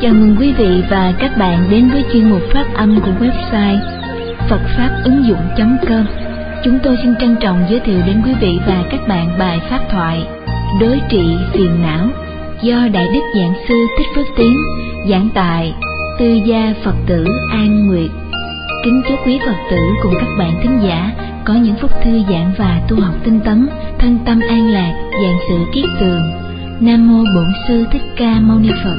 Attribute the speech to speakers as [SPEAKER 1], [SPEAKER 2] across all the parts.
[SPEAKER 1] Chào mừng quý vị và các bạn đến với chuyên mục phát âm của website phậtfápứng dụng.com. Chúng tôi xin trân trọng giới thiệu đến quý vị và các bạn bài pháp thoại Đối trị phiền não do Đại Đức Giảng Sư Thích Phước Tiến giảng tại Tư Gia Phật tử An Nguyệt. Kính chúc quý Phật tử cùng các bạn thính giả có những phút thư giãn và tu học tinh tấn, thân tâm an lạc, vạn sự kiết tường. Nam mô Bổn Sư Thích Ca Mâu Ni Phật.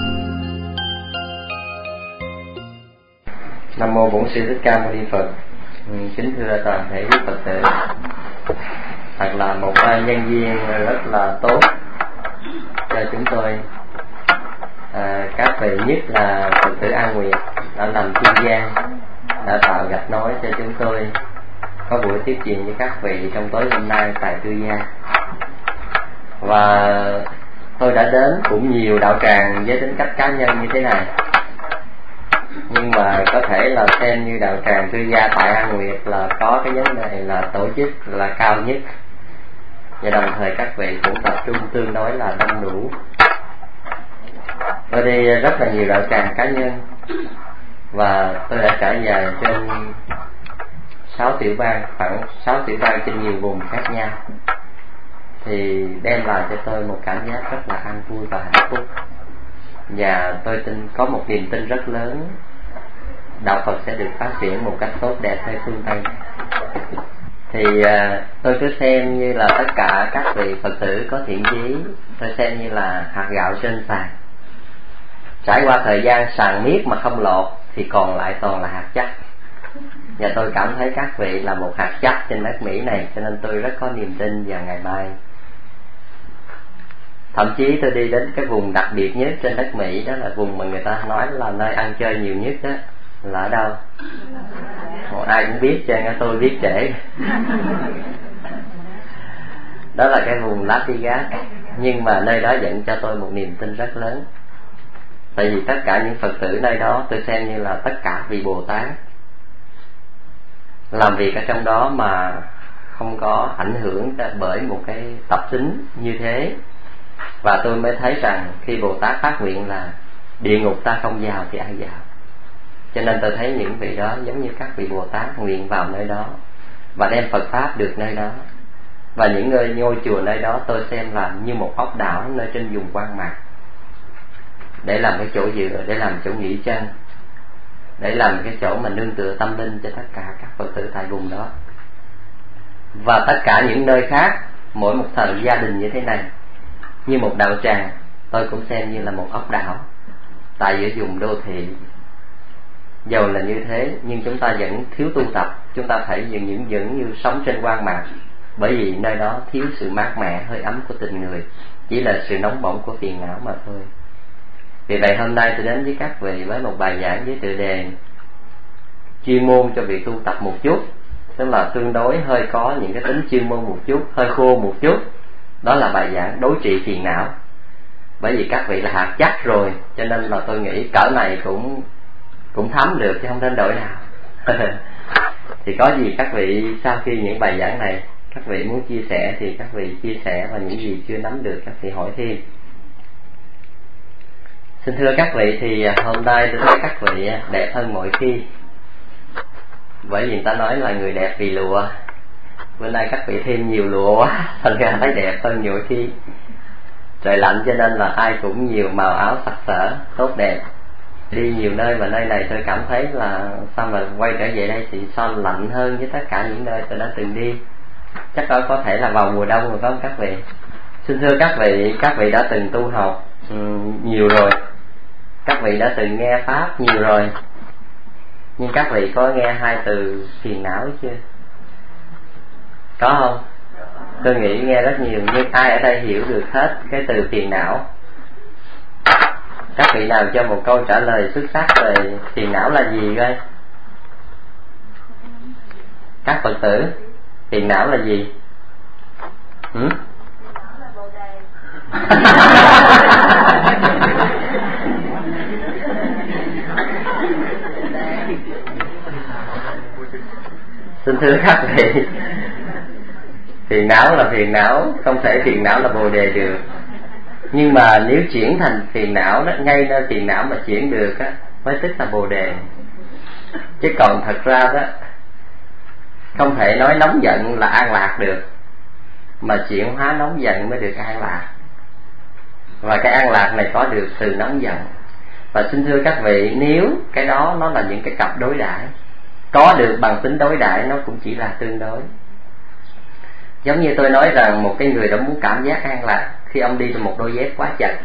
[SPEAKER 2] Nam mô Bổn Sư Thích Ca Mâu Ni Phật. Kính thưa toàn thể quý Phật tử, thật là một nhân duyên rất là tốt cho chúng tôi. Các vị, nhất là Phật tử An Nguyệt đã làm trung gian, đã tạo gạch nối cho chúng tôi có buổi tiếp chuyện với các vị trong tối hôm nay tại Tư Gia. Và tôi đã đến cũng nhiều đạo tràng với tính cách cá nhân như thế này, nhưng mà có thể là xem như đạo tràng Tư Gia tại An Nguyệt là có cái vấn đề là tổ chức là cao nhất, và đồng thời các vị cũng tập trung tương đối là đông đủ. Tôi đi rất là nhiều đạo tràng cá nhân và tôi đã trải dài trên 6 tiểu bang, khoảng 6 tiểu bang trên nhiều vùng khác nhau, thì đem lại cho tôi một cảm giác rất là an vui và hạnh phúc. Và tôi có một niềm tin rất lớn đạo Phật sẽ được phát triển một cách tốt đẹp nơi phương Tây. Thì tôi cứ xem như là tất cả các vị Phật tử có thiện chí, tôi xem như là hạt gạo trên sàn. Trải qua thời gian sàng miết mà không lột thì còn lại toàn là hạt chắc. Và tôi cảm thấy các vị là một hạt chắc trên đất Mỹ này, cho nên tôi rất có niềm tin vào ngày mai. Thậm chí tôi đi đến cái vùng đặc biệt nhất trên đất Mỹ, đó là vùng mà người ta nói là nơi ăn chơi nhiều nhất đó, là ở đâu? Ai cũng biết cho nên tôi biết trễ. Đó là cái vùng Las Vegas. Nhưng mà nơi đó dẫn cho tôi một niềm tin rất lớn. Tại vì tất cả những Phật tử nơi đó tôi xem như là tất cả vị Bồ Tát làm việc ở trong đó mà không có ảnh hưởng bởi một cái tập tính như thế. Và tôi mới thấy rằng khi Bồ Tát phát nguyện là địa ngục ta không vào thì ai vào. Cho nên tôi thấy những vị đó giống như các vị Bồ Tát nguyện vào nơi đó và đem Phật Pháp được nơi đó. Và những ngôi chùa nơi đó tôi xem là như một ốc đảo nơi trên vùng Quan Mạc, để làm cái chỗ dựa, để làm chỗ nghỉ chân, để làm cái chỗ mà nương tựa tâm linh cho tất cả các Phật tử tại vùng đó. Và tất cả những nơi khác, mỗi một thời gia đình như thế này, như một đạo tràng, tôi cũng xem như là một ốc đảo tại giữa vùng đô thị. Dầu là như thế, nhưng chúng ta vẫn thiếu tu tập. Chúng ta phải vẫn như sống trên Quan Mạc, bởi vì nơi đó thiếu sự mát mẻ, hơi ấm của tình người, chỉ là sự nóng bỏng của phiền não mà thôi. Vì vậy hôm nay tôi đến với các vị với một bài giảng với tựa đề chuyên môn cho việc tu tập một chút, tức là tương đối hơi có những cái tính chuyên môn một chút, hơi khô một chút. Đó là bài giảng đối trị phiền não. Bởi vì các vị là hạt chắc rồi, cho nên là tôi nghĩ cỡ này cũng thấm được chứ không đến đổi nào. Thì có gì các vị sau khi những bài giảng này các vị muốn chia sẻ thì các vị chia sẻ, và những gì chưa nắm được các vị hỏi thêm. Xin thưa các vị, thì hôm nay tôi thấy các vị đẹp hơn mọi khi. Bởi vì người ta nói là người đẹp vì lụa. Bữa nay các vị thêm nhiều lụa quá, thành ra thấy đẹp hơn nhiều khi. Trời lạnh cho nên là ai cũng nhiều màu áo sặc sỡ, tốt đẹp. Đi nhiều nơi mà nơi này tôi cảm thấy là sao mà quay trở về đây thì sao lạnh hơn với tất cả những nơi tôi đã từng đi. Chắc đó có thể là vào mùa đông rồi phải không các vị? Xin thưa các vị đã từng tu học nhiều rồi, các vị đã từng nghe Pháp nhiều rồi, nhưng các vị có nghe hai từ phiền não chưa? Có không? Tôi nghĩ nghe rất nhiều, nhưng ai ở đây hiểu được hết cái từ phiền não? Các vị nào cho một câu trả lời xuất sắc về phiền não là gì coi? Các Phật tử, phiền não là gì? Xin thưa các vị, phiền não là phiền não, không thể phiền não là bồ đề được. Nhưng mà nếu chuyển thành phiền não đó, ngay nơi phiền não mà chuyển được á, mới tức là Bồ Đề. Chứ còn thật ra đó, không thể nói nóng giận là an lạc được, mà chuyển hóa nóng giận mới được an lạc. Và cái an lạc này có được từ nóng giận. Và xin thưa các vị, nếu cái đó nó là những cái cặp đối đãi, có được bằng tính đối đãi, nó cũng chỉ là tương đối. Giống như tôi nói rằng một cái người đã muốn cảm giác an lạc khi ông đi trong một đôi dép quá chật,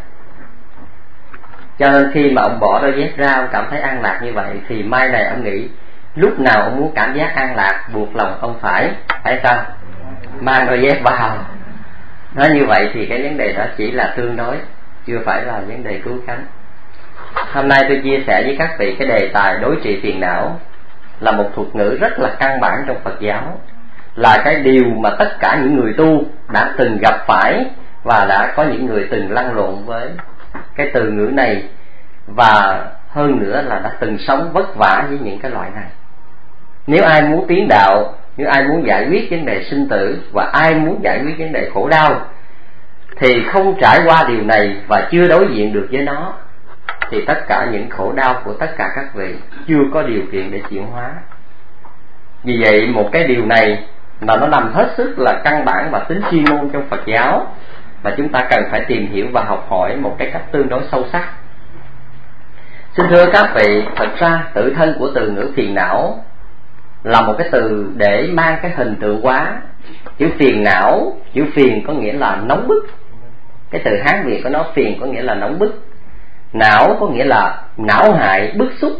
[SPEAKER 2] cho nên khi mà ông bỏ đôi dép ra, ông cảm thấy an lạc như vậy, thì mai này ông nghĩ lúc nào ông muốn cảm giác an lạc, buộc lòng ông phải sao? Mang đôi dép vào. Nói như vậy thì cái vấn đề đó chỉ là tương đối, chưa phải là vấn đề cứu cánh. Hôm nay tôi chia sẻ với các vị cái đề tài đối trị phiền não là một thuật ngữ rất là căn bản trong Phật giáo, là cái điều mà tất cả những người tu đã từng gặp phải, và đã có những người từng lăn lộn với cái từ ngữ này, và hơn nữa là đã từng sống vất vả với những cái loại này. Nếu ai muốn tiến đạo, nếu ai muốn giải quyết vấn đề sinh tử, và ai muốn giải quyết vấn đề khổ đau, thì không trải qua điều này và chưa đối diện được với nó, thì tất cả những khổ đau của tất cả các vị chưa có điều kiện để chuyển hóa. Vì vậy một cái điều này là nó nằm hết sức là căn bản và tính chuyên môn trong Phật giáo, mà chúng ta cần phải tìm hiểu và học hỏi một cái cách tương đối sâu sắc. Xin thưa các vị, thật ra tự thân của từ ngữ phiền não là một cái từ để mang cái hình tượng hóa. Chữ phiền não, chữ phiền có nghĩa là nóng bức. Cái từ Hán Việt của nó, phiền có nghĩa là nóng bức, não có nghĩa là não hại, bức xúc.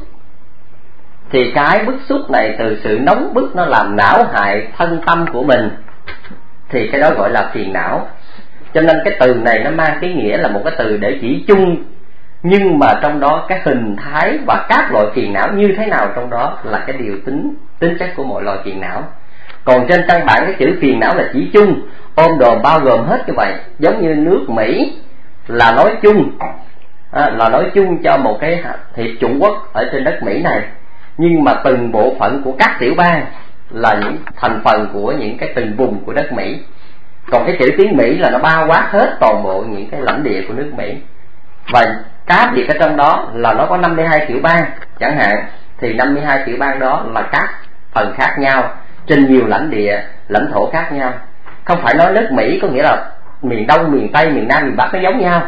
[SPEAKER 2] Thì cái bức xúc này từ sự nóng bức nó làm não hại thân tâm của mình, thì cái đó gọi là phiền não. Cho nên cái từ này nó mang cái nghĩa là một cái từ để chỉ chung, nhưng mà trong đó cái hình thái và các loại phiền não như thế nào trong đó là cái điều tính chất của mỗi loại phiền não. Còn trên căn bản cái chữ phiền não là chỉ chung, ôm đồm bao gồm hết như vậy. Giống như nước Mỹ là nói chung, là nói chung cho một cái hiệp chủng quốc ở trên đất Mỹ này, nhưng mà từng bộ phận của các tiểu bang là những thành phần của những cái từng vùng của đất Mỹ. Còn cái chữ tiếng Mỹ là nó bao quát hết toàn bộ những cái lãnh địa của nước Mỹ. Và cá biệt ở trong đó là nó có 52 tiểu bang chẳng hạn, thì 52 tiểu bang đó là các phần khác nhau trên nhiều lãnh địa, lãnh thổ khác nhau. Không phải nói nước Mỹ có nghĩa là miền Đông, miền Tây, miền Nam, miền Bắc nó giống nhau,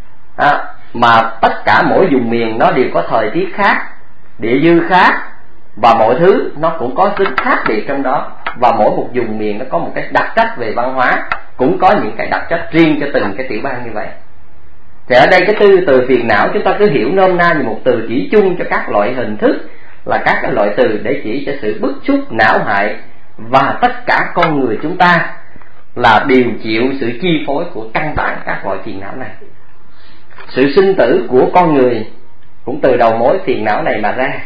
[SPEAKER 2] mà tất cả mỗi vùng miền nó đều có thời tiết khác, địa dư khác, và mọi thứ nó cũng có tính khác biệt trong đó. Và mỗi một vùng miền nó có một cái đặc trách về văn hóa, cũng có những cái đặc trách riêng cho từng cái tiểu bang như vậy. Thì ở đây cái từ phiền não chúng ta cứ hiểu nôm na như một từ chỉ chung cho các loại hình thức, là các cái loại từ để chỉ cho sự bức xúc, não hại, và tất cả con người chúng ta là đều chịu sự chi phối của căn bản các loại phiền não này. Sự sinh tử của con người cũng từ đầu mối phiền não này mà ra.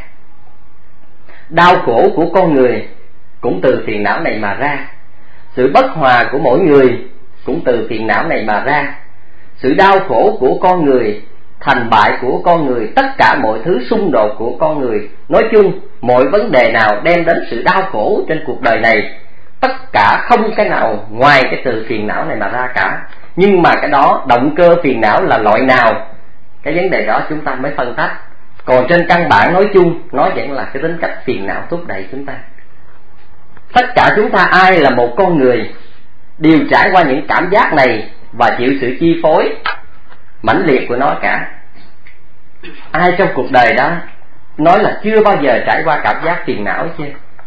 [SPEAKER 2] Đau khổ của con người cũng từ phiền não này mà ra. Sự bất hòa của mỗi người cũng từ phiền não này mà ra. Sự đau khổ của con người, thành bại của con người, tất cả mọi thứ xung đột của con người, nói chung mọi vấn đề nào đem đến sự đau khổ trên cuộc đời này, tất cả không cái nào ngoài cái từ phiền não này mà ra cả. Nhưng mà cái đó động cơ phiền não là loại nào, cái vấn đề đó chúng ta mới phân tách. Còn trên căn bản nói chung, nó vẫn là cái tính cách phiền não thúc đẩy chúng ta. Tất cả chúng ta ai là một con người đều trải qua những cảm giác này và chịu sự chi phối mãnh liệt của nó cả. Ai trong cuộc đời đó nói là chưa bao giờ trải qua cảm giác phiền não chưa?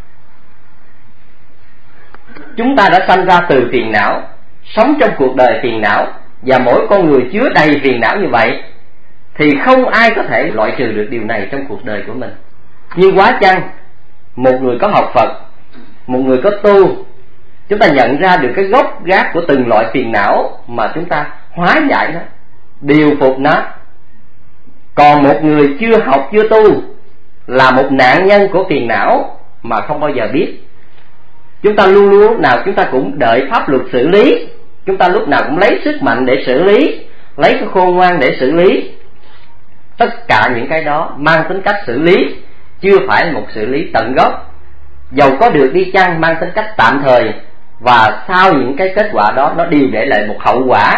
[SPEAKER 2] Chúng ta đã sanh ra từ phiền não, sống trong cuộc đời phiền não, và mỗi con người chứa đầy phiền não như vậy, thì không ai có thể loại trừ được điều này trong cuộc đời của mình. Nhưng quá chăng một người có học Phật, một người có tu, chúng ta nhận ra được cái gốc gác của từng loại phiền não mà chúng ta hóa giải nó, điều phục nó. Còn một người chưa học chưa tu là một nạn nhân của phiền não mà không bao giờ biết. Chúng ta luôn luôn lúc nào chúng ta cũng đợi pháp luật xử lý, chúng ta lúc nào cũng lấy sức mạnh để xử lý, lấy cái khôn ngoan để xử lý. Tất cả những cái đó mang tính cách xử lý, chưa phải một xử lý tận gốc. Dầu có được đi chăng mang tính cách tạm thời, và sau những cái kết quả đó nó đều để lại một hậu quả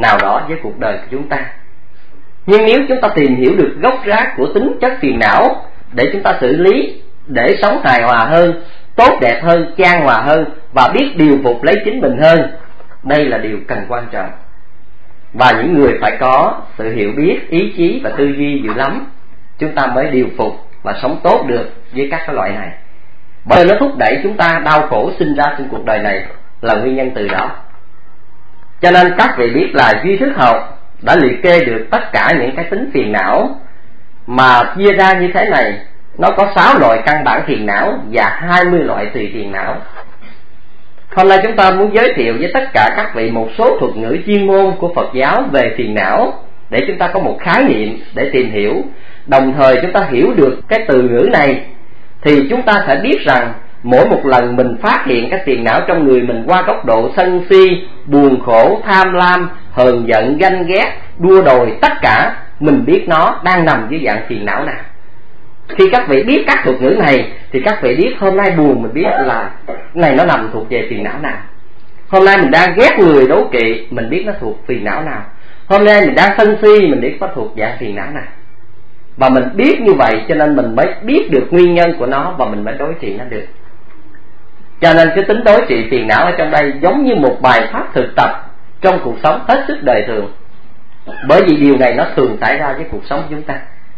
[SPEAKER 2] nào đó với cuộc đời của chúng ta. Nhưng nếu chúng ta tìm hiểu được gốc rác của tính chất phiền não để chúng ta xử lý, để sống hài hòa hơn, tốt đẹp hơn, chan hòa hơn và biết điều phục lấy chính mình hơn, đây là điều cần quan trọng. Và những người phải có sự hiểu biết, ý chí và tư duy dữ lắm, chúng ta mới điều phục và sống tốt được với các cái loại này. Bởi nó thúc đẩy chúng ta đau khổ sinh ra trên cuộc đời này là nguyên nhân từ đó. Cho nên các vị biết là duy thức học đã liệt kê được tất cả những cái tính phiền não mà chia ra như thế này. Nó có 6 loại căn bản phiền não và 20 loại tùy phiền não. Hôm nay chúng ta muốn giới thiệu với tất cả các vị một số thuật ngữ chuyên môn của Phật giáo về phiền não, để chúng ta có một khái niệm để tìm hiểu. Đồng thời chúng ta hiểu được cái từ ngữ này thì chúng ta sẽ biết rằng mỗi một lần mình phát hiện cái phiền não trong người mình qua góc độ sân si, buồn khổ, tham lam, hờn giận, ganh ghét, đua đòi, tất cả mình biết nó đang nằm dưới dạng phiền não nào. Khi các vị biết các thuật ngữ này thì các vị biết hôm nay buồn, mình biết là này nó nằm thuộc về phiền não nào. Hôm nay mình đang ghét người đố kỵ, mình biết nó thuộc phiền não nào. Hôm nay mình đang sân si, mình biết nó thuộc dạng phiền não nào. Và mình biết như vậy cho nên mình mới biết được nguyên nhân của nó và mình mới đối trị nó được. Cho nên cái tính đối trị phiền não ở trong đây giống như một bài pháp thực tập trong cuộc sống hết sức đời thường. Bởi vì điều này nó thường xảy ra với cuộc sống của chúng ta.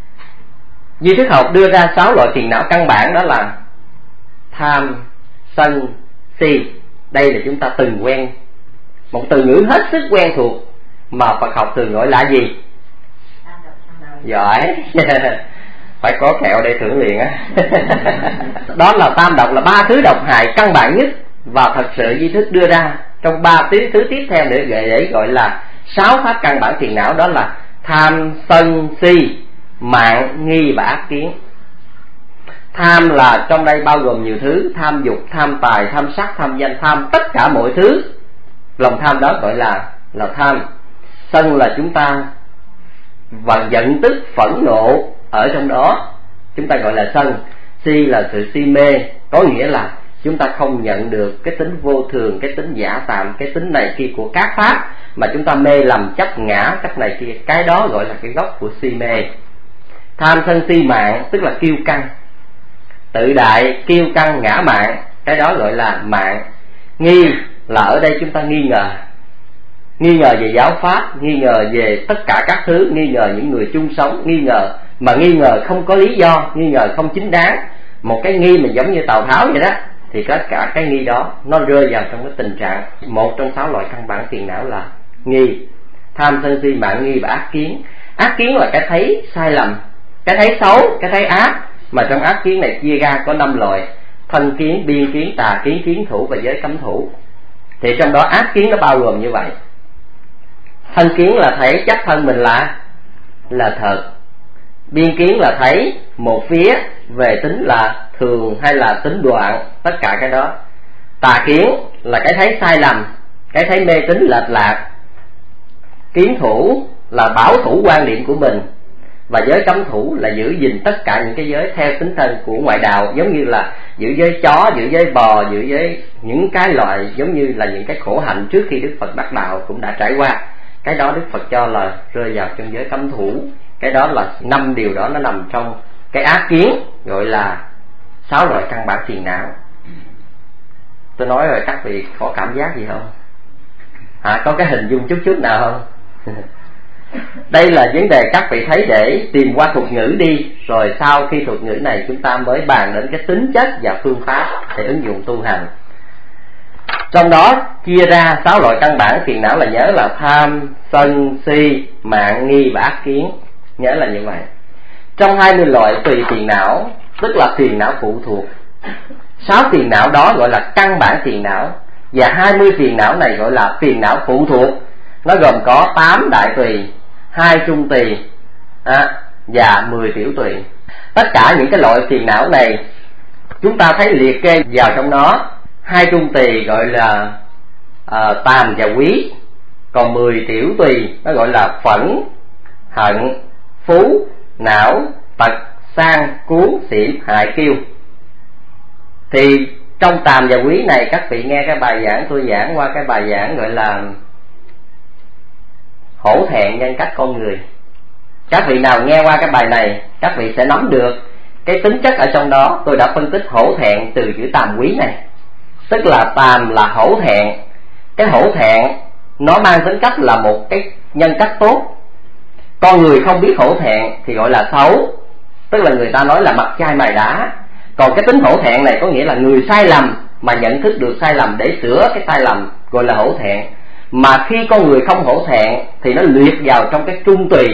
[SPEAKER 2] Duy thức học đưa ra 6 loại phiền não căn bản, đó là tham, sân, si. Đây là chúng ta từng quen, một từ ngữ hết sức quen thuộc mà Phật học thường gọi là gì? Giỏi. Phải có kẹo để thưởng liền á. Đó là tam độc, là 3 thứ độc hại căn bản nhất và thật sự duy thức đưa ra trong 3 thứ tiếp theo nữa để gọi là 6 pháp căn bản phiền não, đó là tham, sân, si, mạng, nghi và ác kiến. Tham là trong đây bao gồm nhiều thứ: tham dục, tham tài, tham sắc, tham danh, tham tất cả mọi thứ. Lòng tham đó gọi là tham. Sân là chúng ta và giận tức, phẫn nộ ở trong đó, chúng ta gọi là sân. Si là sự si mê, có nghĩa là chúng ta không nhận được cái tính vô thường, cái tính giả tạm, cái tính này kia của các pháp mà chúng ta mê lầm chấp ngã cách này kia, cái đó gọi là cái gốc của si mê. Tham sân si mạng tức là kiêu căng, tự đại, kiêu căng, ngã mạn, cái đó gọi là mạng. Nghi là ở đây chúng ta nghi ngờ về giáo pháp, nghi ngờ về tất cả các thứ, nghi ngờ những người chung sống, nghi ngờ mà nghi ngờ không có lý do, nghi ngờ không chính đáng. Một cái nghi mà giống như Tào Tháo vậy đó, thì tất cả cái nghi đó nó rơi vào trong cái tình trạng một trong 6 loại căn bản phiền não là nghi. Tham sân si mạng nghi và ác kiến. Ác kiến là cái thấy sai lầm, cái thấy xấu, cái thấy ác. Mà trong ác kiến này chia ra có 5 loại: thân kiến, biên kiến, tà kiến, kiến thủ và giới cấm thủ. Thì trong đó ác kiến nó bao gồm như vậy. Thân kiến là thấy chắc thân mình là thật. Biên kiến là thấy một phía về tính là thường hay là tính đoạn, tất cả cái đó. Tà kiến là cái thấy sai lầm, cái thấy mê tín lệch lạc. Kiến thủ là bảo thủ quan niệm của mình. Và giới cấm thủ là giữ gìn tất cả những cái giới theo tính thân của ngoại đạo, giống như là giữ giới chó, giữ giới bò, giữ giới những cái loại giống như là những cái khổ hạnh trước khi Đức Phật đắc đạo cũng đã trải qua. Cái đó Đức Phật cho là rơi vào trong giới cấm thủ. Cái đó là 5 điều đó nó nằm trong cái ác kiến, gọi là 6 loại căn bản phiền não. Tôi nói rồi các vị có cảm giác gì không? Có cái hình dung chút nào không? Đây là vấn đề các vị thấy để tìm qua thuật ngữ đi, rồi sau khi thuật ngữ này chúng ta mới bàn đến cái tính chất và phương pháp để ứng dụng tu hành. Trong đó chia ra 6 loại căn bản phiền não là nhớ là tham, sân, si, mạng, nghi và ác kiến. Nhớ là như vậy. Trong 20 loại tùy phiền não, tức là phiền não phụ thuộc. 6 phiền não đó gọi là căn bản phiền não, và 20 phiền não này gọi là phiền não phụ thuộc. Nó gồm có 8 đại tùy, 2 trung tùy và 10 tiểu tùy. Tất cả những cái loại phiền não này chúng ta thấy liệt kê vào trong nó. 2 trung tùy gọi là tàm và quý, còn 10 tiểu tùy nó gọi là phẫn, hận, phú, não, tật, sang, cuốn, xỉn, hại, kiêu. Thì trong tàm và quý này các vị nghe cái bài giảng tôi giảng qua cái bài giảng gọi là hổ thẹn nhân cách con người. Các vị nào nghe qua cái bài này, các vị sẽ nắm được cái tính chất ở trong đó. Tôi đã phân tích hổ thẹn từ chữ tàm quý này, tức là tàm là hổ thẹn. Cái hổ thẹn nó mang tính cách là một cái nhân cách tốt. Con người không biết hổ thẹn thì gọi là xấu, tức là người ta nói là mặt chai mày đá. Còn cái tính hổ thẹn này có nghĩa là người sai lầm mà nhận thức được sai lầm để sửa cái sai lầm, gọi là hổ thẹn. Mà khi con người không hổ thẹn thì nó liệt vào trong cái trung tùy.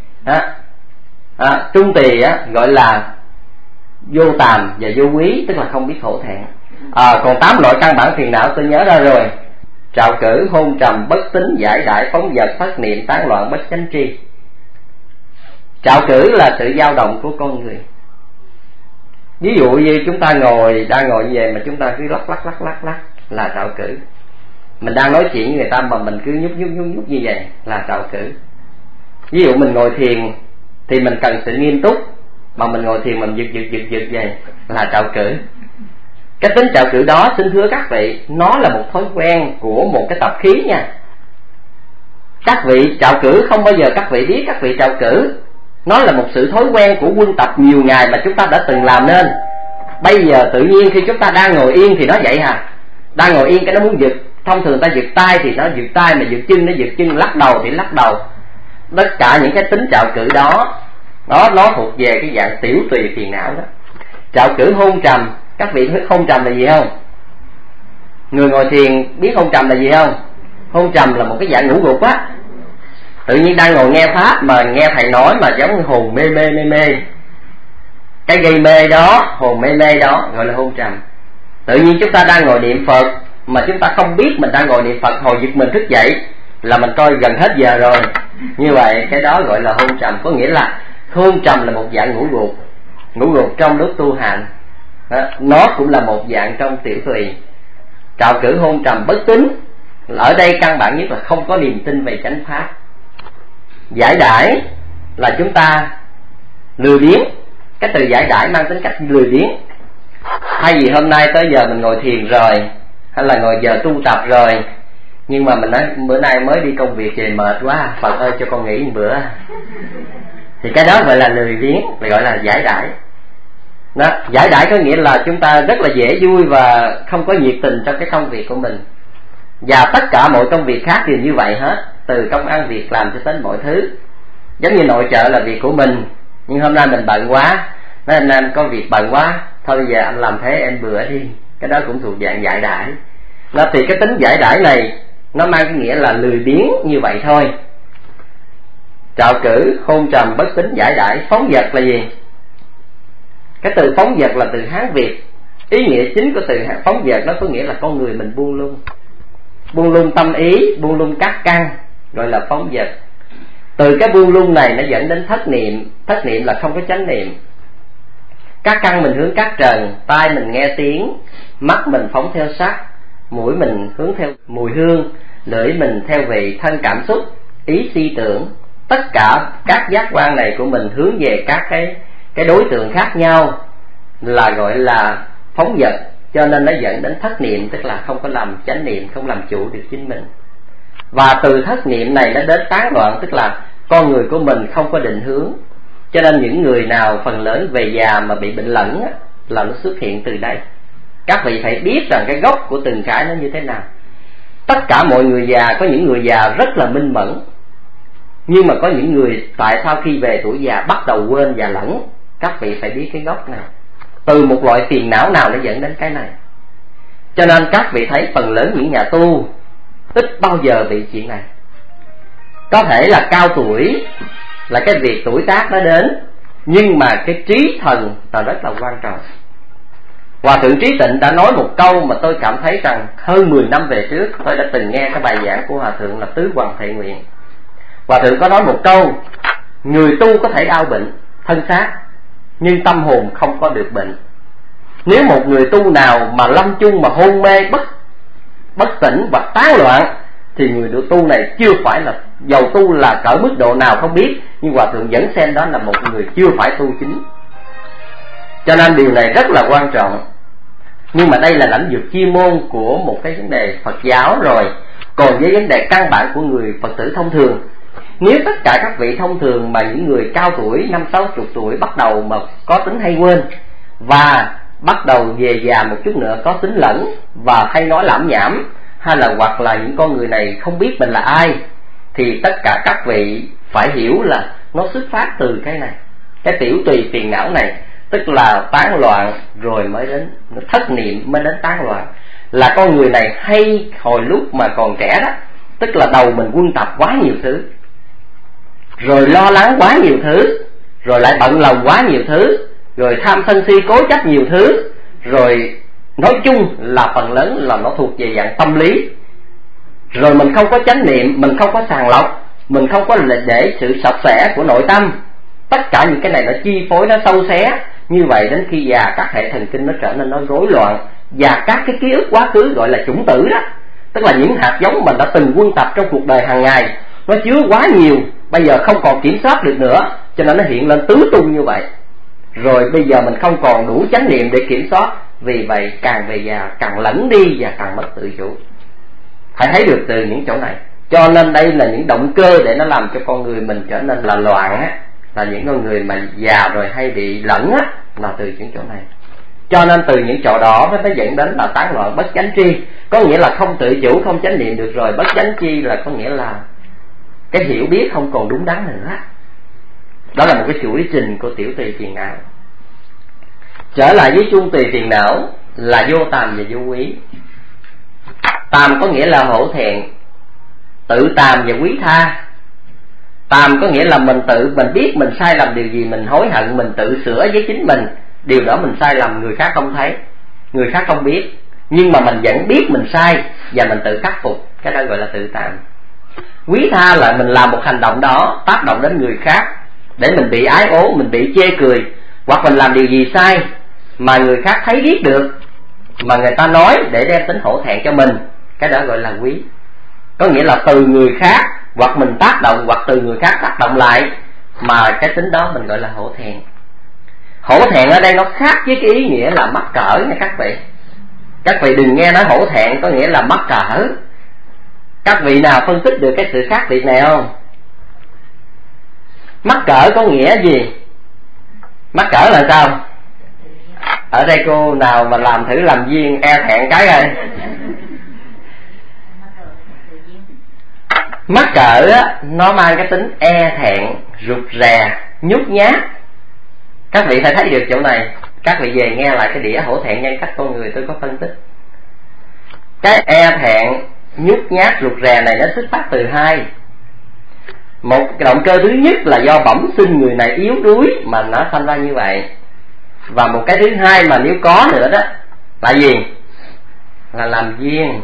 [SPEAKER 2] Trung tùy gọi là vô tàm và vô quý, tức là không biết hổ thẹn. Còn 8 loại căn bản phiền não tôi nhớ ra rồi: trạo cử, hôn trầm, bất tín, giải đãi, phóng dật, thất niệm, tán loạn, bất chánh tri. Trạo cử là sự dao động của con người. Ví dụ như chúng ta đang ngồi như vậy mà chúng ta cứ lắc là trạo cử. Mình đang nói chuyện với người ta mà mình cứ nhúc như vậy là trạo cử. Ví dụ mình ngồi thiền thì mình cần sự nghiêm túc, mà mình ngồi thiền mình giật vậy là trạo cử. Cái tính trạo cử đó xin thưa các vị, nó là một thói quen của một cái tập khí nha. Các vị trạo cử không bao giờ các vị biết các vị trạo cử. Nó là một sự thói quen của quân tập nhiều ngày mà chúng ta đã từng làm nên. Bây giờ tự nhiên khi chúng ta đang ngồi yên thì nó vậy đang ngồi yên cái nó muốn giật. Thông thường ta giật tay thì nó giật tay, mà giật chân nó giật chân, lắc đầu thì lắc đầu. Tất cả những cái tính trạo cử đó nó thuộc về cái dạng tiểu tùy phiền não đó. Trạo cử hôn trầm, các vị biết hôn trầm là gì không? Người ngồi thiền biết hôn trầm là gì không? Hôn trầm là một cái dạng ngủ gục á. Tự nhiên đang ngồi nghe pháp mà nghe thầy nói mà giống hồn mê. Cái gây mê đó, hồn mê đó gọi là hôn trầm. Tự nhiên chúng ta đang ngồi niệm Phật mà chúng ta không biết mình đang ngồi niệm Phật, hồi giật mình thức dậy là mình coi gần hết giờ rồi. Như vậy cái đó gọi là hôn trầm. Có nghĩa là hôn trầm là một dạng ngủ gục trong lúc tu hành. Nó cũng là một dạng trong tiểu tùy. Trạo cử, hôn trầm, bất tín, ở đây căn bản nhất là không có niềm tin về chánh pháp. Giải đãi là chúng ta lười biếng. Cái từ giải đãi mang tính cách lười biếng. Thay vì hôm nay tới giờ mình ngồi thiền rồi, hay là ngồi giờ tu tập rồi, nhưng mà mình nói bữa nay mới đi công việc về mệt quá, Phật ơi cho con nghỉ một bữa, thì cái đó gọi là lười biếng, gọi là giải đãi. Đó, giải đãi có nghĩa là chúng ta rất là dễ vui và không có nhiệt tình trong cái công việc của mình. Và tất cả mọi công việc khác đều như vậy hết, từ công ăn việc làm cho đến mọi thứ. Giống như nội trợ là việc của mình, nhưng hôm nay mình bận quá, nói anh em có việc bận quá, thôi bây giờ anh làm thế em bữa đi. Cái đó cũng thuộc dạng giải đãi. Nó thì cái tính giải đãi này nó mang cái nghĩa là lười biếng như vậy thôi. Trạo cử, hôn trầm, bất tín, giải đãi. Phóng dật là gì? Cái từ phóng dật là từ Hán Việt. Ý nghĩa chính của từ phóng dật nó có nghĩa là con người mình buông lung tâm ý, buông lung các căn, gọi là phóng dật. Từ cái buông lung này nó dẫn đến thất niệm. Thất niệm là không có chánh niệm. Các căn mình hướng các trần, tai mình nghe tiếng, mắt mình phóng theo sắc, mũi mình hướng theo mùi hương, lưỡi mình theo vị, thân cảm xúc, ý suy tưởng. Tất cả các giác quan này của mình hướng về các cái đối tượng khác nhau là gọi là phóng dật. Cho nên nó dẫn đến thất niệm, tức là không có làm chánh niệm, không làm chủ được chính mình. Và từ thất niệm này nó đến tán loạn, tức là con người của mình không có định hướng. Cho nên những người nào phần lớn về già mà bị bệnh lẫn là nó xuất hiện từ đây. Các vị phải biết rằng cái gốc của từng cái nó như thế nào. Tất cả mọi người già, có những người già rất là minh mẫn, nhưng mà có những người tại sao khi về tuổi già bắt đầu quên và lẫn. Các vị phải biết cái gốc này, từ một loại phiền não nào nó dẫn đến cái này. Cho nên các vị thấy phần lớn những nhà tu ít bao giờ bị chuyện này. Có thể là cao tuổi là cái việc tuổi tác nó đến, nhưng mà cái trí thần là rất là quan trọng. Hòa thượng Trí Tịnh đã nói một câu mà tôi cảm thấy rằng hơn 10 năm về trước tôi đã từng nghe cái bài giảng của Hòa thượng là Tứ Hoàng Thệ Nguyện. Hòa thượng có nói một câu: người tu có thể đau bệnh thân xác, nhưng tâm hồn không có được bệnh. Nếu một người tu nào mà lâm chung mà hôn mê bất tỉnh và tán loạn thì người tu này chưa phải là, dầu tu là cỡ mức độ nào không biết, nhưng Hòa thượng vẫn xem đó là một người chưa phải tu chính. Cho nên điều này rất là quan trọng. Nhưng mà đây là lĩnh vực chuyên môn của một cái vấn đề Phật giáo rồi. Còn với vấn đề căn bản của người Phật tử thông thường Nếu tất cả các vị thông thường mà những người cao tuổi 50-60 tuổi bắt đầu mà có tính hay quên, và bắt đầu về già một chút nữa có tính lẫn và hay nói lảm nhảm, hay là hoặc là những con người này không biết mình là ai, thì tất cả các vị phải hiểu là nó xuất phát từ cái này, cái tiểu tùy phiền não này, tức là tán loạn rồi mới đến thất niệm, mới đến tán loạn. Là con người này hay hồi lúc mà còn trẻ đó, tức là đầu mình quân tập quá nhiều thứ, rồi lo lắng quá nhiều thứ, rồi lại bận lòng quá nhiều thứ, rồi tham sân si cố chấp nhiều thứ, rồi nói chung là phần lớn là nó thuộc về dạng tâm lý. Rồi mình không có chánh niệm, mình không có sàng lọc, mình không có để sự sạch sẽ của nội tâm. Tất cả những cái này nó chi phối, nó sâu xé. Như vậy đến khi già các hệ thần kinh nó trở nên nó rối loạn, và các cái ký ức quá khứ gọi là chủng tử đó, tức là những hạt giống mình đã từng quân tập trong cuộc đời hàng ngày, nó chứa quá nhiều, bây giờ không còn kiểm soát được nữa, cho nên nó hiện lên tứ tung như vậy. Rồi bây giờ mình không còn đủ chánh niệm để kiểm soát, vì vậy càng về già càng lẫn đi và càng mất tự chủ. Phải thấy được từ những chỗ này. Cho nên đây là những động cơ để nó làm cho con người mình trở nên là loạn á, là những con người mà già rồi hay bị lẫn á, là từ những chỗ này. Cho nên từ những chỗ đó nó dẫn đến là tán loạn bất chánh tri, có nghĩa là không tự chủ, không chánh niệm được rồi. Bất chánh tri là có nghĩa là cái hiểu biết không còn đúng đắn nữa. Đó là một cái chuỗi trình của tiểu tùy phiền não. Trở lại với chung tùy phiền não là vô tàm và vô quý. Tàm có nghĩa là hổ thẹn, tự tàm và quý tha. Tàm có nghĩa là mình biết mình sai lầm điều gì, mình hối hận, mình tự sửa với chính mình. Điều đó mình sai lầm, người khác không thấy, người khác không biết, nhưng mà mình vẫn biết mình sai và mình tự khắc phục. Cái đó gọi là tự tàm. Quý tha là mình làm một hành động đó tác động đến người khác để mình bị ái ố, mình bị chê cười, hoặc mình làm điều gì sai mà người khác thấy biết được, mà người ta nói để đem tính hổ thẹn cho mình. Cái đó gọi là quý. Có nghĩa là từ người khác hoặc mình tác động, hoặc từ người khác tác động lại, mà cái tính đó mình gọi là hổ thẹn. Hổ thẹn ở đây nó khác với cái ý nghĩa là mắc cỡ nha các vị. Các vị đừng nghe nói hổ thẹn có nghĩa là mắc cỡ. Các vị nào phân tích được cái sự khác biệt này không? Mắc cỡ có nghĩa gì? Mắc cỡ là sao? Ở đây cô nào mà làm viên e thẹn cái rồi. Mắc cỡ á, nó mang cái tính e thẹn, rụt rè, nhút nhát. Các vị phải thấy được chỗ này. Các vị về nghe lại cái đĩa hổ thẹn nhân cách con người tôi có phân tích. Cái e thẹn, nhút nhát, rụt rè này nó xuất phát từ hai. Một cái động cơ thứ nhất là do bẩm sinh người này yếu đuối mà nó thành ra như vậy. Và một cái thứ hai mà nếu có nữa đó là gì? Là làm duyên.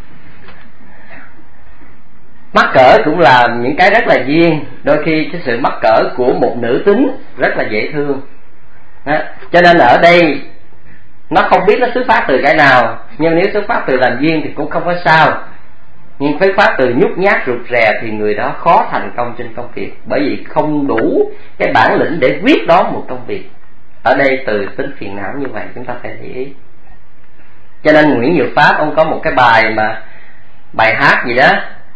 [SPEAKER 2] Mắc cỡ cũng là những cái rất là duyên. Đôi khi cái sự mắc cỡ của một nữ tính rất là dễ thương đó. Cho nên ở đây nó không biết nó xuất phát từ cái nào, nhưng nếu xuất phát từ làm duyên thì cũng không có sao. Nhưng xuất phát từ nhút nhát rụt rè thì người đó khó thành công trên công việc, bởi vì không đủ cái bản lĩnh để quyết đoán một công việc. Ở đây từ tính phiền não như vậy chúng ta phải để ý. Cho nên Nguyễn Nhược Pháp ông có một cái bài hát gì đó: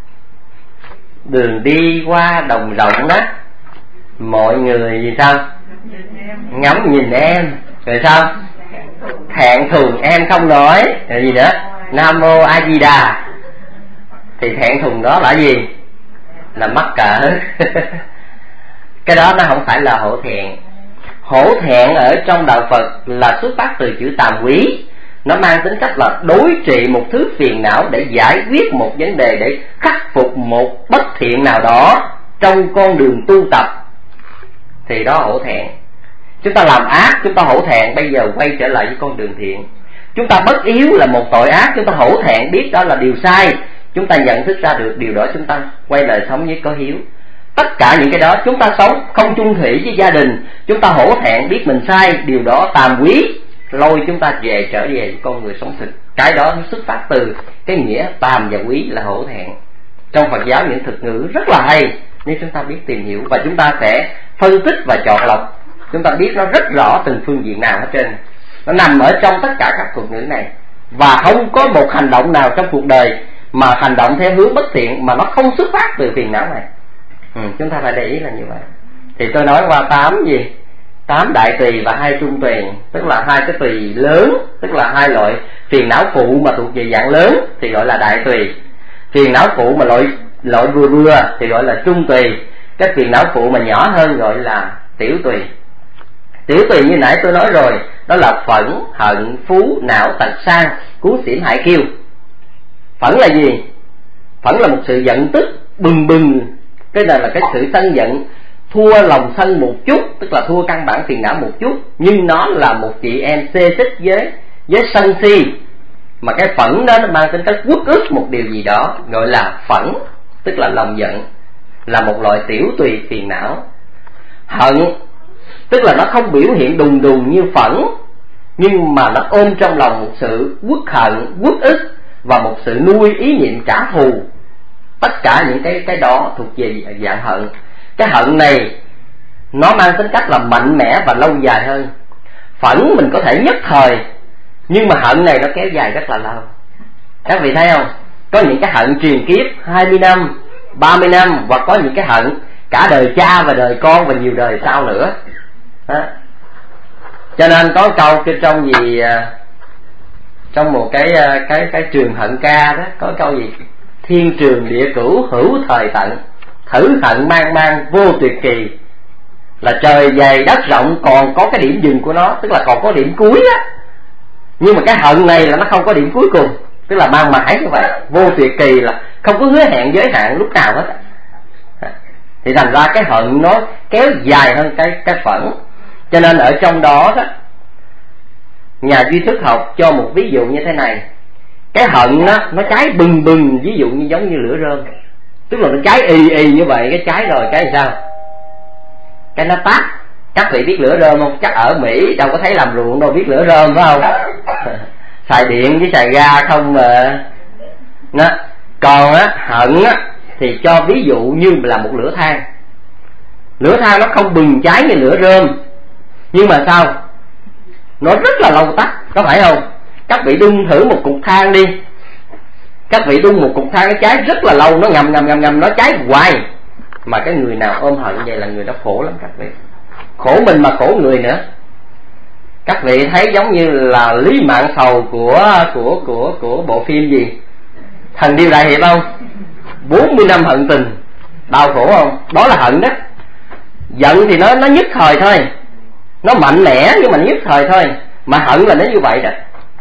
[SPEAKER 2] đường đi qua đồng rộng đó, mọi người gì sao ngắm nhìn em, rồi sao thẹn thùng em không nói, rồi gì nữa Nam Mô A Di Đà. Thì thẹn thùng đó là gì? Là mắc cỡ. Cái đó nó không phải là hổ thẹn. Hổ thẹn ở trong đạo Phật là xuất phát từ chữ tàm quý. Nó mang tính cách là đối trị một thứ phiền não để giải quyết một vấn đề, để khắc phục một bất thiện nào đó trong con đường tu tập, thì đó hổ thẹn. Chúng ta làm ác chúng ta hổ thẹn, bây giờ quay trở lại với con đường thiện. Chúng ta bất hiếu là một tội ác, chúng ta hổ thẹn biết đó là điều sai, chúng ta nhận thức ra được điều đó, chúng ta quay lại sống với có hiếu. Tất cả những cái đó chúng ta sống không chung thủy với gia đình, chúng ta hổ thẹn biết mình sai, điều đó tàm quý, lôi chúng ta trở về với con người sống thực. Cái đó nó xuất phát từ cái nghĩa tàm và quý là hổ thẹn. Trong Phật giáo những thuật ngữ rất là hay nếu chúng ta biết tìm hiểu, và chúng ta sẽ phân tích và chọn lọc. Chúng ta biết nó rất rõ từng phương diện nào hết trơn. Nó nằm ở trong tất cả các thuật ngữ này. Và không có một hành động nào trong cuộc đời mà hành động theo hướng bất thiện mà nó không xuất phát từ phiền não này. Chúng ta phải để ý là như vậy. Thì tôi nói qua 8 đại tùy và 2 trung tùy, tức là 2 cái tùy lớn, tức là 2 loại phiền não phụ mà thuộc về dạng lớn thì gọi là đại tùy. Phiền não phụ mà loại vừa thì gọi là trung tùy. Cái phiền não phụ mà nhỏ hơn gọi là tiểu tùy. Tiểu tùy như nãy tôi nói rồi, đó là phẫn, hận, phú, não, tật, sang, cuốn xỉm, hại, kiêu. Phẫn là gì? Phẫn là một sự giận tức bừng bừng. Cái này là cái sự sân giận thua lòng sân một chút, tức là thua căn bản phiền não một chút, nhưng nó là một chị em xê xích với sân si, mà cái phẫn đó nó mang tính chất uất ức một điều gì đó, gọi là phẫn, tức là lòng giận, là một loại tiểu tùy phiền não. Hận tức là nó không biểu hiện đùng đùng như phẫn, nhưng mà nó ôm trong lòng một sự uất hận, uất ức và một sự nuôi ý niệm trả thù. Tất cả những cái đó thuộc về dạng hận. Cái hận này nó mang tính cách là mạnh mẽ và lâu dài hơn. Phẫn mình có thể nhất thời, nhưng mà hận này nó kéo dài rất là lâu. Các vị thấy không? Có những cái hận truyền kiếp 20 năm, 30 năm, và có những cái hận cả đời cha và đời con và nhiều đời sau nữa. Cho nên có câu trong một cái trường hận ca đó, có câu gì: thiên trường địa cửu hữu thời tận, thử hận mang mang vô tuyệt kỳ. Là trời dày đất rộng còn có cái điểm dừng của nó, tức là còn có điểm cuối á, nhưng mà cái hận này là nó không có điểm cuối cùng, tức là mang mãi như vậy. Vô tuyệt kỳ là không có hứa hẹn giới hạn lúc nào hết. Thì thành ra cái hận nó kéo dài hơn cái phẫn. Cho nên ở trong đó nhà duy thức học cho một ví dụ như thế này: cái hận nó cháy bừng bừng, ví dụ như giống như lửa rơm, tức là nó cháy y như vậy. Cái cháy rồi cái sao? Cái nó tắt. Các vị biết lửa rơm không? Chắc ở Mỹ đâu có thấy làm ruộng đâu biết lửa rơm, phải không? Xài điện với xài ga không mà. Còn hận thì cho ví dụ như là một lửa than. Lửa than nó không bừng cháy như lửa rơm, nhưng mà sao? Nó rất là lâu tắt, có phải không? Các vị đun thử một cục than đi. Các vị đun một cục than nó cháy rất là lâu, nó ngầm nó cháy hoài. Mà cái người nào ôm hận vậy là người đó khổ lắm các vị. Khổ mình mà khổ người nữa. Các vị thấy giống như là Lý Mạn Sầu của bộ phim gì? Thần Điêu Đại Hiệp không? 40 năm hận tình, đau khổ không? Đó là hận đó. Giận thì nó nhất thời thôi, nó mạnh mẽ nhưng mà nhất thời thôi. Mà hận là nó như vậy đó.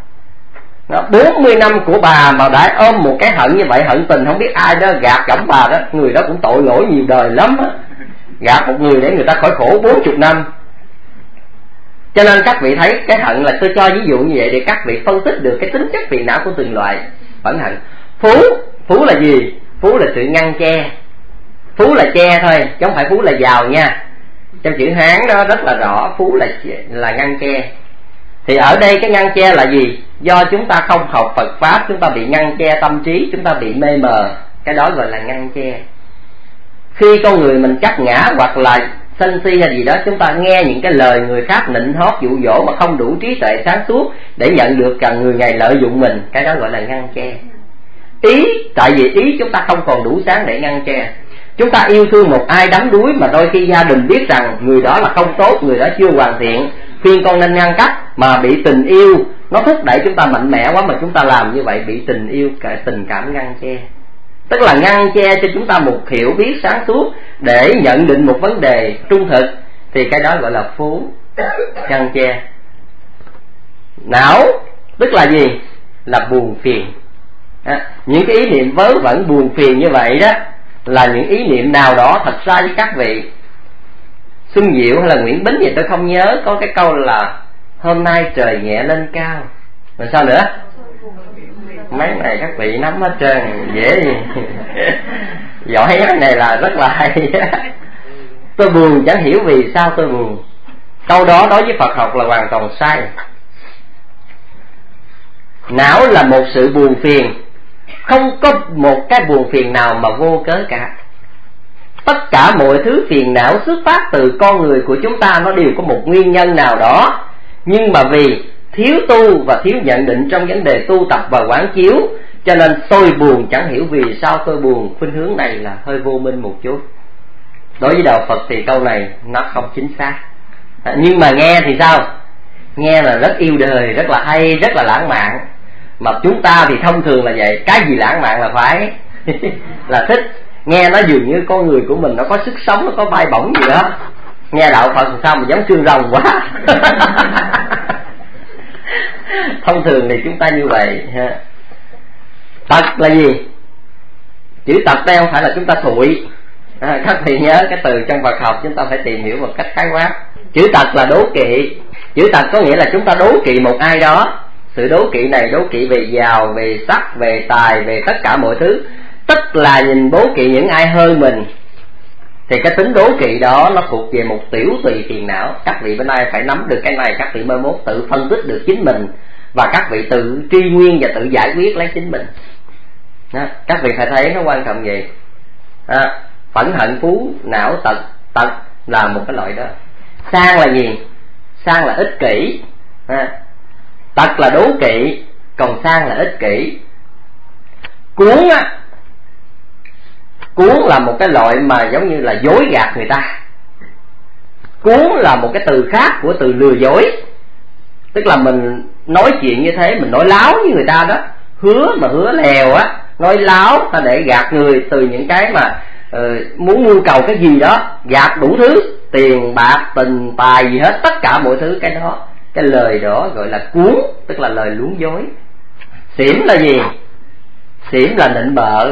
[SPEAKER 2] 40 năm của bà mà đã ôm một cái hận như vậy, hận tình không biết ai đó gạt gẫm bà đó, người đó cũng tội lỗi nhiều đời lắm á. Gạt một người để người ta khỏi khổ 40 năm. Cho nên các vị thấy cái hận là tôi cho ví dụ như vậy để các vị phân tích được cái tính chất phiền não của từng loại phẫn hận. Phú là gì? Phú là sự ngăn che. Phú là che thôi, chứ không phải phú là giàu nha. Trong chữ Hán đó rất là rõ, phú là ngăn che. Thì ở đây cái ngăn che là gì? Do chúng ta không học Phật Pháp, chúng ta bị ngăn che tâm trí, chúng ta bị mê mờ. Cái đó gọi là ngăn che. Khi con người mình chấp ngã hoặc là sân si hay gì đó, chúng ta nghe những cái lời người khác nịnh hót dụ dỗ mà không đủ trí tuệ sáng suốt để nhận được rằng người này lợi dụng mình. Cái đó gọi là ngăn che. Tại vì ý chúng ta không còn đủ sáng để ngăn che. Chúng ta yêu thương một ai đắm đuối mà đôi khi gia đình biết rằng người đó là không tốt, người đó chưa hoàn thiện, khuyên con nên ngăn cách, mà bị tình yêu nó thúc đẩy chúng ta mạnh mẽ quá mà chúng ta làm như vậy, bị tình yêu cả tình cảm ngăn che. Tức là ngăn che cho chúng ta một hiểu biết sáng suốt để nhận định một vấn đề trung thực, thì cái đó gọi là phú, ngăn che. Não tức là gì? Là buồn phiền. Những cái ý niệm vớ vẩn buồn phiền như vậy đó là những ý niệm nào đó thật ra với các vị. Xuân Diệu hay là Nguyễn Bính gì tôi không nhớ, có cái câu là hôm nay trời nhẹ lên cao. Rồi sao nữa? Mấy này các vị nắm hết trơn, dễ gì. Giỏi cái này là rất là hay. Tôi buồn chẳng hiểu vì sao tôi buồn. Câu đó đối với Phật học là hoàn toàn sai. Não là một sự buồn phiền. Không có một cái buồn phiền nào mà vô cớ cả. Tất cả mọi thứ phiền não xuất phát từ con người của chúng ta, nó đều có một nguyên nhân nào đó. Nhưng mà vì thiếu tu và thiếu nhận định trong vấn đề tu tập và quán chiếu, cho nên tôi buồn chẳng hiểu vì sao tôi buồn. Khuynh hướng này là hơi vô minh một chút. Đối với đạo Phật thì câu này nó không chính xác. Nhưng mà nghe thì sao? Nghe là rất yêu đời, rất là hay, rất là lãng mạn. Mà chúng ta thì thông thường là vậy, cái gì lãng mạn là phải là thích. Nghe nó dường như con người của mình nó có sức sống, nó có bay bổng gì đó. Nghe đạo Phật thì sao mà giống xương rồng quá thông thường thì chúng ta như vậy. Tật là gì? Chữ tật đây không phải là chúng ta thụi. Các vị nhớ cái từ trong Phật học chúng ta phải tìm hiểu một cách khái quát. Chữ tật là đố kỵ. Chữ tật có nghĩa là chúng ta đố kỵ một ai đó. Sự đố kỵ này đố kỵ về giàu, về sắc, về tài, về tất cả mọi thứ. Tức là nhìn đố kỵ những ai hơn mình. Thì cái tính đố kỵ đó nó thuộc về một tiểu tùy phiền não. Các vị bên đây phải nắm được cái này. Các vị mai mốt tự phân tích được chính mình, và các vị tự truy nguyên và tự giải quyết lấy chính mình. Các vị phải thấy nó quan trọng vậy. Phẫn hận phú não tật. Tật là một cái loại đó. Sang là gì? Sang là ích kỷ. Tật là đố kỵ, còn sang là ích kỷ. Cuốn á, cuốn là một cái loại mà giống như là dối gạt người ta. Cuốn là một cái từ khác của từ lừa dối. Tức là mình nói chuyện như thế, mình nói láo với người ta đó. Hứa mà hứa lèo á, nói láo ta để gạt người từ những cái mà muốn mưu cầu cái gì đó, gạt đủ thứ, tiền bạc tình tài gì hết, tất cả mọi thứ. Cái đó, cái lời đó gọi là cuốn, tức là lời luống dối. Xỉm là gì? Xỉm là nịnh bợ.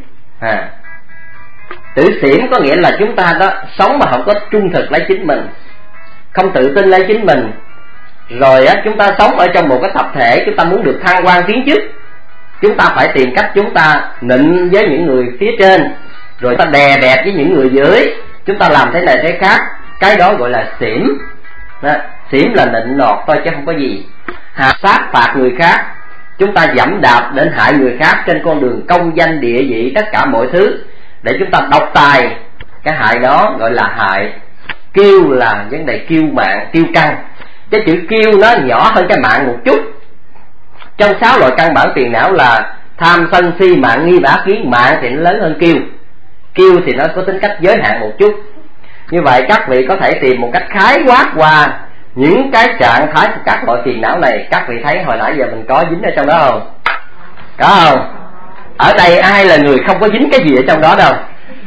[SPEAKER 2] Tự xỉm có nghĩa là chúng ta đó sống mà không có trung thực lấy chính mình, không tự tin lấy chính mình. Rồi á, chúng ta sống ở trong một cái tập thể, chúng ta muốn được thăng quan tiến chức, chúng ta phải tìm cách chúng ta nịnh với những người phía trên, rồi ta đè bẹp với những người dưới, chúng ta làm thế này thế khác. Cái đó gọi là xỉm. Xỉm là nịnh nọt thôi chứ không có gì. Sát phạt người khác, chúng ta dẫm đạp đến hại người khác trên con đường công danh địa vị, tất cả mọi thứ, để chúng ta độc tài. Cái hại đó gọi là hại. Kiêu là vấn đề kiêu mạn, kiêu căng. Cái chữ kiêu nó nhỏ hơn cái mạn một chút. Trong 6 loại căn bản phiền não là tham sân si mạn nghi bá kiến. Mạn thì nó lớn hơn kiêu. Kiêu thì nó có tính cách giới hạn một chút. Như vậy các vị có thể tìm một cách khái quát qua những cái trạng thái của các loại phiền não này. Các vị thấy hồi nãy giờ mình có dính ở trong đó không? Có không? Ở đây ai là người không có dính cái gì ở trong đó đâu?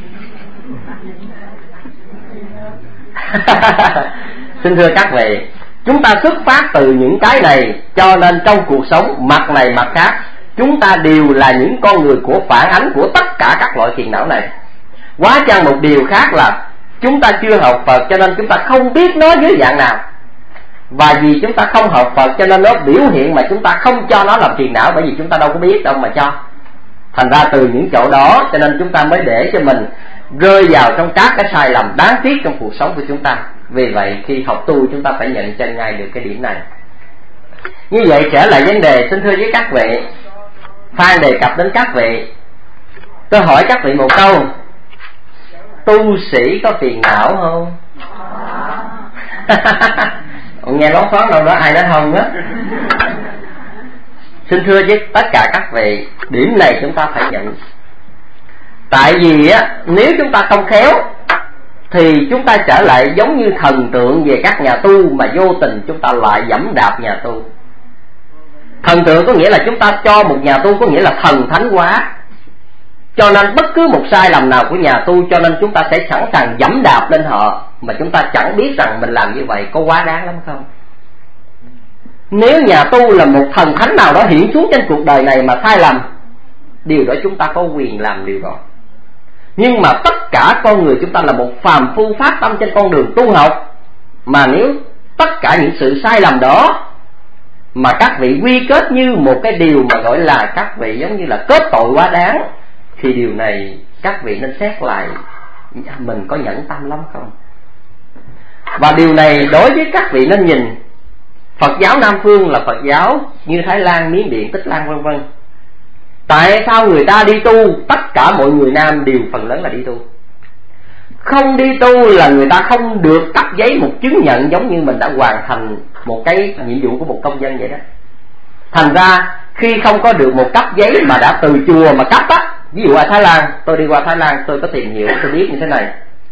[SPEAKER 2] Xin thưa các vị, chúng ta xuất phát từ những cái này, cho nên trong cuộc sống mặt này mặt khác, chúng ta đều là những con người của phản ánh của tất cả các loại phiền não này. Quá chăng một điều khác là chúng ta chưa học Phật, cho nên chúng ta không biết nó dưới dạng nào. Và vì chúng ta không học Phật cho nên nó biểu hiện mà chúng ta không cho nó làm phiền não, bởi vì chúng ta đâu có biết đâu mà cho. Thành ra từ những chỗ đó cho nên chúng ta mới để cho mình rơi vào trong các cái sai lầm đáng tiếc trong cuộc sống của chúng ta. Vì vậy khi học tu chúng ta phải nhận chân ngay được cái điểm này. Như vậy trở lại vấn đề, xin thưa với các vị, Phan đề cập đến các vị. Tôi hỏi các vị một câu, tu sĩ có phiền não không? Nghe nói thoáng đâu đó ai nói không á. Xin thưa với tất cả các vị, điểm này chúng ta phải nhận. Tại vì á, nếu chúng ta không khéo thì chúng ta trở lại giống như thần tượng về các nhà tu, mà vô tình chúng ta lại dẫm đạp nhà tu. Thần tượng có nghĩa là chúng ta cho một nhà tu có nghĩa là thần thánh quá, cho nên bất cứ một sai lầm nào của nhà tu, cho nên chúng ta sẽ sẵn sàng dẫm đạp lên họ, mà chúng ta chẳng biết rằng mình làm như vậy có quá đáng lắm không. Nếu nhà tu là một thần thánh nào đó hiện xuống trên cuộc đời này mà sai lầm, điều đó chúng ta có quyền làm điều đó. Nhưng mà tất cả con người chúng ta là một phàm phu phát tâm trên con đường tu học, mà nếu tất cả những sự sai lầm đó mà các vị quy kết như một cái điều mà gọi là các vị giống như là kết tội quá đáng, thì điều này các vị nên xét lại mình có nhẫn tâm lắm không. Và điều này đối với các vị nên nhìn Phật giáo Nam Phương là Phật giáo như Thái Lan, Miến Điện, Tích Lan vân vân. Tại sao người ta đi tu, tất cả mọi người nam đều phần lớn là đi tu. Không đi tu là người ta không được cấp giấy một chứng nhận giống như mình đã hoàn thành một cái nhiệm vụ của một công dân vậy đó. Thành ra khi không có được một cấp giấy mà đã từ chùa mà cấp á, ví dụ ở Thái Lan, tôi đi qua Thái Lan tôi có tìm hiểu, tôi biết như thế này.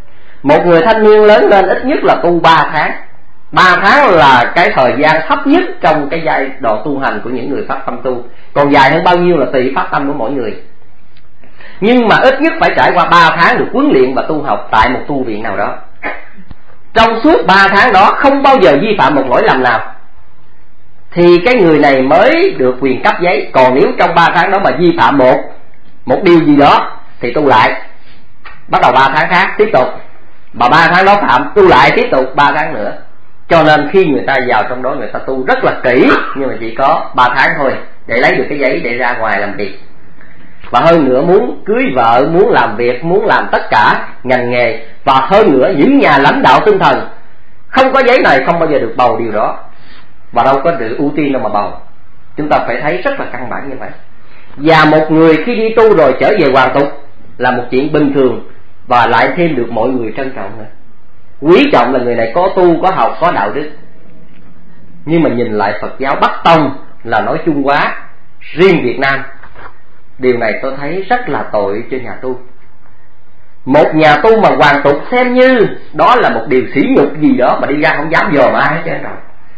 [SPEAKER 2] Một người thanh niên lớn lên ít nhất là tu 3 tháng. 3 tháng là cái thời gian thấp nhất trong cái giai đoạn tu hành của những người phát tâm tu. Còn dài hơn bao nhiêu là tùy phát tâm của mỗi người. Nhưng mà ít nhất phải trải qua 3 tháng được huấn luyện và tu học tại một tu viện nào đó. Trong suốt 3 tháng đó không bao giờ vi phạm một lỗi lầm nào, thì cái người này mới được quyền cấp giấy. Còn nếu trong 3 tháng đó mà vi phạm một điều gì đó thì tu lại, bắt đầu 3 tháng khác tiếp tục, mà 3 tháng đó phạm tu lại tiếp tục 3 tháng nữa. Cho nên khi người ta vào trong đó người ta tu rất là kỹ, nhưng mà chỉ có 3 tháng thôi để lấy được cái giấy để ra ngoài làm việc. Và hơn nữa muốn cưới vợ, muốn làm việc, muốn làm tất cả ngành nghề. Và hơn nữa những nhà lãnh đạo tinh thần không có giấy này không bao giờ được bầu điều đó, và đâu có được ưu tiên đâu mà bầu. Chúng ta phải thấy rất là căn bản như vậy. Và một người khi đi tu rồi trở về hoàn tục là một chuyện bình thường, và lại thêm được mọi người trân trọng nữa. Quý trọng là người này có tu, có học, có đạo đức. Nhưng mà nhìn lại Phật giáo Bắc Tông là nói chung quá, riêng Việt Nam, điều này tôi thấy rất là tội cho nhà tu. Một nhà tu mà hoàn tục xem như đó là một điều sỉ nhục gì đó, mà đi ra không dám dòm ai hết trơn rồi.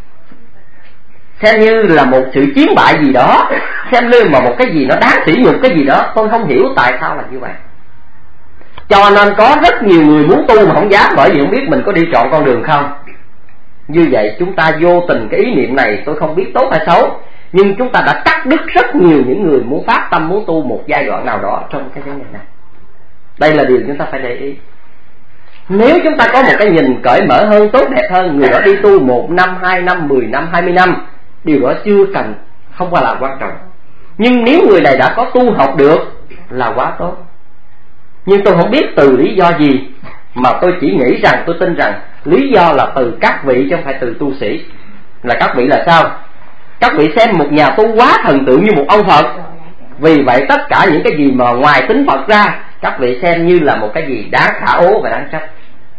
[SPEAKER 2] Xem như là một sự chiến bại gì đó, xem như mà một cái gì nó đáng sỉ nhục cái gì đó. Tôi không hiểu tại sao là như vậy. Cho nên có rất nhiều người muốn tu mà không dám, bởi vì không biết mình có đi chọn con đường không. Như vậy chúng ta vô tình cái ý niệm này, tôi không biết tốt hay xấu, nhưng chúng ta đã cắt đứt rất nhiều những người muốn phát tâm, muốn tu một giai đoạn nào đó trong cái vấn đề này. Đây là điều chúng ta phải để ý. Nếu chúng ta có một cái nhìn cởi mở hơn, tốt đẹp hơn, người đó đi tu 1 năm, 2 năm, 10 năm, 20 năm, điều đó chưa cần, không phải là quan trọng. Nhưng nếu người này đã có tu học được là quá tốt. Nhưng tôi không biết từ lý do gì, mà tôi chỉ nghĩ rằng, tôi tin rằng lý do là từ các vị chứ không phải từ tu sĩ. Là các vị là sao? Các vị xem một nhà tu quá thần tượng như một ông Phật, vì vậy tất cả những cái gì mà ngoài tính Phật ra, các vị xem như là một cái gì đáng khả ố và đáng trách.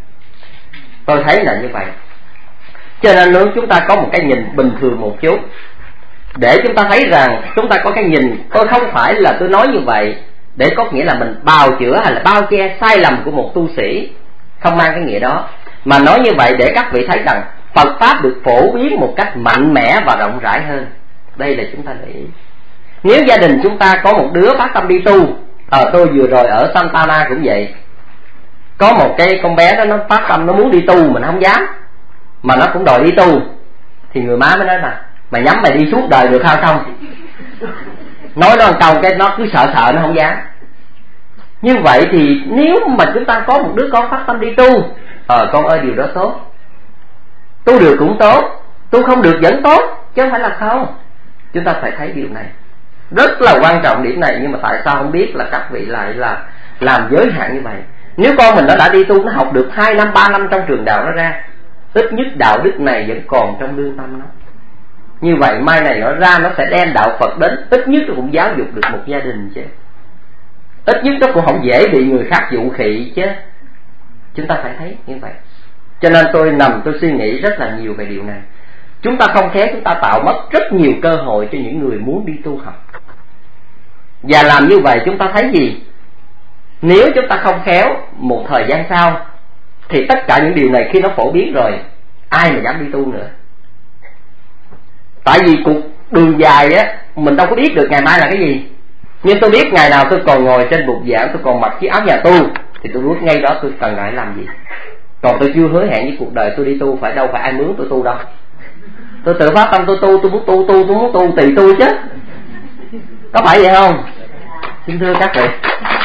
[SPEAKER 2] Tôi thấy là như vậy. Cho nên nếu chúng ta có một cái nhìn bình thường một chút, để chúng ta thấy rằng chúng ta có cái nhìn, tôi không phải là tôi nói như vậy để có nghĩa là mình bào chữa hay là bao che sai lầm của một tu sĩ, không mang cái nghĩa đó, mà nói như vậy để các vị thấy rằng Phật Pháp được phổ biến một cách mạnh mẽ và rộng rãi hơn. Đây là chúng ta để ý. Nếu gia đình chúng ta có một đứa phát tâm đi tu, tôi vừa rồi ở Santana cũng vậy, có một cái con bé đó nó phát tâm nó muốn đi tu mà nó không dám, mà nó cũng đòi đi tu, thì người má mới nói là mày nhắm mày đi suốt đời được hay không? Nói nó một câu cái nó cứ sợ nó không dám. Như vậy thì nếu mà chúng ta có một đứa con phát tâm đi tu, con ơi điều đó tốt, tu được cũng tốt, tu không được vẫn tốt, chứ không phải là không. Chúng ta phải thấy điều này rất là quan trọng, điểm này. Nhưng mà tại sao không biết là các vị lại là làm giới hạn như vậy? Nếu con mình nó đã đi tu, nó học được 2 năm 3 năm trong trường đạo nó ra, ít nhất đạo đức này vẫn còn trong lương tâm nó. Như vậy mai này nó ra nó sẽ đem đạo Phật đến, ít nhất nó cũng giáo dục được một gia đình chứ, ít nhất nó cũng không dễ bị người khác dụ khị chứ. Chúng ta phải thấy như vậy. Cho nên tôi suy nghĩ rất là nhiều về điều này. Chúng ta không khéo, chúng ta tạo mất rất nhiều cơ hội cho những người muốn đi tu học. Và làm như vậy chúng ta thấy gì? Nếu chúng ta không khéo, một thời gian sau thì tất cả những điều này khi nó phổ biến rồi, ai mà dám đi tu nữa. Tại vì cuộc đường dài á, mình đâu có biết được ngày mai là cái gì. Nhưng tôi biết ngày nào tôi còn ngồi trên bục giảng, tôi còn mặc chiếc áo nhà tu, thì tôi biết ngay đó tôi cần phải làm gì. Còn tôi chưa hứa hẹn với cuộc đời tôi đi tu, phải đâu phải ai mướn tôi tu đâu. Tôi tự phát tâm tôi tu, tôi muốn tu tùy tôi chứ. Có phải vậy không? Xin thưa các vị,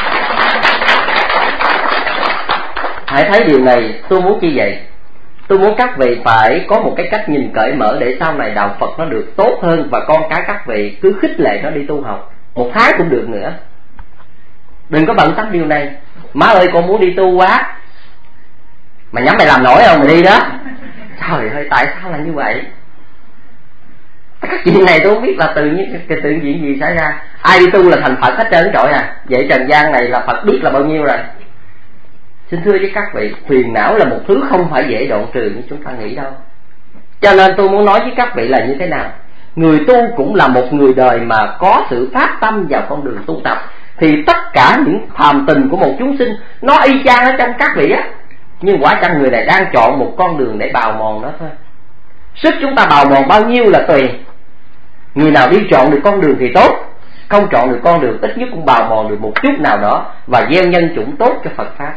[SPEAKER 2] hãy thấy điều này. Tôi muốn như vậy. Tôi muốn các vị phải có một cái cách nhìn cởi mở, để sau này đạo Phật nó được tốt hơn, và con cái các vị cứ khích lệ nó đi tu học 1 tháng cũng được nữa. Đừng có bận tâm điều này. Má ơi con muốn đi tu quá, mà nhắm mày làm nổi không mày đi đó. Trời ơi tại sao là như vậy? Các chuyện này tôi không biết là tự chuyện gì xảy ra. Ai đi tu là thành Phật hết trơn trọi à? Vậy trần gian này là Phật biết là bao nhiêu rồi. Xin thưa với các vị, phiền não là một thứ không phải dễ đoạn trừ như chúng ta nghĩ đâu. Cho nên tôi muốn nói với các vị là như thế nào? Người tu cũng là một người đời mà có sự phát tâm vào con đường tu tập, thì tất cả những phàm tình của một chúng sinh nó y chang ở trong các vị á. Nhưng quả chăng người này đang chọn một con đường để bào mòn nó thôi. Sức chúng ta bào mòn bao nhiêu là tùy. Người nào đi chọn được con đường thì tốt, không chọn được con đường ít nhất cũng bào mòn được một chút nào đó và gieo nhân chủng tốt cho Phật Pháp.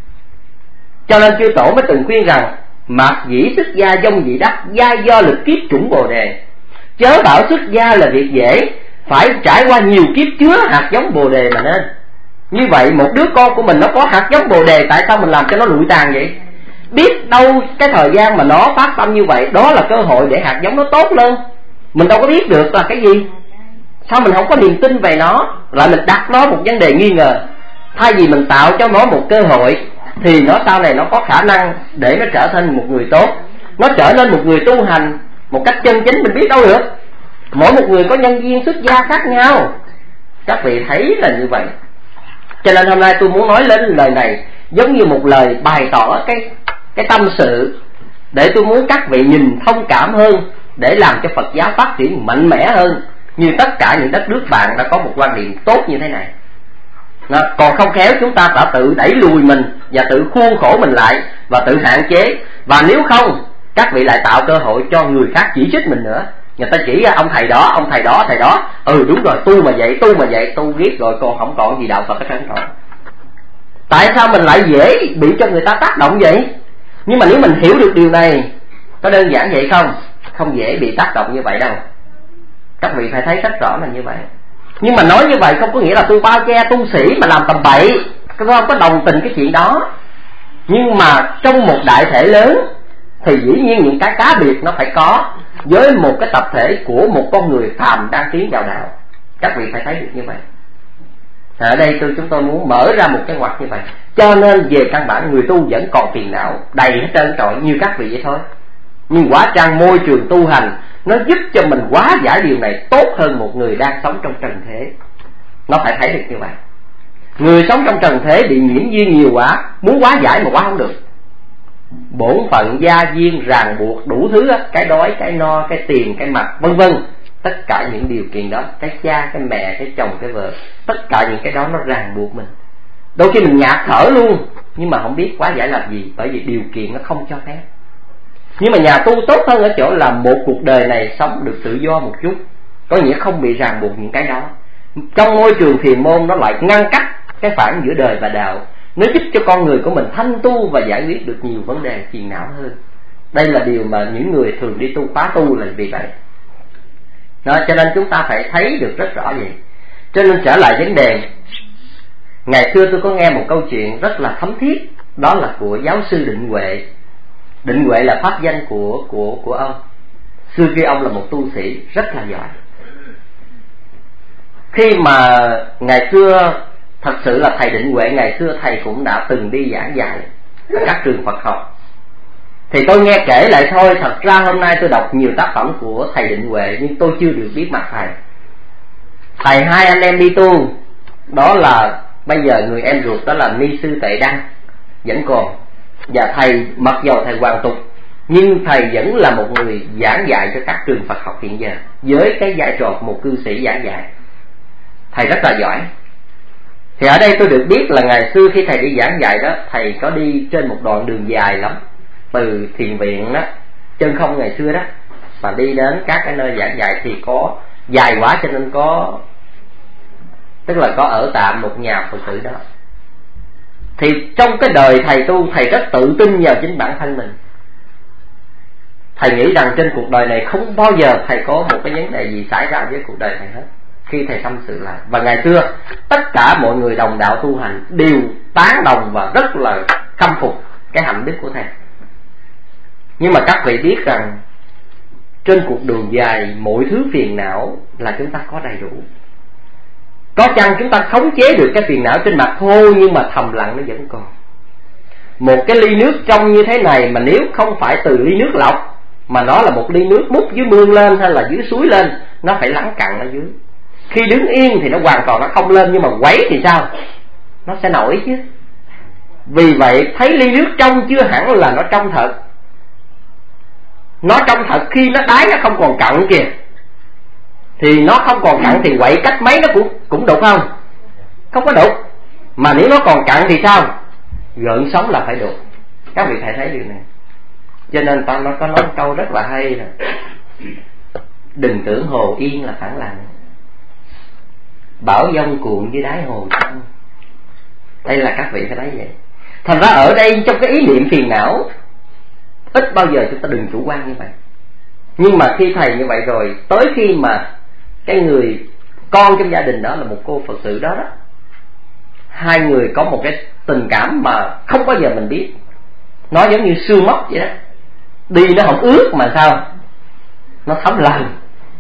[SPEAKER 2] Cho nên chư Tổ mới từng khuyên rằng mạt dĩ xuất gia dông dị đắc, gia do lực kiếp chủng Bồ Đề. Chớ bảo xuất gia là việc dễ, phải trải qua nhiều kiếp chứa hạt giống Bồ Đề mà nên. Như vậy một đứa con của mình nó có hạt giống Bồ Đề, tại sao mình làm cho nó lụi tàn vậy? Biết đâu cái thời gian mà nó phát tâm như vậy, đó là cơ hội để hạt giống nó tốt lên. Mình đâu có biết được là cái gì. Sao mình không có niềm tin về nó, lại mình đặt nó một vấn đề nghi ngờ. Thay vì mình tạo cho nó một cơ hội, thì nó sau này nó có khả năng để nó trở thành một người tốt, nó trở nên một người tu hành một cách chân chính, mình biết đâu được. Mỗi một người có nhân duyên xuất gia khác nhau. Các vị thấy là như vậy. Cho nên hôm nay tôi muốn nói lên lời này giống như một lời bày tỏ cái tâm sự, để tôi muốn các vị nhìn thông cảm hơn, để làm cho Phật giáo phát triển mạnh mẽ hơn, như tất cả những đất nước bạn đã có một quan điểm tốt như thế này. Còn không khéo chúng ta đã tự đẩy lùi mình và tự khuôn khổ mình lại và tự hạn chế. Và nếu không, các vị lại tạo cơ hội cho người khác chỉ trích mình nữa. Người ta chỉ ông thầy đó, ông thầy đó, thầy đó. Đúng rồi, tu mà vậy, tu ghét rồi, còn không còn gì đạo Phật hết trơn rồi. Tại sao mình lại dễ bị cho người ta tác động vậy? Nhưng mà nếu mình hiểu được điều này, có đơn giản vậy không? Không dễ bị tác động như vậy đâu. Các vị phải thấy rất rõ là như vậy. Nhưng mà nói như vậy không có nghĩa là tôi bao che tu sĩ mà làm tầm bậy. Tôi không có đồng tình cái chuyện đó. Nhưng mà trong một đại thể lớn thì dĩ nhiên những cái cá biệt nó phải có, với một cái tập thể của một con người phàm đang tiến vào đạo. Các vị phải thấy được như vậy. Ở đây chúng tôi muốn mở ra một cái ngoặt như vậy. Cho nên về căn bản người tu vẫn còn phiền não đầy hết trơn trọi như các vị vậy thôi. Nhưng quả chăng môi trường tu hành nó giúp cho mình hóa giải điều này tốt hơn một người đang sống trong trần thế. Nó phải thấy được như vậy. Người sống trong trần thế bị nhiễm duyên nhiều quá, muốn hóa giải mà hóa không được. Bổn phận, gia duyên, ràng buộc đủ thứ, cái đói, cái no, cái tiền, cái mặc, vân vân. Tất cả những điều kiện đó, cái cha, cái mẹ, cái chồng, cái vợ, tất cả những cái đó nó ràng buộc mình. Đôi khi mình nhạt thở luôn, nhưng mà không biết hóa giải làm gì, bởi vì điều kiện nó không cho phép. Nhưng mà nhà tu tốt hơn ở chỗ là một cuộc đời này sống được tự do một chút, có nghĩa không bị ràng buộc những cái đó. Trong môi trường thiền môn nó lại ngăn cách cái phản giữa đời và đạo, nó giúp cho con người của mình thanh tu và giải quyết được nhiều vấn đề phiền não hơn. Đây là điều mà những người thường đi tu khóa tu là vì vậy. Đó, cho nên chúng ta phải thấy được rất rõ vậy. Cho nên trở lại vấn đề, ngày xưa tôi có nghe một câu chuyện rất là thấm thiết, đó là của giáo sư Định Huệ. Định Huệ là pháp danh của ông. Xưa kia ông là một tu sĩ rất là giỏi. Khi mà ngày xưa, thật sự là thầy Định Huệ ngày xưa thầy cũng đã từng đi giảng dạy ở các trường Phật học. Thì tôi nghe kể lại thôi, thật ra hôm nay tôi đọc nhiều tác phẩm của thầy Định Huệ nhưng tôi chưa được biết mặt thầy. Thầy hai anh em đi tu, đó là bây giờ người em ruột đó là Ni Sư Tệ Đăng vẫn còn. Và thầy mặc dầu thầy hoàn tục, nhưng thầy vẫn là một người giảng dạy cho các trường Phật học hiện giờ, với cái vai trò một cư sĩ giảng dạy. Thầy rất là giỏi. Thì ở đây tôi được biết là ngày xưa khi thầy đi giảng dạy đó, thầy có đi trên một đoạn đường dài lắm, từ thiền viện đó, chân không ngày xưa đó, mà đi đến các cái nơi giảng dạy thì có dài quá, cho nên có, tức là có ở tạm một nhà Phật tử đó. Thì trong cái đời thầy tu, thầy rất tự tin vào chính bản thân mình. Thầy nghĩ rằng trên cuộc đời này không bao giờ thầy có một cái vấn đề gì xảy ra với cuộc đời thầy hết. Khi thầy tâm sự lại, và ngày xưa tất cả mọi người đồng đạo tu hành đều tán đồng và rất là khâm phục cái hạnh đức của thầy. Nhưng mà các vị biết rằng trên cuộc đường dài mọi thứ phiền não là chúng ta có đầy đủ. Có chăng chúng ta khống chế được cái phiền não trên mặt thôi, nhưng mà thầm lặng nó vẫn còn. Một cái ly nước trong như thế này mà nếu không phải từ ly nước lọc, mà nó là một ly nước múc dưới mương lên hay là dưới suối lên, nó phải lắng cạn ở dưới. Khi đứng yên thì nó hoàn toàn nó không lên, nhưng mà quấy thì sao? Nó sẽ nổi chứ. Vì vậy thấy ly nước trong chưa hẳn là nó trong thật. Nó trong thật khi nó đáy nó không còn cặn kìa, thì nó không còn cặn thì quậy cách mấy nó cũng đục không? Không có đục. Mà nếu nó còn cặn thì sao? Gợn sóng là phải đục. Các vị thầy thấy điều này. Cho nên ta nó có nói một câu rất là hay là đừng tưởng hồ yên là phẳng lặng, bão giông cuộn dưới đáy hồ trong. Đây là các vị phải thấy vậy. Thành ra ở đây trong cái ý niệm phiền não, ít bao giờ chúng ta đừng chủ quan như vậy. Nhưng mà khi thầy như vậy rồi, tới khi mà cái người con trong gia đình đó là một cô Phật tử đó đó, hai người có một cái tình cảm mà không bao giờ mình biết, nó giống như xương móc vậy đó, đi nó không ướt mà sao nó thấm lòng.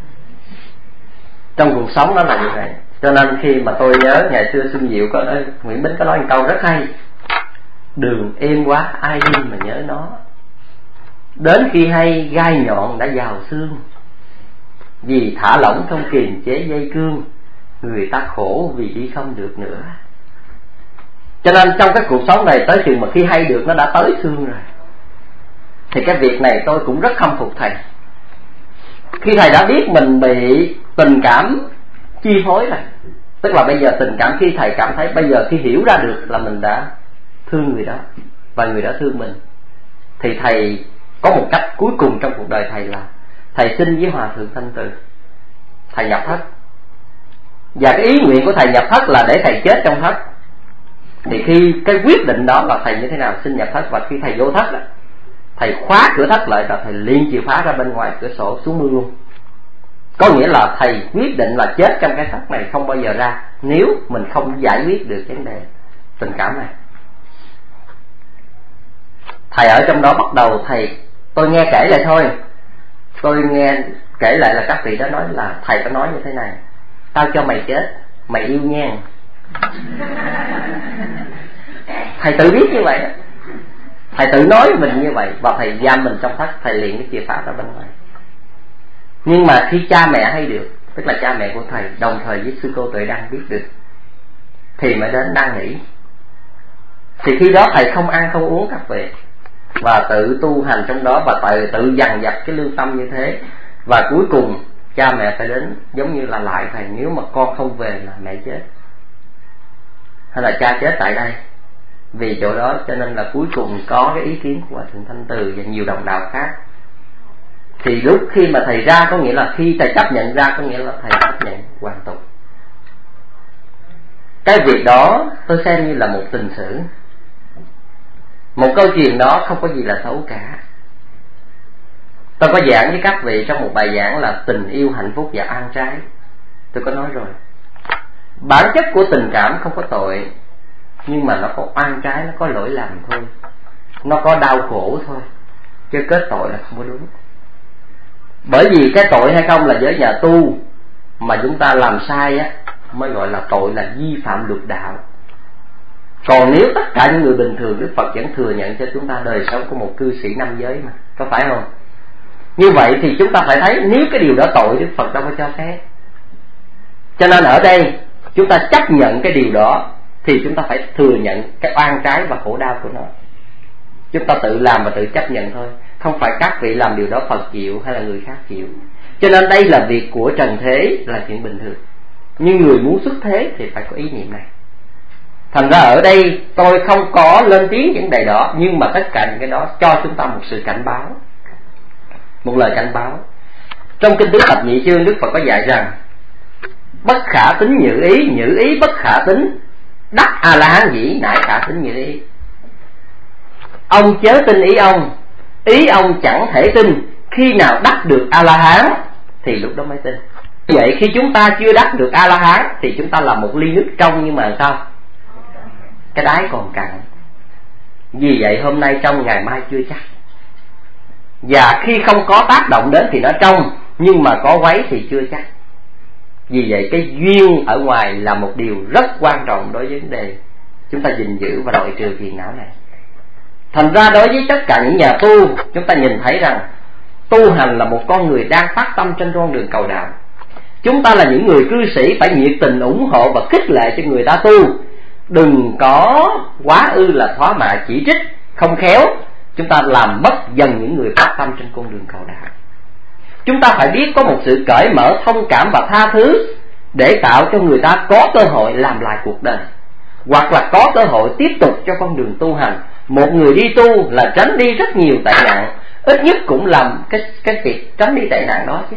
[SPEAKER 2] Trong cuộc sống nó là như vậy. Cho nên khi mà tôi nhớ ngày xưa Xuân Diệu có nói, Nguyễn Bính có nói một câu rất hay: đường êm quá ai đi mà nhớ nó, đến khi hay gai nhọn đã vào xương, vì thả lỏng không kiềm chế dây cương, người ta khổ vì đi không được nữa. Cho nên trong cái cuộc sống này, tới chừng mà khi hay được nó đã tới xương rồi. Thì cái việc này tôi cũng rất khâm phục thầy. Khi thầy đã biết mình bị tình cảm chi phối rồi, tức là bây giờ tình cảm, khi thầy cảm thấy bây giờ khi hiểu ra được là mình đã thương người đó và người đó thương mình, thì thầy có một cách cuối cùng trong cuộc đời thầy là thầy xin với Hòa Thượng Thanh Từ, thầy nhập thất. Và cái ý nguyện của thầy nhập thất là để thầy chết trong thất. Thì khi cái quyết định đó là thầy như thế nào, xin nhập thất, và khi thầy vô thất đó, thầy khóa cửa thất lại và thầy liền chìa khóa ra bên ngoài cửa sổ xuống mương luôn. Có nghĩa là thầy quyết định là chết trong cái thất này, không bao giờ ra, nếu mình không giải quyết được vấn đề tình cảm này. Thầy ở trong đó bắt đầu thầy, tôi nghe kể lại thôi, tôi nghe kể lại là các vị đó nói là thầy có nói như thế này: tao cho mày chết, mày yêu nha. Thầy tự biết như vậy đó. Thầy tự nói mình như vậy, và thầy giam mình trong thất, thầy liền cái chìa khóa ra bên ngoài. Nhưng mà khi cha mẹ hay được, tức là cha mẹ của thầy đồng thời với sư cô Tuệ Đăng biết được, thì mới đến năn nỉ. Thì khi đó thầy không ăn không uống các vị, và tự tu hành trong đó, và tự dằn vặt cái lương tâm như thế. Và cuối cùng cha mẹ phải đến giống như là lại thầy: nếu mà con không về là mẹ chết, hay là cha chết tại đây. Vì chỗ đó cho nên là cuối cùng có cái ý kiến của Hòa Thượng Thanh Từ và nhiều đồng đạo khác. Thì lúc khi mà thầy ra, có nghĩa là khi thầy chấp nhận ra, có nghĩa là thầy chấp nhận hoàn tục. Cái việc đó tôi xem như là một tình sử, một câu chuyện đó không có gì là xấu cả. Tôi có giảng với các vị trong một bài giảng là tình yêu, hạnh phúc và an trái. Tôi có nói rồi, bản chất của tình cảm không có tội, nhưng mà nó có oan trái, nó có lỗi lầm thôi, nó có đau khổ thôi, chứ kết tội là không có đúng. Bởi vì cái tội hay không là với nhà tu mà chúng ta làm sai á mới gọi là tội, là vi phạm luật đạo. Còn nếu tất cả những người bình thường, Đức Phật vẫn thừa nhận cho chúng ta đời sống của một cư sĩ năm giới mà, có phải không? Như vậy thì chúng ta phải thấy nếu cái điều đó tội, Đức Phật đâu có cho phép. Cho nên ở đây chúng ta chấp nhận cái điều đó thì chúng ta phải thừa nhận cái oan trái và khổ đau của nó. Chúng ta tự làm và tự chấp nhận thôi, không phải các vị làm điều đó Phật chịu hay là người khác chịu. Cho nên đây là việc của trần thế, là chuyện bình thường. Nhưng người muốn xuất thế thì phải có ý niệm này. Thành ra ở đây tôi không có lên tiếng vấn đề đó, nhưng mà tất cả những cái đó cho chúng ta một sự cảnh báo, một lời cảnh báo. Trong Kinh Tứ Thập Nhị Chương, Đức Phật có dạy rằng bất khả tín nhữ ý bất khả tín, đắc A-la-hán dĩ nại khả tín nhữ ý. Ông chớ tin ý ông chẳng thể tin, khi nào đắc được A-la-hán thì lúc đó mới tin. Vậy khi chúng ta chưa đắc được A-la-hán thì chúng ta là một ly nước trong, nhưng mà sao? Cái đáy còn cạn. Vì vậy hôm nay trong, ngày mai chưa chắc. Và khi không có tác động đến thì nó trong, nhưng mà có quấy thì chưa chắc. Vì vậy cái duyên ở ngoài là một điều rất quan trọng đối với vấn đề chúng ta gìn giữ và loại trừ phiền não này. Thành ra đối với tất cả những nhà tu, chúng ta nhìn thấy rằng tu hành là một con người đang phát tâm trên con đường cầu đạo. Chúng ta là những người cư sĩ phải nhiệt tình ủng hộ và khích lệ cho người ta tu. Đừng có quá là thoá mạ chỉ trích, không khéo chúng ta làm mất dần những người phát tâm trên con đường cầu đạo. Chúng ta phải biết có một sự cởi mở, thông cảm và tha thứ để tạo cho người ta có cơ hội làm lại cuộc đời, hoặc là có cơ hội tiếp tục cho con đường tu hành, một người đi tu là tránh đi rất nhiều tệ nạn, ít nhất cũng làm cái việc tránh đi tệ nạn đó chứ.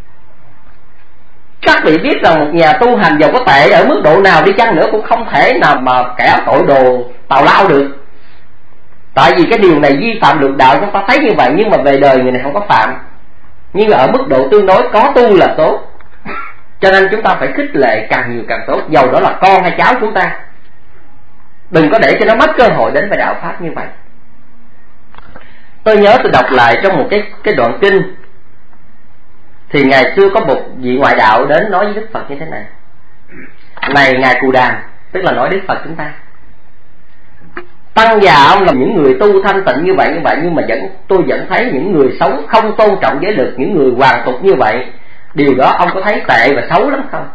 [SPEAKER 2] Các vị biết rằng một nhà tu hành giàu có tệ ở mức độ nào đi chăng nữa cũng không thể nào mà kẻ tội đồ tào lao được. Tại vì cái điều này vi phạm luật đạo, chúng ta thấy như vậy, nhưng mà về đời người này không có phạm. Nhưng ở mức độ tương đối có tu là tốt. Cho nên chúng ta phải khích lệ càng nhiều càng tốt, dầu đó là con hay cháu chúng ta. Đừng có để cho nó mất cơ hội đến với đạo Pháp như vậy. Tôi nhớ tôi đọc lại trong một cái đoạn kinh, thì ngày xưa có một vị ngoại đạo đến nói với Đức Phật như thế này: này ngài Cù Đàm, tức là nói Đức Phật chúng ta, tăng già ông là những người tu thanh tịnh như vậy, nhưng mà tôi vẫn thấy những người sống không tôn trọng giới luật, những người hoàn tục như vậy, điều đó ông có thấy tệ và xấu lắm không?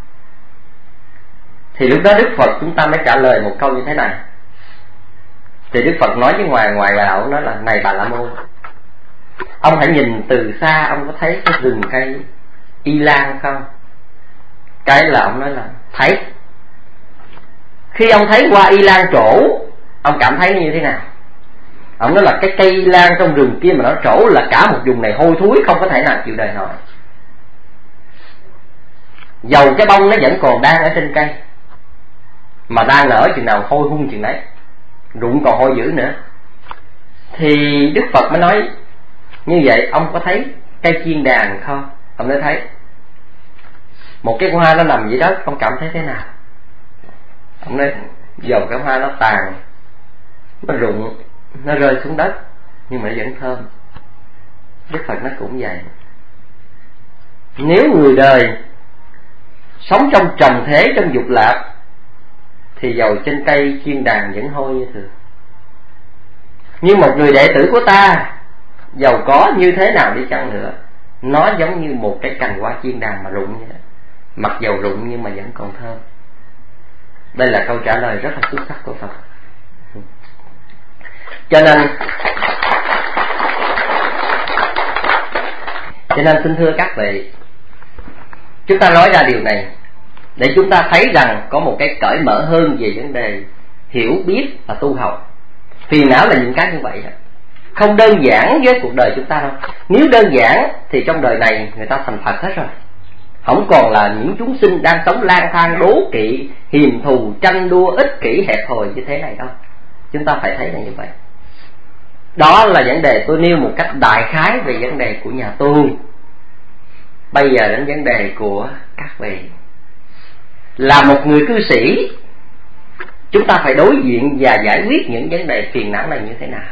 [SPEAKER 2] Thì lúc đó Đức Phật chúng ta mới trả lời một câu như thế này. Thì Đức Phật nói với ngoại đạo, nói là: này Bà La Môn, ông hãy nhìn từ xa, ông có thấy cái rừng cây y lan không? Cái là ông nói là thấy. Khi ông thấy qua y lan trổ, ông cảm thấy như thế nào? Ông nói là cái cây y lan trong rừng kia mà nó trổ là cả một vùng này hôi thối, không có thể nào chịu đời nổi. Dầu cái bông nó vẫn còn đang ở trên cây, mà đang nở chừng nào hôi hung chừng đấy, rụng còn hôi dữ nữa. Thì Đức Phật mới nói như vậy: ông có thấy cây chiên đàn không? Ông nói thấy. Một cái hoa nó nằm dưới đất, ông cảm thấy thế nào? Ông nói dầu cái hoa nó tàn, nó rụng, nó rơi xuống đất, nhưng mà nó vẫn thơm. Đức Phật nó cũng vậy. Nếu người đời sống trong trần thế, trong dục lạc, thì dầu trên cây chiên đàn vẫn hôi như thường. Nhưng một người đệ tử của ta, dầu có như thế nào đi chăng nữa, nó giống như một cái cành hoa chiên đàn mà rụng vậy đó. Mặc dầu rụng nhưng mà vẫn còn thơm. Đây là câu trả lời rất là xuất sắc của Phật. Cho nên xin thưa các vị, chúng ta nói ra điều này để chúng ta thấy rằng có một cái cởi mở hơn về vấn đề hiểu biết và tu học. Phiền não là những cái như vậy đó, không đơn giản với cuộc đời chúng ta đâu. Nếu đơn giản thì trong đời này người ta thành Phật hết rồi, không còn là những chúng sinh đang sống lang thang đố kỵ, hiềm thù, tranh đua, ích kỷ, hẹp hòi như thế này đâu. Chúng ta phải thấy là như vậy. Đó là vấn đề tôi nêu một cách đại khái về vấn đề của nhà tu. Bây giờ đến vấn đề của các vị. Là một người cư sĩ, chúng ta phải đối diện và giải quyết những vấn đề phiền não này như thế nào?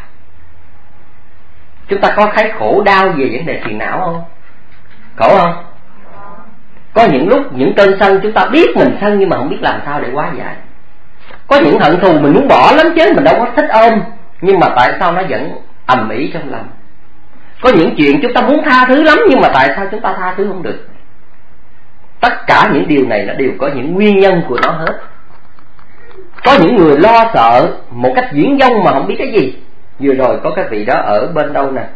[SPEAKER 2] Chúng ta có thấy khổ đau về vấn đề phiền não không? Khổ không? Có những lúc những cơn sân chúng ta biết mình sân nhưng mà không biết làm sao để hóa giải. Có những hận thù mình muốn bỏ lắm chứ mình đâu có thích ôm, nhưng mà tại sao nó vẫn ầm ĩ trong lòng. Có những chuyện chúng ta muốn tha thứ lắm nhưng mà tại sao chúng ta tha thứ không được. Tất cả những điều này nó đều có những nguyên nhân của nó hết. Có những người lo sợ một cách viển vông mà không biết cái gì. Vừa rồi có cái vị đó ở bên đâu nè,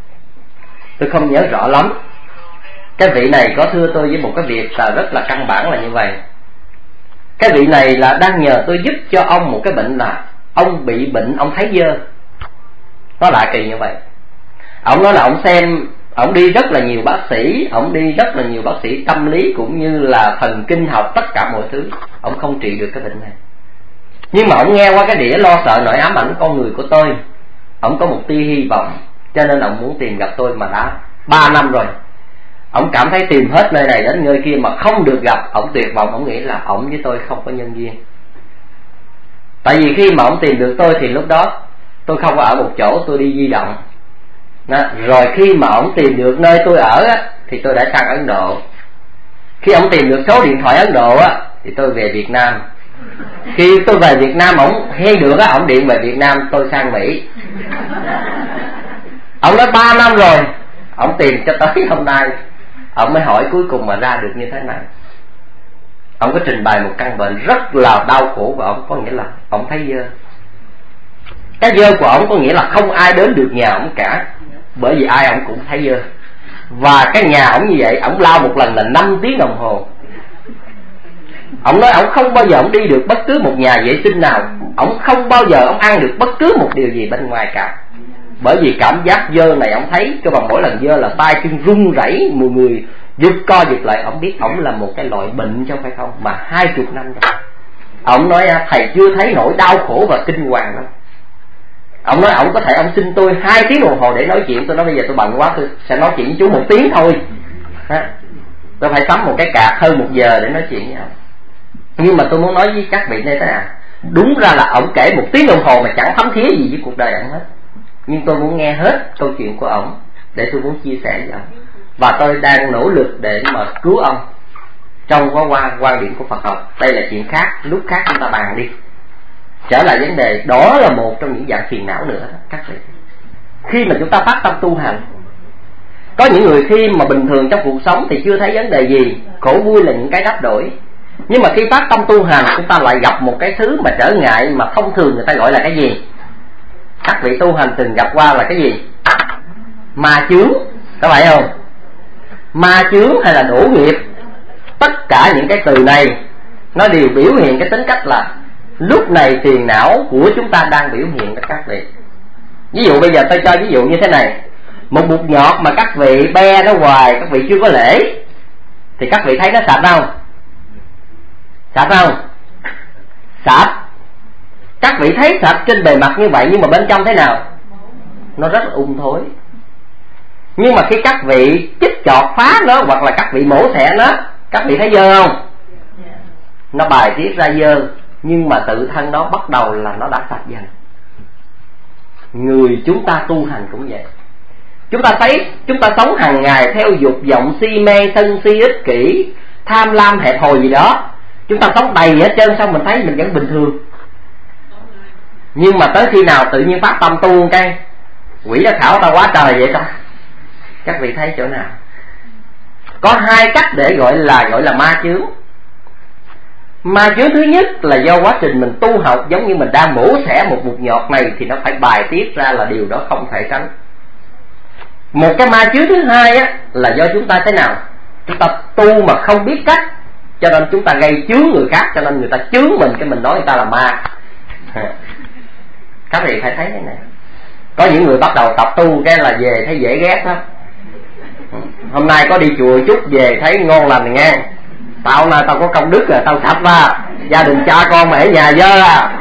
[SPEAKER 2] tôi không nhớ rõ lắm. Cái vị này có thưa tôi với một cái việc là rất là căn bản là như vậy. Cái vị này là đang nhờ tôi giúp cho ông một cái bệnh là ông bị bệnh, ông thấy dơ. Nó lạ kỳ như vậy. Ông nói là ông xem, ông đi rất là nhiều bác sĩ, ông đi rất là nhiều bác sĩ tâm lý cũng như là thần kinh học, tất cả mọi thứ, ông không trị được cái bệnh này. Nhưng mà ông nghe qua cái đĩa lo sợ nỗi ám ảnh con người của tôi, ông có một tia hy vọng, cho nên ông muốn tìm gặp tôi, mà đã 3 năm rồi. Ông cảm thấy tìm hết nơi này đến nơi kia mà không được gặp, ông tuyệt vọng, ông nghĩ là ông với tôi không có nhân duyên. Tại vì khi mà ông tìm được tôi thì lúc đó tôi không có ở một chỗ, tôi đi di động. Đó. Rồi khi mà ông tìm được nơi tôi ở á, thì tôi đã sang Ấn Độ. Khi ông tìm được số điện thoại Ấn Độ á, thì tôi về Việt Nam. Khi tôi về Việt Nam, ông hay được á, ông điện về Việt Nam, tôi sang Mỹ. Ông nói 3 năm rồi, ông tìm cho tới hôm nay, ông mới hỏi cuối cùng mà ra được như thế này. Ông có trình bày một căn bệnh rất là đau khổ của ông, có nghĩa là ông thấy dơ. Cái dơ của ông có nghĩa là không ai đến được nhà ông cả, bởi vì ai ông cũng thấy dơ. Và cái nhà ông như vậy, ông lao một lần là 5 tiếng đồng hồ. Ông nói ông không bao giờ ông đi được bất cứ một nhà vệ sinh nào, ổng không bao giờ ổng ăn được bất cứ một điều gì bên ngoài cả. Bởi vì cảm giác dơ này ổng thấy cho bằng mỗi lần dơ là tay chân run rẩy, mọi người giật co giật lại. Ổng biết ổng là một cái loại bệnh chứ không phải không, mà 20 năm rồi. Ổng nói thầy chưa thấy nỗi đau khổ và kinh hoàng đâu. Ông nói ổng có thể ông xin tôi 2 tiếng đồng hồ để nói chuyện. Tôi nói bây giờ tôi bận quá, tôi sẽ nói chuyện với chú 1 tiếng thôi. Tôi phải sắm một cái cạc hơn 1 giờ để nói chuyện với ông. Nhưng mà tôi muốn nói với các vị đây thế nào, đúng ra là ổng kể 1 tiếng đồng hồ mà chẳng thấm thía gì với cuộc đời ổng hết. Nhưng tôi muốn nghe hết câu chuyện của ổng để tôi muốn chia sẻ với ông. Và tôi đang nỗ lực để mà cứu ông trong quan điểm của Phật học. Đây là chuyện khác, lúc khác chúng ta bàn đi. Trở lại vấn đề, đó là một trong những dạng phiền não nữa đó, các vị. Khi mà chúng ta phát tâm tu hành, có những người khi mà bình thường trong cuộc sống thì chưa thấy vấn đề gì, khổ vui là những cái đắp đổi. Nhưng mà khi phát tâm tu hành, chúng ta lại gặp một cái thứ mà trở ngại mà thông thường người ta gọi là cái gì? Các vị tu hành từng gặp qua là cái gì? Ma chướng, có phải không? Ma chướng hay là đổ nghiệp, tất cả những cái từ này nó đều biểu hiện cái tính cách là lúc này phiền não của chúng ta đang biểu hiện đó các vị. Ví dụ bây giờ tôi cho ví dụ như thế này, một bột nhọt mà các vị be nó hoài, các vị chưa có lễ, thì các vị thấy nó sạch không? Sạch không? Sạch. Các vị thấy sạch trên bề mặt như vậy, nhưng mà bên trong thế nào? Nó rất là thối. Nhưng mà khi các vị chích chọt phá nó, hoặc là các vị mổ xẻ nó, các vị thấy dơ không? Nó bài tiết ra dơ, nhưng mà tự thân nó bắt đầu là nó đã sạch dần. Người chúng ta tu hành cũng vậy. Chúng ta thấy chúng ta sống hàng ngày theo dục vọng si mê, sân si, ích kỷ, tham lam, hẹp hòi gì đó. Chúng ta sống đầy hết trơn, sao mình thấy mình vẫn bình thường. Nhưng mà tới khi nào tự nhiên phát tâm tu cái quỷ đã khảo ta quá trời vậy ta. Các vị thấy chỗ nào? Có 2 cách để gọi là ma chướng. Ma chướng thứ nhất là do quá trình mình tu học, giống như mình đang mổ xẻ một bột nhọt này thì nó phải bài tiết ra, là điều đó không thể tránh. Một cái ma chướng thứ hai á, là do chúng ta thế nào? Chúng ta tu mà không biết cách, cho nên chúng ta gây chướng người khác, cho nên người ta chướng mình, cái mình nói người ta là ma. Các vị phải thấy thế này. Có những người bắt đầu tập tu cái là về thấy dễ ghét lắm. Hôm nay có đi chùa chút về thấy ngon lành nghe. Tao nay tao có công đức rồi, tao sạch ra, gia đình cha con mà ở nhà dơ à.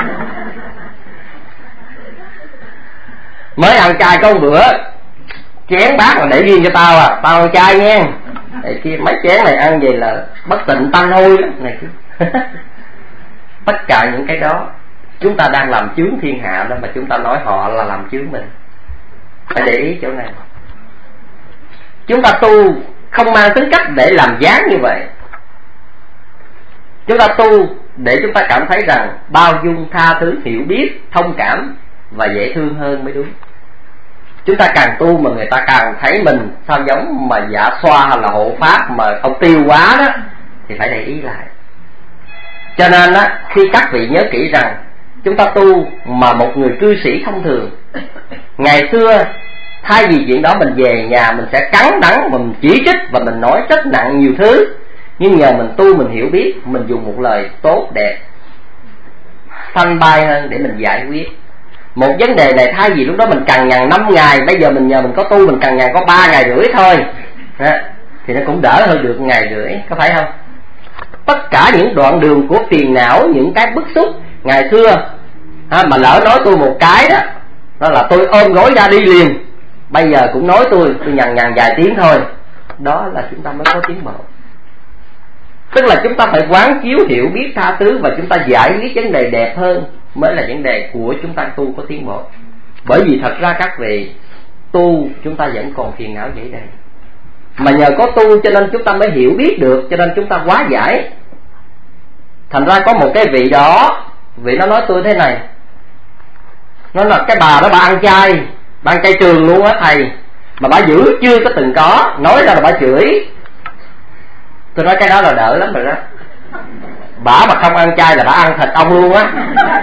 [SPEAKER 2] Mới ăn chay có một bữa, chén bát mà để riêng cho tao à, tao ăn chay nghe. Để kia mấy chén này ăn về là bất tịnh tanh hôi này kia. Tất cả những cái đó chúng ta đang làm chướng thiên hạ đó, mà chúng ta nói họ là làm chướng mình. Phải để ý chỗ này. Chúng ta tu không mang tính cách để làm dáng như vậy. Chúng ta tu để chúng ta cảm thấy rằng bao dung, tha thứ, hiểu biết, thông cảm và dễ thương hơn mới đúng. Chúng ta càng tu mà người ta càng thấy mình sao giống mà dạ xoa hay là hộ pháp mà ông tiêu quá đó, thì phải để ý lại. Cho nên á, khi các vị nhớ kỹ rằng chúng ta tu mà một người cư sĩ thông thường, ngày xưa thay vì chuyện đó mình về nhà mình sẽ cắn đắng, mình chỉ trích và mình nói rất nặng nhiều thứ. Nhưng nhờ mình tu mình hiểu biết, mình dùng một lời tốt đẹp thanh bay hơn để mình giải quyết một vấn đề này. Thay vì lúc đó mình cằn nhằn 5 ngày, bây giờ mình nhờ mình có tu mình cằn nhằn có 3 ngày rưỡi thôi thì nó cũng đỡ hơn được 1 ngày rưỡi, có phải không? Tất cả những đoạn đường của phiền não, những cái bức xúc ngày xưa mà lỡ nói tôi một cái đó là tôi ôm gối ra đi liền, bây giờ cũng nói tôi nhằn vài tiếng thôi. Đó là chúng ta mới có tiến bộ. Tức là chúng ta phải quán chiếu, hiểu biết, tha thứ, và chúng ta giải quyết vấn đề đẹp hơn mới là vấn đề của chúng ta tu có tiến bộ. Bởi vì thật ra các vị tu chúng ta vẫn còn phiền não vậy đây, mà nhờ có tu cho nên chúng ta mới hiểu biết được, cho nên chúng ta hóa giải. Thành ra có một cái vị đó, vị nó nói tôi thế này, nó là cái bà đó bà ăn chay trường luôn á thầy, mà bà giữ chưa có từng có, nói ra là bà chửi. Tôi nói cái đó là đỡ lắm rồi đó. Bà mà không ăn chay là bà ăn thịt ong luôn á.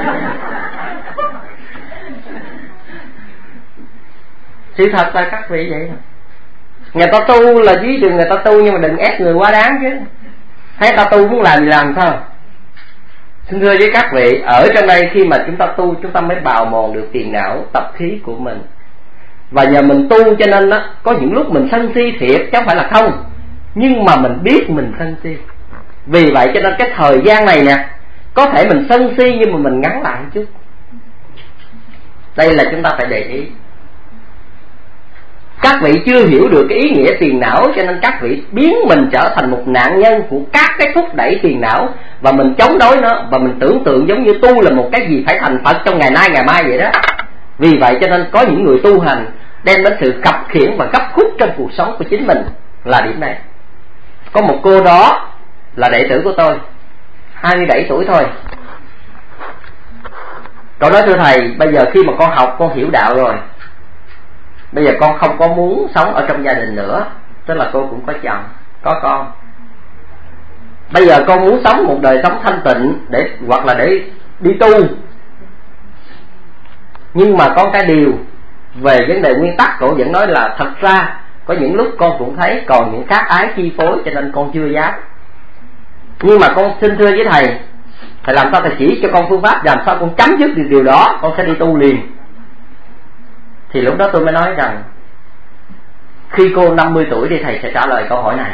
[SPEAKER 2] Sự thật là các vị vậy. Người ta tu là dưới đường người ta tu, nhưng mà đừng ép người quá đáng chứ. Thấy ta tu muốn làm gì làm thôi. Xin thưa với các vị, ở trong đây khi mà chúng ta tu, chúng ta mới bào mòn được phiền não tập khí của mình. Và nhờ mình tu cho nên đó, có những lúc mình sân si thiệt chứ không phải là không, nhưng mà mình biết mình sân si. Vì vậy cho nên cái thời gian này nè, có thể mình sân si nhưng mà mình ngắn lại một chút. Đây là chúng ta phải để ý. Các vị chưa hiểu được cái ý nghĩa phiền não, cho nên các vị biến mình trở thành một nạn nhân của các cái thúc đẩy phiền não, và mình chống đối nó, và mình tưởng tượng giống như tu là một cái gì phải thành Phật trong ngày nay ngày mai vậy đó. Vì vậy cho nên có những người tu hành đem đến sự khập khiễng và gấp khúc trong cuộc sống của chính mình là điểm này. Có một cô đó là đệ tử của tôi, 27 tuổi thôi. Cậu nói: thưa thầy, bây giờ khi mà con học, con hiểu đạo rồi, bây giờ con không có muốn sống ở trong gia đình nữa. Tức là cô cũng có chồng, có con. Bây giờ con muốn sống một đời sống thanh tịnh, hoặc là để đi tu. Nhưng mà có cái điều về vấn đề nguyên tắc, cổ vẫn nói là thật ra có những lúc con cũng thấy còn những khác ái chi phối, cho nên con chưa dám. Nhưng mà con xin thưa với thầy làm sao thầy chỉ cho con phương pháp làm sao con chấm dứt được điều đó, con sẽ đi tu liền. Thì lúc đó tôi mới nói rằng khi cô 50 tuổi thì thầy sẽ trả lời câu hỏi này.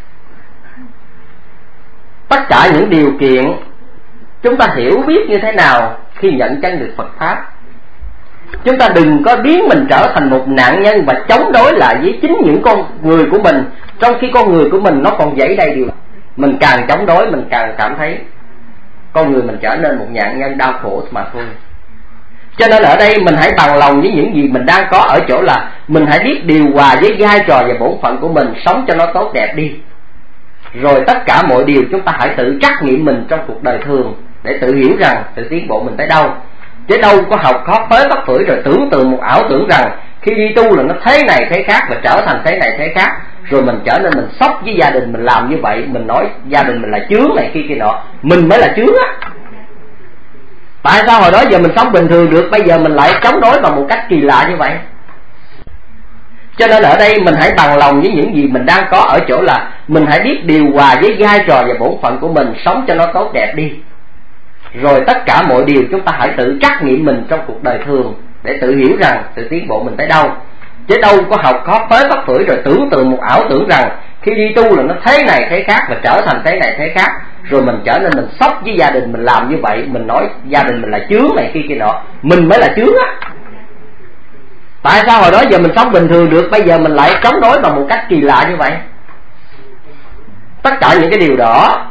[SPEAKER 2] Tất cả những điều kiện chúng ta hiểu biết như thế nào khi nhận chân được Phật Pháp, chúng ta đừng có biến mình trở thành một nạn nhân và chống đối lại với chính những con người của mình, trong khi con người của mình nó còn dẫy đầy điều. Mình càng chống đối, mình càng cảm thấy con người mình trở nên một nạn nhân đau khổ mà thôi. Cho nên ở đây mình hãy bằng lòng với những gì mình đang có, ở chỗ là mình hãy biết điều hòa với vai trò và bổn phận của mình, sống cho nó tốt đẹp đi. Rồi tất cả mọi điều chúng ta hãy tự trắc nghiệm mình trong cuộc đời thường, để tự hiểu rằng sự tiến bộ mình tới đâu. Chứ đâu có học khó phới bắt phửi rồi tưởng tượng một ảo tưởng rằng khi đi tu là nó thế này thế khác, và trở thành thế này thế khác, rồi mình trở nên mình sốc với gia đình mình làm như vậy, mình nói gia đình mình là chướng này kia nọ, mình mới là chướng á. Tại sao hồi đó giờ mình sống bình thường được, bây giờ mình lại chống đối bằng một cách kỳ lạ như vậy? Cho nên ở đây mình hãy bằng lòng với những gì mình đang có, ở chỗ là mình hãy biết điều hòa với vai trò và bổn phận của mình, sống cho nó tốt đẹp đi. Rồi tất cả mọi điều chúng ta hãy tự trắc nghiệm mình trong cuộc đời thường, để tự hiểu rằng sự tiến bộ mình tới đâu. Chứ đâu có học khó phới bắt phửi rồi tưởng tượng một ảo tưởng rằng khi đi tu là nó thế này thế khác, và trở thành thế này thế khác, rồi mình trở nên mình sốc với gia đình mình làm như vậy, mình nói gia đình mình là chướng này kia nọ, mình mới là chướng á. Tại sao hồi đó giờ mình sống bình thường được, bây giờ mình lại chống đối bằng một cách kỳ lạ như vậy? Tất cả những cái điều đó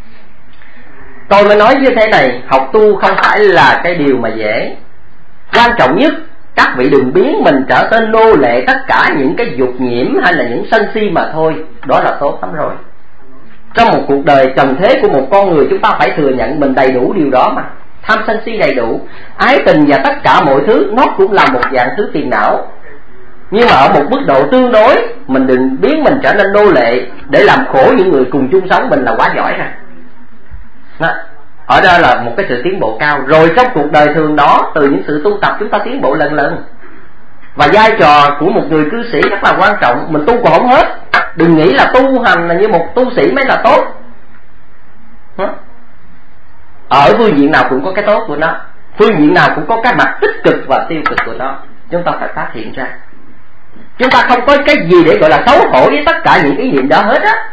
[SPEAKER 2] tôi mới nói như thế này, học tu không phải là cái điều mà dễ. Quan trọng nhất, các vị đừng biến mình trở nên nô lệ tất cả những cái dục nhiễm hay là những sân si mà thôi. Đó là tốt lắm rồi. Trong một cuộc đời trần thế của một con người, chúng ta phải thừa nhận mình đầy đủ điều đó mà. Tham sân si đầy đủ, ái tình và tất cả mọi thứ, nó cũng là một dạng thứ phiền não. Nhưng mà ở một mức độ tương đối, mình đừng biến mình trở nên nô lệ để làm khổ những người cùng chung sống mình là quá giỏi rồi. Đó. Ở đây là một cái sự tiến bộ cao. Rồi trong cuộc đời thường đó, từ những sự tu tập chúng ta tiến bộ lần lần. Và vai trò của một người cư sĩ rất là quan trọng. Mình tu còn không hết. Đừng nghĩ là tu hành là như một tu sĩ mới là tốt. Ở phương diện nào cũng có cái tốt của nó, phương diện nào cũng có cái mặt tích cực và tiêu cực của nó. Chúng ta phải phát hiện ra. Chúng ta không có cái gì để gọi là xấu hổ với tất cả những ý niệm đó hết á.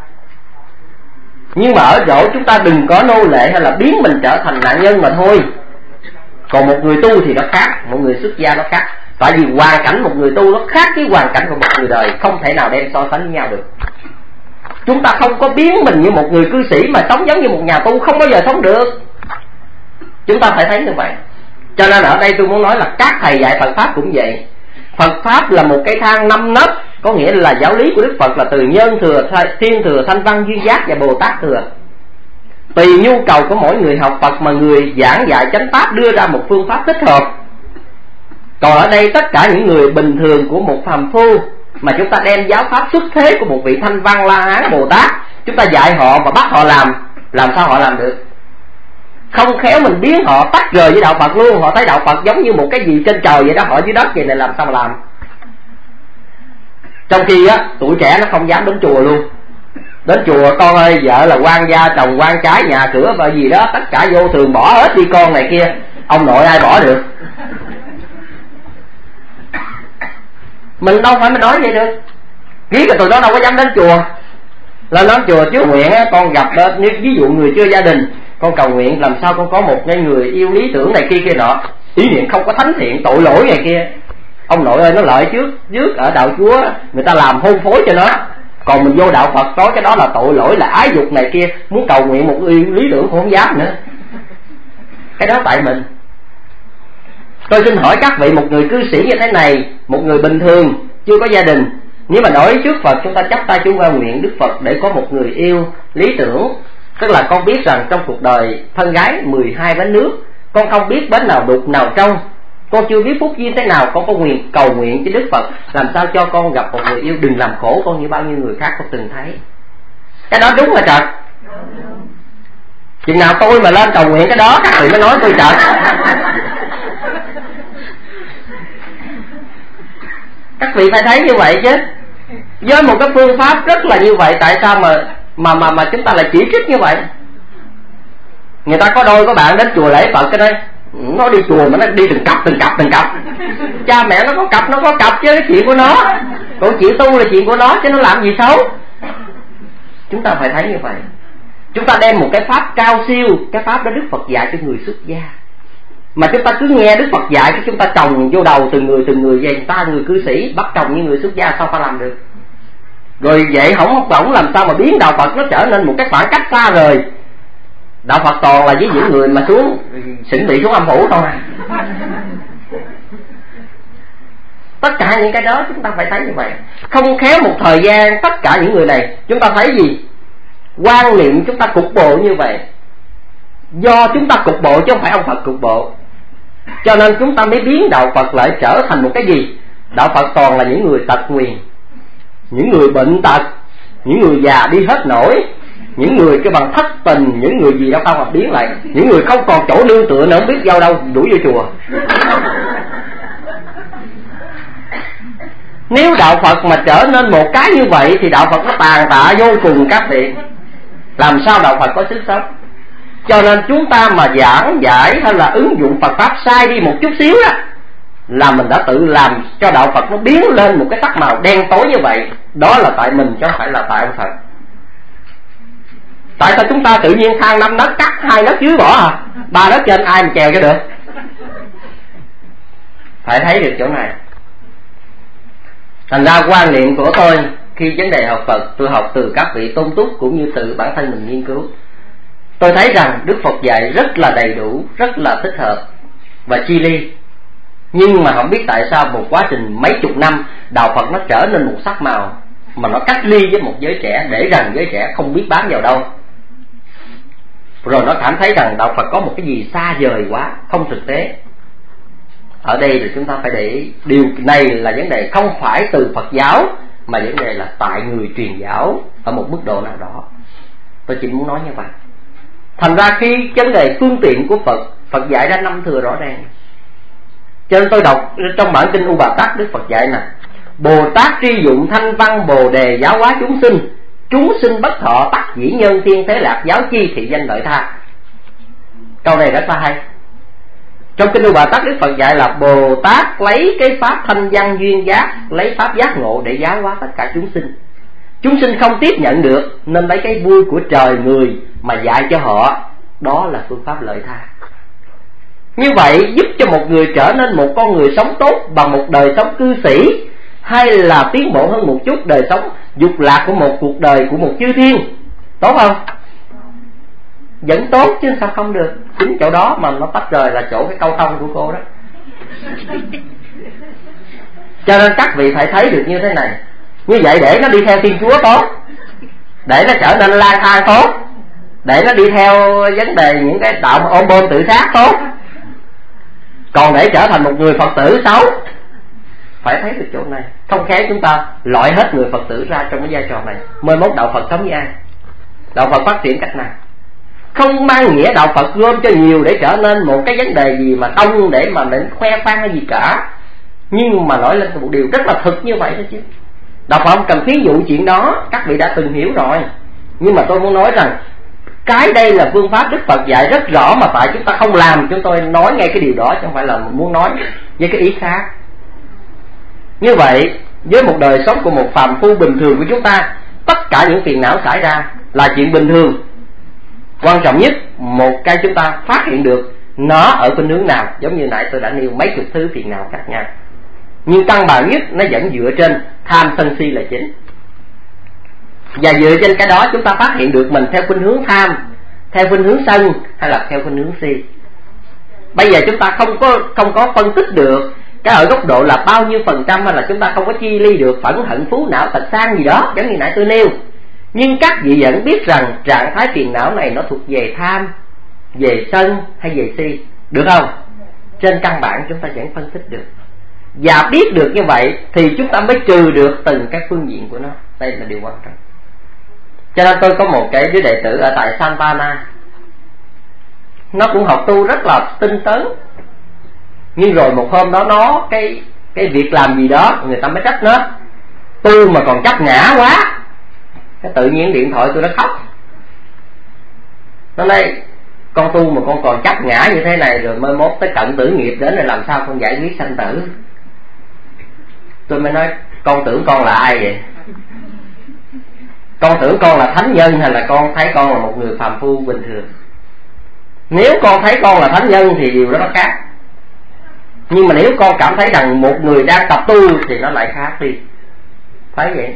[SPEAKER 2] Nhưng mà ở chỗ chúng ta đừng có nô lệ hay là biến mình trở thành nạn nhân mà thôi. Còn một người tu thì nó khác, một người xuất gia nó khác. Tại vì hoàn cảnh một người tu nó khác với hoàn cảnh của một người đời, không thể nào đem so sánh với nhau được. Chúng ta không có biến mình như một người cư sĩ mà sống giống như một nhà tu, không bao giờ sống được. Chúng ta phải thấy như vậy. Cho nên ở đây tôi muốn nói là các thầy dạy Phật Pháp cũng vậy. Phật Pháp là một cái thang 5 nấc, có nghĩa là giáo lý của Đức Phật là từ nhân thừa, thiên thừa, thanh văn, duyên giác và Bồ Tát thừa. Tùy nhu cầu của mỗi người học Phật mà người giảng dạy chánh pháp đưa ra một phương pháp thích hợp. Còn ở đây tất cả những người bình thường của một phàm phu mà chúng ta đem giáo pháp xuất thế của một vị thanh văn La Hán Bồ Tát, chúng ta dạy họ và bắt họ làm sao họ làm được? Không khéo mình biến họ tách rời với đạo Phật luôn. Họ thấy đạo Phật giống như một cái gì trên trời vậy đó, họ dưới đất vậy này làm sao mà làm? Trong khi á, tuổi trẻ nó không dám đến chùa luôn. Đến chùa con ơi, vợ là quan gia, chồng quan trái, nhà cửa và gì đó tất cả vô thường, bỏ hết đi con này kia. Ông nội ai bỏ được? Mình đâu phải mình nói vậy được. Ví là tụi nó đâu có dám đến chùa. Lên đến chùa trước nguyện á, con gặp ví dụ người chưa gia đình, con cầu nguyện làm sao con có một người yêu lý tưởng này kia nọ, ý niệm không có thánh thiện, tội lỗi này kia. Ông nội ơi, nó lợi trước ở đạo Chúa người ta làm hôn phối cho nó, còn mình vô đạo Phật nói cái đó là tội lỗi, là ái dục này kia, muốn cầu nguyện một lý tưởng cũng không dám nữa. Cái đó tại mình. Tôi xin hỏi các vị, một người cư sĩ như thế này, một người bình thường chưa có gia đình, nếu mà nói trước Phật chúng ta chắp tay chúng qua nguyện Đức Phật để có một người yêu lý tưởng, tức là con biết rằng trong cuộc đời thân gái 12 bánh nước, con không biết bánh nào đục nào trong, con chưa biết phúc duyên thế nào, con có cầu nguyện với Đức Phật làm sao cho con gặp một người yêu đừng làm khổ con như bao nhiêu người khác con từng thấy. Cái đó đúng là trật. Chừng nào tôi mà lên cầu nguyện cái đó các vị mới nói tôi trật. Các vị phải thấy như vậy chứ. Với một cái phương pháp rất là như vậy, tại sao mà chúng ta lại chỉ trích như vậy? Người ta có đôi có bạn đến chùa lễ Phật cái đây, nó đi chùa mà nó đi từng cặp. Cha mẹ nó có cặp chứ, cái chuyện của nó. Còn chuyện tu là chuyện của nó chứ nó làm gì xấu. Chúng ta phải thấy như vậy. Chúng ta đem một cái pháp cao siêu, cái pháp đó Đức Phật dạy cho người xuất gia, mà chúng ta cứ nghe Đức Phật dạy cái chúng ta trồng vô đầu từng người về. Người ta người cư sĩ bắt trồng như người xuất gia sao ta làm được? Rồi vậy không làm sao mà biến đạo Phật nó trở nên một cái khoảng cách xa rời. Đạo Phật toàn là với những người mà xuống xỉn bị xuống âm phủ thôi. Tất cả những cái đó chúng ta phải thấy như vậy. Không khéo một thời gian tất cả những người này chúng ta thấy gì? Quan niệm chúng ta cục bộ như vậy. Do chúng ta cục bộ chứ không phải ông Phật cục bộ, cho nên chúng ta mới biến đạo Phật lại trở thành một cái gì? Đạo Phật toàn là những người tật nguyền, những người bệnh tật, những người già đi hết nổi, những người cái bằng thất tình, những người gì đâu không mà biến lại, những người không còn chỗ nương tựa nữa, không biết đâu đâu đuổi vô chùa. Nếu đạo Phật mà trở nên một cái như vậy thì đạo Phật nó tàn tạ vô cùng các vị. Làm sao đạo Phật có sức sống? Cho nên chúng ta mà giảng giải hay là ứng dụng Phật pháp sai đi một chút xíu đó là mình đã tự làm cho đạo Phật nó biến lên một cái sắc màu đen tối như vậy. Đó là tại mình chứ không phải là tại ông Phật. Tại sao chúng ta tự nhiên thang 5 nấc cắt 2 nấc dưới bỏ à? 3 nấc trên ai mà chèo cho được? Phải thấy được chỗ này. Thành ra quan niệm của tôi khi vấn đề học Phật, tôi học từ các vị tôn túc cũng như từ bản thân mình nghiên cứu. Tôi thấy rằng Đức Phật dạy rất là đầy đủ, rất là thích hợp và chi ly. Nhưng mà không biết tại sao một quá trình mấy chục năm đạo Phật nó trở nên một sắc màu mà nó cách ly với một giới trẻ, để rằng giới trẻ không biết bám vào đâu. Rồi nó cảm thấy rằng đạo Phật có một cái gì xa vời quá, không thực tế. Ở đây là chúng ta phải để ý, điều này là vấn đề không phải từ Phật giáo, mà vấn đề là tại người truyền giáo ở một mức độ nào đó. Tôi chỉ muốn nói như vậy. Thành ra khi vấn đề phương tiện của Phật dạy ra 5 thừa rõ ràng. Cho nên tôi đọc trong bản kinh U Bà Tát, Đức Phật dạy nè: Bồ Tát tri dụng thanh văn Bồ đề giáo hóa chúng sinh bất thọ tắc dĩ nhân thiên thế lạc giáo chi thị danh lợi tha. Câu này rất là hay. Trong kinh U Bà Tát, Đức Phật dạy là Bồ Tát lấy cái pháp thanh văn duyên giác, lấy pháp giác ngộ để giáo hóa tất cả chúng sinh. Chúng sinh không tiếp nhận được nên lấy cái vui của trời người mà dạy cho họ. Đó là phương pháp lợi tha. Như vậy giúp cho một người trở nên một con người sống tốt bằng một đời sống cư sĩ, hay là tiến bộ hơn một chút đời sống dục lạc của một cuộc đời của một chư thiên. Tốt không? Vẫn tốt chứ sao không được. Chính chỗ đó mà nó tách rời là chỗ cái câu thông của cô đó. Cho nên các vị phải thấy được như thế này. Như vậy để nó đi theo Thiên Chúa tốt, để nó trở nên lang thang tốt, để nó đi theo vấn đề những cái đạo ôm bôn tự sát tốt. Còn để trở thành một người Phật tử xấu, phải thấy được chỗ này. Không khéo chúng ta loại hết người Phật tử ra trong cái vai trò này. Mới mốt đạo Phật sống với ai? Đạo Phật phát triển cách nào? Không mang nghĩa đạo Phật gom cho nhiều để trở nên một cái vấn đề gì mà đông để mà đến khoe khoang hay gì cả. Nhưng mà nói lên một điều rất là thực như vậy đó chứ. Đạo Phật không cần thí dụ chuyện đó, các vị đã từng hiểu rồi.
[SPEAKER 3] Nhưng mà tôi muốn nói rằng cái đây là phương pháp Đức Phật dạy rất rõ, mà tại chúng ta không làm. Chúng tôi nói ngay cái điều đó chứ không phải là muốn nói với cái ý khác. Như vậy với một đời sống của một phàm phu bình thường của chúng ta, tất cả những phiền não xảy ra là chuyện bình thường. Quan trọng nhất một cái chúng ta phát hiện được nó ở bên hướng nào. Giống như nãy tôi đã nêu mấy chục thứ phiền não khác nhau, nhưng căn bản nhất nó vẫn dựa trên tham sân si là chính. Và dựa trên cái đó chúng ta phát hiện được mình theo khuynh hướng tham, theo khuynh hướng sân, hay là theo khuynh hướng si. Bây giờ chúng ta không có phân tích được cái ở góc độ là bao nhiêu phần trăm, hay là chúng ta không có chia ly được phẫn hận phú não tật sang gì đó, giống như nãy tôi nêu. Nhưng các vị vẫn biết rằng trạng thái phiền não này nó thuộc về tham, về sân hay về si, được không? Trên căn bản chúng ta vẫn phân tích được. Và biết được như vậy thì chúng ta mới trừ được từng cái phương diện của nó. Đây là điều quan trọng. Cho nên tôi có một cái đứa đệ tử ở tại Santana, nó cũng học tu rất là tinh tấn. Nhưng rồi một hôm đó nó cái việc làm gì đó người ta mới trách nó tu mà còn chấp ngã quá. Cái tự nhiên điện thoại tôi nó khóc. Nó nói con tu mà con còn chấp ngã như thế này, rồi mai mốt tới cận tử nghiệp đến rồi làm sao con giải quyết sanh tử. Tôi mới nói con tưởng con là ai vậy? Con tưởng con là thánh nhân hay là con thấy con là một người phàm phu bình thường? Nếu con thấy con là thánh nhân thì điều đó nó khác. Nhưng mà nếu con cảm thấy rằng một người đang tập tu thì nó lại khác đi. Phải vậy.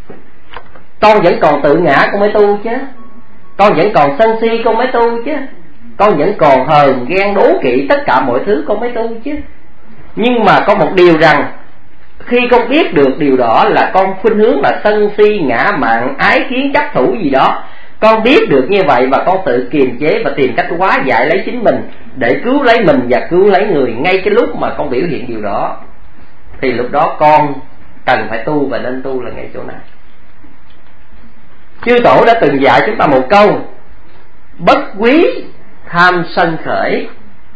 [SPEAKER 3] Con vẫn còn tự ngã con mới tu chứ. Con vẫn còn sân si con mới tu chứ. Con vẫn còn hờn ghen đố kỵ tất cả mọi thứ con mới tu chứ. Nhưng mà có một điều rằng khi con biết được điều đó là con khuynh hướng là sân si, ngã mạn, ái kiến, chấp thủ gì đó, con biết được như vậy và con tự kiềm chế và tìm cách hóa giải lấy chính mình để cứu lấy mình và cứu lấy người. Ngay cái lúc mà con biểu hiện điều đó thì lúc đó con cần phải tu, và nên tu là ngay chỗ nào. Chư Tổ đã từng dạy chúng ta một câu: bất quý tham sân khởi,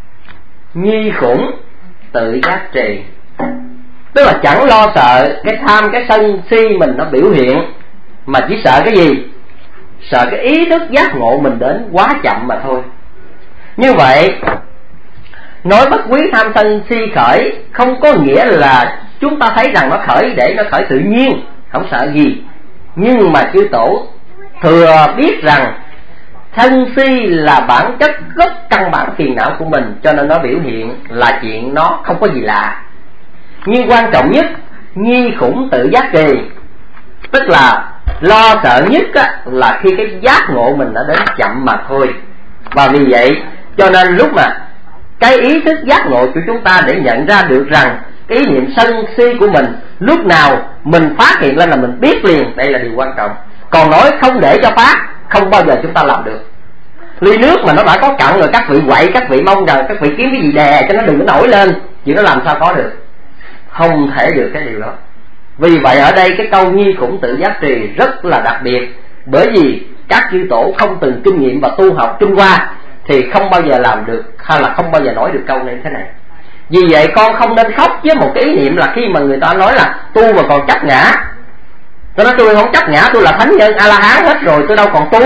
[SPEAKER 3] nhi khủng tự giác trì. Tức là chẳng lo sợ cái tham, cái sân si mình nó biểu hiện, mà chỉ sợ cái gì? Sợ cái ý thức giác ngộ mình đến quá chậm mà thôi. Như vậy nói bất quý tham sân si khởi không có nghĩa là chúng ta thấy rằng nó khởi để nó khởi tự nhiên, không sợ gì. Nhưng mà chư Tổ thừa biết rằng sân si là bản chất gốc căn bản phiền não của mình, cho nên nó biểu hiện là chuyện nó không có gì lạ. Nhưng quan trọng nhất, nhi khủng tự giác trì, tức là lo sợ nhất là khi cái giác ngộ mình đã đến chậm mà thôi. Và vì vậy cho nên lúc mà cái ý thức giác ngộ của chúng ta để nhận ra được rằng cái ý niệm sân si của mình lúc nào mình phát hiện lên là mình biết liền, đây là điều quan trọng. Còn nói không để cho phát, không bao giờ chúng ta làm được. Ly nước mà nó đã có cặn rồi các vị quậy, các vị mong rằng các vị kiếm cái gì đè cho nó đừng có nổi lên, chuyện nó làm sao có được? Không thể được cái điều đó. Vì vậy ở đây cái câu nhi khủng tự giác trì rất là đặc biệt, bởi vì các chư Tổ không từng kinh nghiệm và tu học Trung Hoa thì không bao giờ làm được, hay là không bao giờ nói được câu này thế này. Vì vậy con không nên khóc với một cái ý niệm là khi mà người ta nói là tu mà còn chấp ngã. Tôi nói tôi không chấp ngã, tôi là thánh nhân A-la-hán hết rồi, tôi đâu còn tu.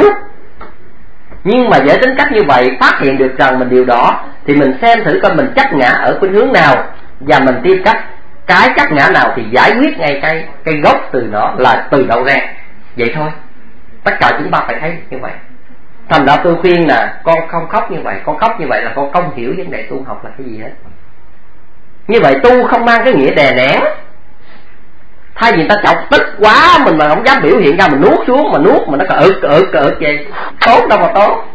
[SPEAKER 3] Nhưng mà với tính cách như vậy, phát hiện được rằng mình điều đó thì mình xem thử coi mình chấp ngã ở khuynh hướng nào, và mình tìm cách cái chấp ngã nào thì giải quyết ngay cái gốc từ nó là từ đâu ra. Vậy thôi. Tất cả chúng ta phải thấy như vậy. Thành ra tôi khuyên là con không khóc như vậy. Con khóc như vậy là con không hiểu vấn đề tu học là cái gì hết. Như vậy tu không mang cái nghĩa đè nén. Thay vì ta chọc tức quá mình mà không dám biểu hiện ra, mình nuốt xuống, mà nuốt mà nó ực vậy, tốt đâu mà tốt.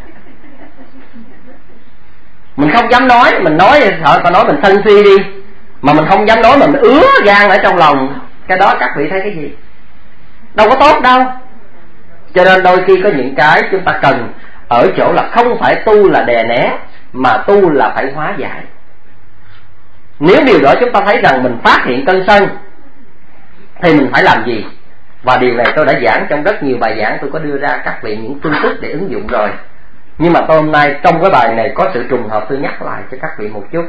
[SPEAKER 3] Mình không dám nói, mình nói sợ ta nói mình sân si đi, mà mình không dám nói mà mình ứa gan ở trong lòng, cái đó các vị thấy cái gì? Đâu có tốt đâu. Cho nên đôi khi có những cái chúng ta cần ở chỗ là không phải tu là đè nén, mà tu là phải hóa giải. Nếu điều đó chúng ta thấy rằng mình phát hiện cơn sân thì mình phải làm gì? Và điều này tôi đã giảng trong rất nhiều bài giảng, tôi có đưa ra các vị những phương thức để ứng dụng rồi. Nhưng mà tôi hôm nay trong cái bài này có sự trùng hợp, tôi nhắc lại cho các vị một chút.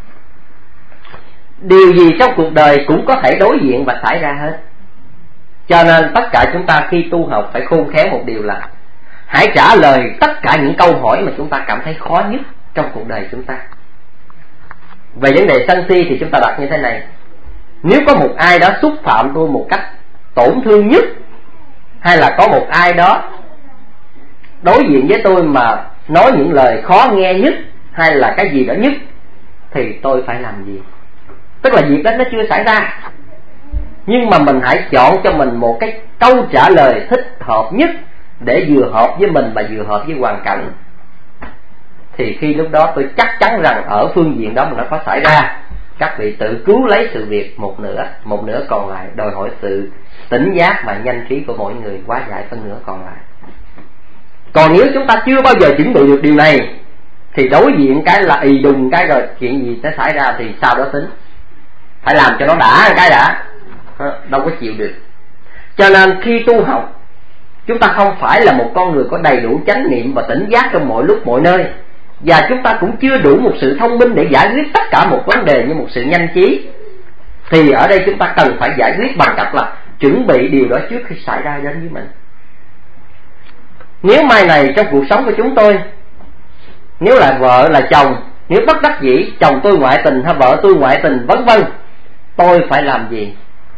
[SPEAKER 3] Điều gì trong cuộc đời cũng có thể đối diện và xảy ra hết. Cho nên tất cả chúng ta khi tu học phải khôn khéo một điều là hãy trả lời tất cả những câu hỏi mà chúng ta cảm thấy khó nhất trong cuộc đời chúng ta. Về vấn đề sân si thì chúng ta đặt như thế này: nếu có một ai đó xúc phạm tôi một cách tổn thương nhất, hay là có một ai đó đối diện với tôi mà nói những lời khó nghe nhất, hay là cái gì đó nhất, thì tôi phải làm gì? Tức là việc đó nó chưa xảy ra, nhưng mà mình hãy chọn cho mình một cái câu trả lời thích hợp nhất, để vừa hợp với mình và vừa hợp với hoàn cảnh. Thì khi lúc đó tôi chắc chắn rằng ở phương diện đó mà nó có xảy ra, các vị tự cứu lấy sự việc một nửa còn lại đòi hỏi sự tỉnh giác và nhanh trí của mỗi người hóa giải phân nửa còn lại. Còn nếu chúng ta chưa bao giờ chuẩn bị được điều này, thì đối diện cái là ì đùng cái rồi chuyện gì sẽ xảy ra thì sau đó tính. Phải làm cho nó đã cái đã, đâu có chịu được. Cho nên khi tu học, chúng ta không phải là một con người có đầy đủ chánh niệm và tỉnh giác trong mọi lúc mọi nơi, và chúng ta cũng chưa đủ một sự thông minh để giải quyết tất cả một vấn đề như một sự nhanh trí. Thì ở đây chúng ta cần phải giải quyết bằng cách là chuẩn bị điều đó trước khi xảy ra đến với mình. Nếu mai này trong cuộc sống của chúng tôi, nếu là vợ là chồng, nếu bất đắc dĩ chồng tôi ngoại tình hay vợ tôi ngoại tình vân vân, tôi phải làm gì?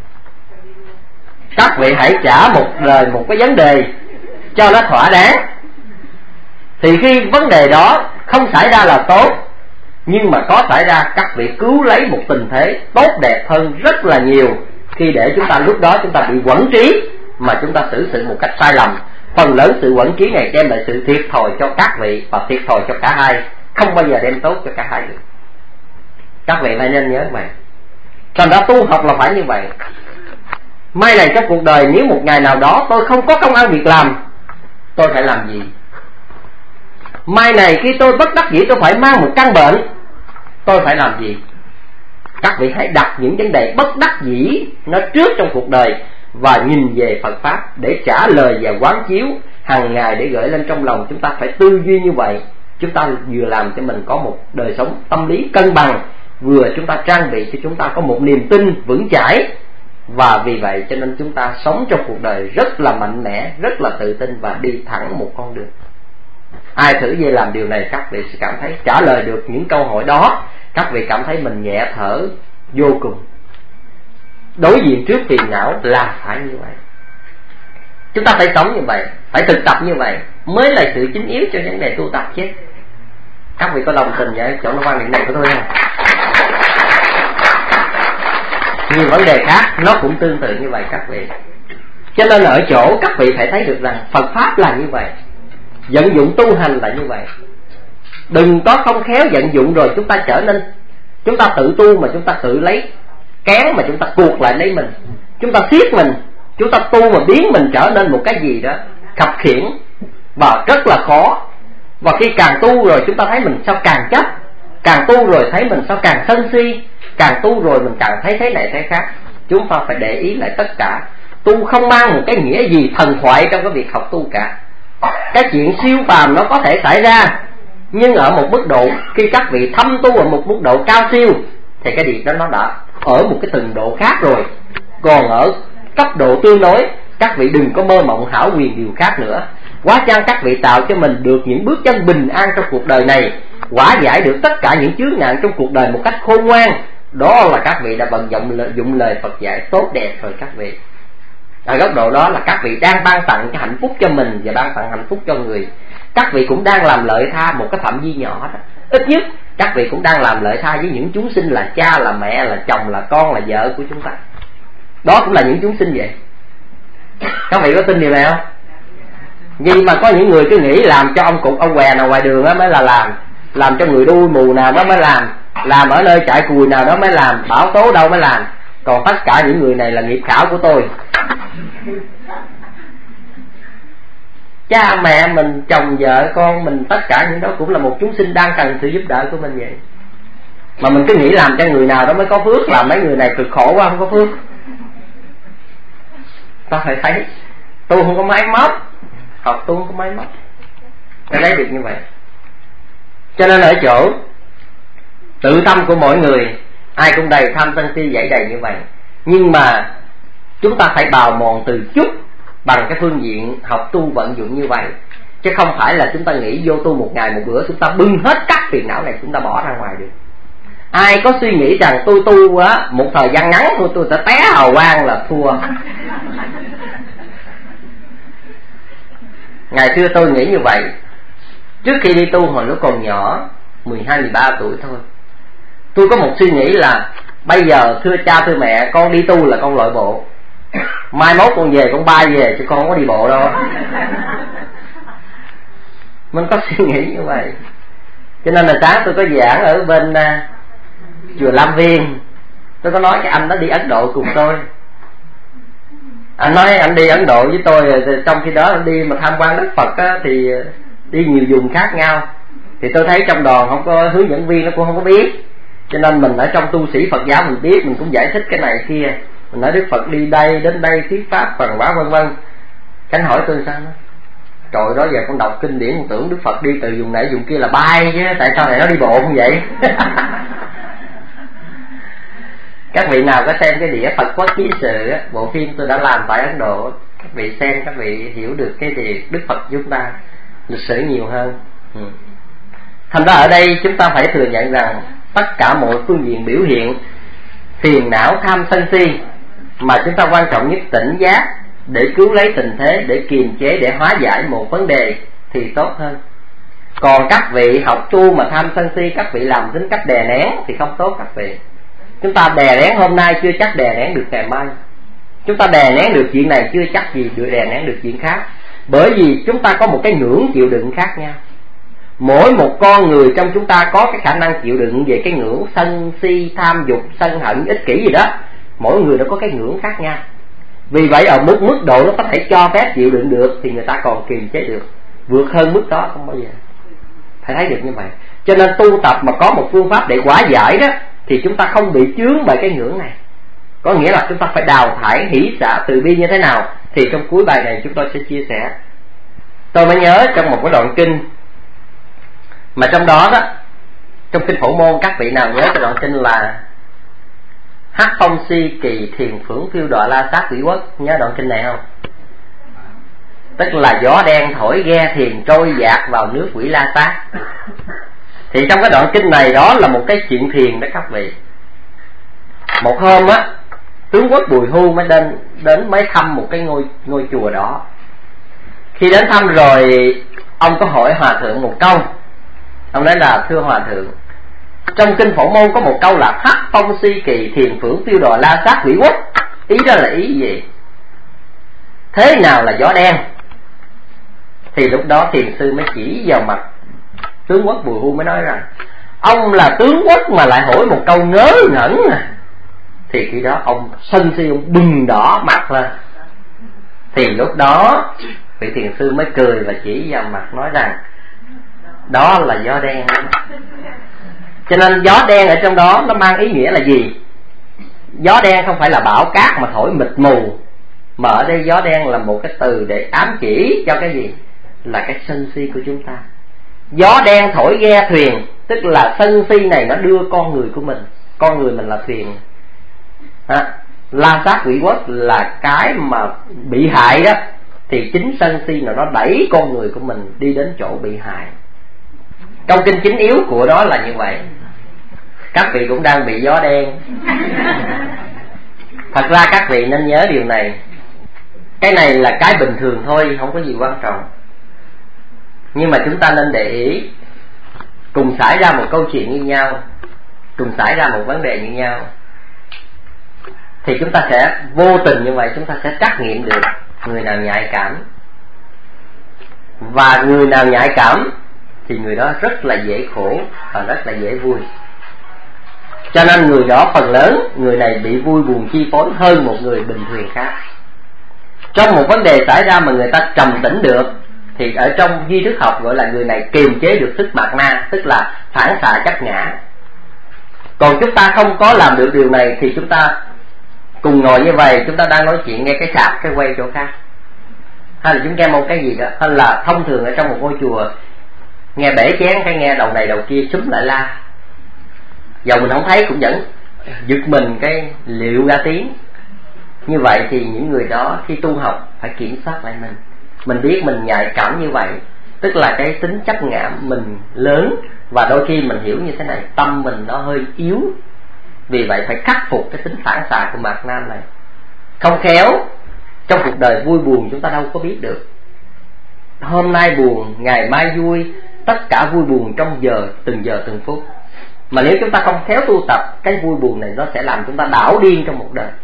[SPEAKER 3] Các vị hãy trả một lời một cái vấn đề cho nó thỏa đáng. Thì khi vấn đề đó không xảy ra là tốt, nhưng mà có xảy ra, các vị cứu lấy một tình thế tốt đẹp hơn rất là nhiều, khi để chúng ta lúc đó chúng ta bị quẫn trí mà chúng ta xử sự một cách sai lầm. Phần lớn sự quẫn trí này đem lại sự thiệt thòi cho các vị và thiệt thòi cho cả hai, không bao giờ đem tốt cho cả hai được. Các vị phải nên nhớ vậy. Thành ra tu học là phải như vậy. Mai này trong cuộc đời, nếu một ngày nào đó tôi không có công ăn việc làm, tôi phải làm gì? Mai này khi tôi bất đắc dĩ tôi phải mang một căn bệnh, tôi phải làm gì? Các vị hãy đặt những vấn đề bất đắc dĩ nó trước trong cuộc đời và nhìn về Phật Pháp để trả lời và quán chiếu hàng ngày, để gửi lên trong lòng. Chúng ta phải tư duy như vậy. Chúng ta vừa làm cho mình có một đời sống tâm lý cân bằng, vừa chúng ta trang bị cho chúng ta có một niềm tin vững chãi. Và vì vậy cho nên chúng ta sống trong cuộc đời rất là mạnh mẽ, rất là tự tin và đi thẳng một con đường. Ai thử về làm điều này, các vị sẽ cảm thấy trả lời được những câu hỏi đó, các vị cảm thấy mình nhẹ thở vô cùng. Đối diện trước phiền não là phải như vậy. Chúng ta phải sống như vậy, phải thực tập như vậy mới là sự chính yếu cho vấn đề tu tập chứ. Các vị có đồng tình vậy chỗ nó quan điểm này của tôi không? Nhiều vấn đề khác nó cũng tương tự như vậy các vị. Cho nên ở chỗ các vị phải thấy được rằng Phật Pháp là như vậy, vận dụng tu hành là như vậy. Đừng có không khéo vận dụng rồi chúng ta trở nên, chúng ta tự tu mà chúng ta tự lấy kén mà chúng ta cuột lại lấy mình, chúng ta siết mình, chúng ta tu mà biến mình trở nên một cái gì đó khập khiễng và rất là khó. Và khi càng tu rồi chúng ta thấy mình sao càng chấp, càng tu rồi thấy mình sao càng sân si, càng tu rồi mình càng thấy thế này thế khác. Chúng ta phải để ý lại tất cả. Tu không mang một cái nghĩa gì thần thoại trong cái việc học tu cả. Cái chuyện siêu phàm nó có thể xảy ra, nhưng ở một mức độ, khi các vị thâm tu ở một mức độ cao siêu, thì cái điều đó nó đã ở một cái từng độ khác rồi. Còn ở cấp độ tương đối, các vị đừng có mơ mộng hão huyền điều khác nữa. Quá chăng các vị tạo cho mình được những bước chân bình an trong cuộc đời này, hóa giải được tất cả những chướng ngại trong cuộc đời một cách khôn ngoan. Đó là các vị đã vận dụng lời Phật dạy tốt đẹp rồi các vị. Ở góc độ đó là các vị đang ban tặng cái hạnh phúc cho mình và ban tặng hạnh phúc cho người. Các vị cũng đang làm lợi tha một cái phạm vi nhỏ đó. Ít nhất các vị cũng đang làm lợi tha với những chúng sinh là cha, là mẹ, là chồng, là con, là vợ của chúng ta. Đó cũng là những chúng sinh vậy. Các vị có tin điều này không? Nhưng mà có những người cứ nghĩ làm cho ông cục ông què nào ngoài đường đó mới là làm cho người đuôi mù nào đó mới làm ở nơi chạy cùi nào đó mới làm, bão tố đâu mới làm. Còn tất cả những người này là nghiệp khảo của tôi. Cha mẹ mình, chồng vợ con mình, tất cả những đó cũng là một chúng sinh đang cần sự giúp đỡ của mình vậy. Mà mình cứ nghĩ làm cho người nào đó mới có phước, làm mấy người này cực khổ quá không có phước. Ta phải thấy tu không có máy móc, học tu không có máy móc, ta lấy được như vậy. Cho nên ở chỗ tự tâm của mỗi người, ai cũng đầy tham sân si dẫy đầy như vậy. Nhưng mà chúng ta phải bào mòn từ chút bằng cái phương diện học tu vận dụng như vậy. chứ không phải là chúng ta nghĩ vô tu một ngày một bữa chúng ta bưng hết các phiền não này chúng ta bỏ ra ngoài được. Ai có suy nghĩ rằng tôi tu á một thời gian ngắn thôi tôi sẽ té hào quang là thua. Ngày xưa tôi nghĩ như vậy. Trước khi đi tu hồi lúc còn nhỏ 12-13 tuổi thôi, tôi có một suy nghĩ là bây giờ thưa cha thưa mẹ, con đi tu là con lội bộ, mai mốt con về con bay về chứ con không có đi bộ đâu. Mình có suy nghĩ như vậy. Cho nên là sáng tôi có giảng ở bên chùa Lam Viên, tôi có nói cái anh đó đi Ấn Độ cùng tôi. Anh nói anh đi Ấn Độ với tôi, trong khi đó anh đi mà tham quan Đức Phật á, thì đi nhiều vùng khác nhau. Thì tôi thấy trong đoàn không có hướng dẫn viên, nó cũng không có biết. Cho nên mình ở trong tu sĩ Phật giáo mình biết, mình cũng giải thích cái này kia. Mình nói Đức Phật đi đây, đến đây, thuyết pháp, phần hóa vân vân. Khánh hỏi tôi sao đó, trời đó giờ con đọc kinh điển con tưởng Đức Phật đi từ vùng này vùng kia là bay chứ, tại sao lại nó đi bộ không vậy? Các vị nào có xem cái đĩa Phật Quốc Ký Sự á, bộ phim tôi đã làm tại Ấn Độ, các vị xem các vị hiểu được cái gì Đức Phật chúng ta lịch sử nhiều hơn. Thành ra ở đây chúng ta phải thừa nhận rằng tất cả mọi phương diện biểu hiện phiền não tham sân si, mà chúng ta quan trọng nhất tỉnh giác để cứu lấy tình thế, để kiềm chế, để hóa giải một vấn đề thì tốt hơn. Còn các vị học tu mà tham sân si, các vị làm tính cách đè nén thì không tốt các vị. Chúng ta đè nén hôm nay chưa chắc đè nén được ngày mai. Chúng ta đè nén được chuyện này chưa chắc gì được đè nén được chuyện khác. Bởi vì chúng ta có một cái ngưỡng chịu đựng khác nhau. Mỗi một con người trong chúng ta có cái khả năng chịu đựng về cái ngưỡng sân si, tham dục, sân hận, ích kỷ gì đó. Mỗi người đã có cái ngưỡng khác nhau. Vì vậy ở mức độ nó có thể cho phép chịu đựng được thì người ta còn kiềm chế được. Vượt hơn mức đó không bao giờ. Phải thấy được như vậy. Cho nên tu tập mà có một phương pháp để hóa giải đó, thì chúng ta không bị chướng bởi cái ngưỡng này. Có nghĩa là chúng ta phải đào thải hỷ xả từ bi như thế nào, thì trong cuối bài này chúng tôi sẽ chia sẻ. Tôi mới nhớ trong một cái đoạn kinh mà trong đó đó, trong kinh Phổ Môn, các vị nào nhớ cái đoạn kinh là hắc phong si kỳ thiền phưởng phiêu đọa la sát quỷ quốc, nhớ đoạn kinh này không? Tức là gió đen thổi ghe thiền trôi dạt vào nước quỷ la sát. Thì trong cái đoạn kinh này đó là một cái chuyện thiền đó các vị. Một hôm á, tướng quốc Bùi Hu mới đến mới thăm một cái ngôi chùa đó. Khi đến thăm rồi, ông có hỏi hòa thượng một câu. Ông nói là thưa hòa thượng, trong kinh Phổ Môn có một câu là hắc phong si kỳ thiền phưởng tiêu đọa la sát quỷ quốc. Ý đó là ý gì? Thế nào là gió đen? Thì lúc đó thiền sư mới chỉ vào mặt tướng quốc Bùi Hu mới nói rằng ông là tướng quốc mà lại hỏi một câu ngớ ngẩn à. Thì khi đó ông sân si, ông bừng đỏ mặt lên. Thì lúc đó vị thiền sư mới cười và chỉ vào mặt nói rằng đó là gió đen. Cho nên gió đen ở trong đó nó mang ý nghĩa là gì? Gió đen không phải là bão cát mà thổi mịt mù, mà ở đây gió đen là một cái từ để ám chỉ cho cái gì? Là cái sân si của chúng ta. Gió đen thổi ghe thuyền, tức là sân si này nó đưa con người của mình, con người mình là thuyền. La sát quỷ quốc là cái mà bị hại đó, thì chính sân si nó đẩy con người của mình đi đến chỗ bị hại. Trong kinh chính yếu của đó là như vậy. Các vị cũng đang bị gió đen. Thật ra các vị nên nhớ điều này. Cái này là cái bình thường thôi, không có gì quan trọng. Nhưng mà chúng ta nên để ý, cùng xảy ra một câu chuyện như nhau, cùng xảy ra một vấn đề như nhau, thì chúng ta sẽ vô tình như vậy, chúng ta sẽ trắc nghiệm được người nào nhạy cảm. Và người nào nhạy cảm thì người đó rất là dễ khổ và rất là dễ vui. Cho nên người đó phần lớn, người này bị vui buồn chi phối hơn một người bình thường khác. Trong một vấn đề xảy ra mà người ta trầm tĩnh được, thì ở trong duy thức học gọi là người này kiềm chế được sức mạt na, tức là phản xạ chấp ngã. Còn chúng ta không có làm được điều này thì chúng ta cùng ngồi như vậy, chúng ta đang nói chuyện nghe cái sạp cái quay chỗ khác, hay là chúng nghe một cái gì đó, hay là thông thường ở trong một ngôi chùa nghe bể chén cái nghe đầu này đầu kia xúm lại la, dầu mình không thấy cũng vẫn giật mình cái liệu ra tiếng. Như vậy thì những người đó khi tu học phải kiểm soát lại mình biết mình nhạy cảm như vậy tức là cái tính chấp ngã mình lớn, và đôi khi mình hiểu như thế này, tâm mình nó hơi yếu, vì vậy phải khắc phục cái tính phản xạ của mạt nam này. Không khéo trong cuộc đời vui buồn chúng ta đâu có biết được, hôm nay buồn ngày mai vui, tất cả vui buồn trong giờ từng phút. Mà nếu chúng ta không khéo tu tập, cái vui buồn này nó sẽ làm chúng ta đảo điên trong một đời.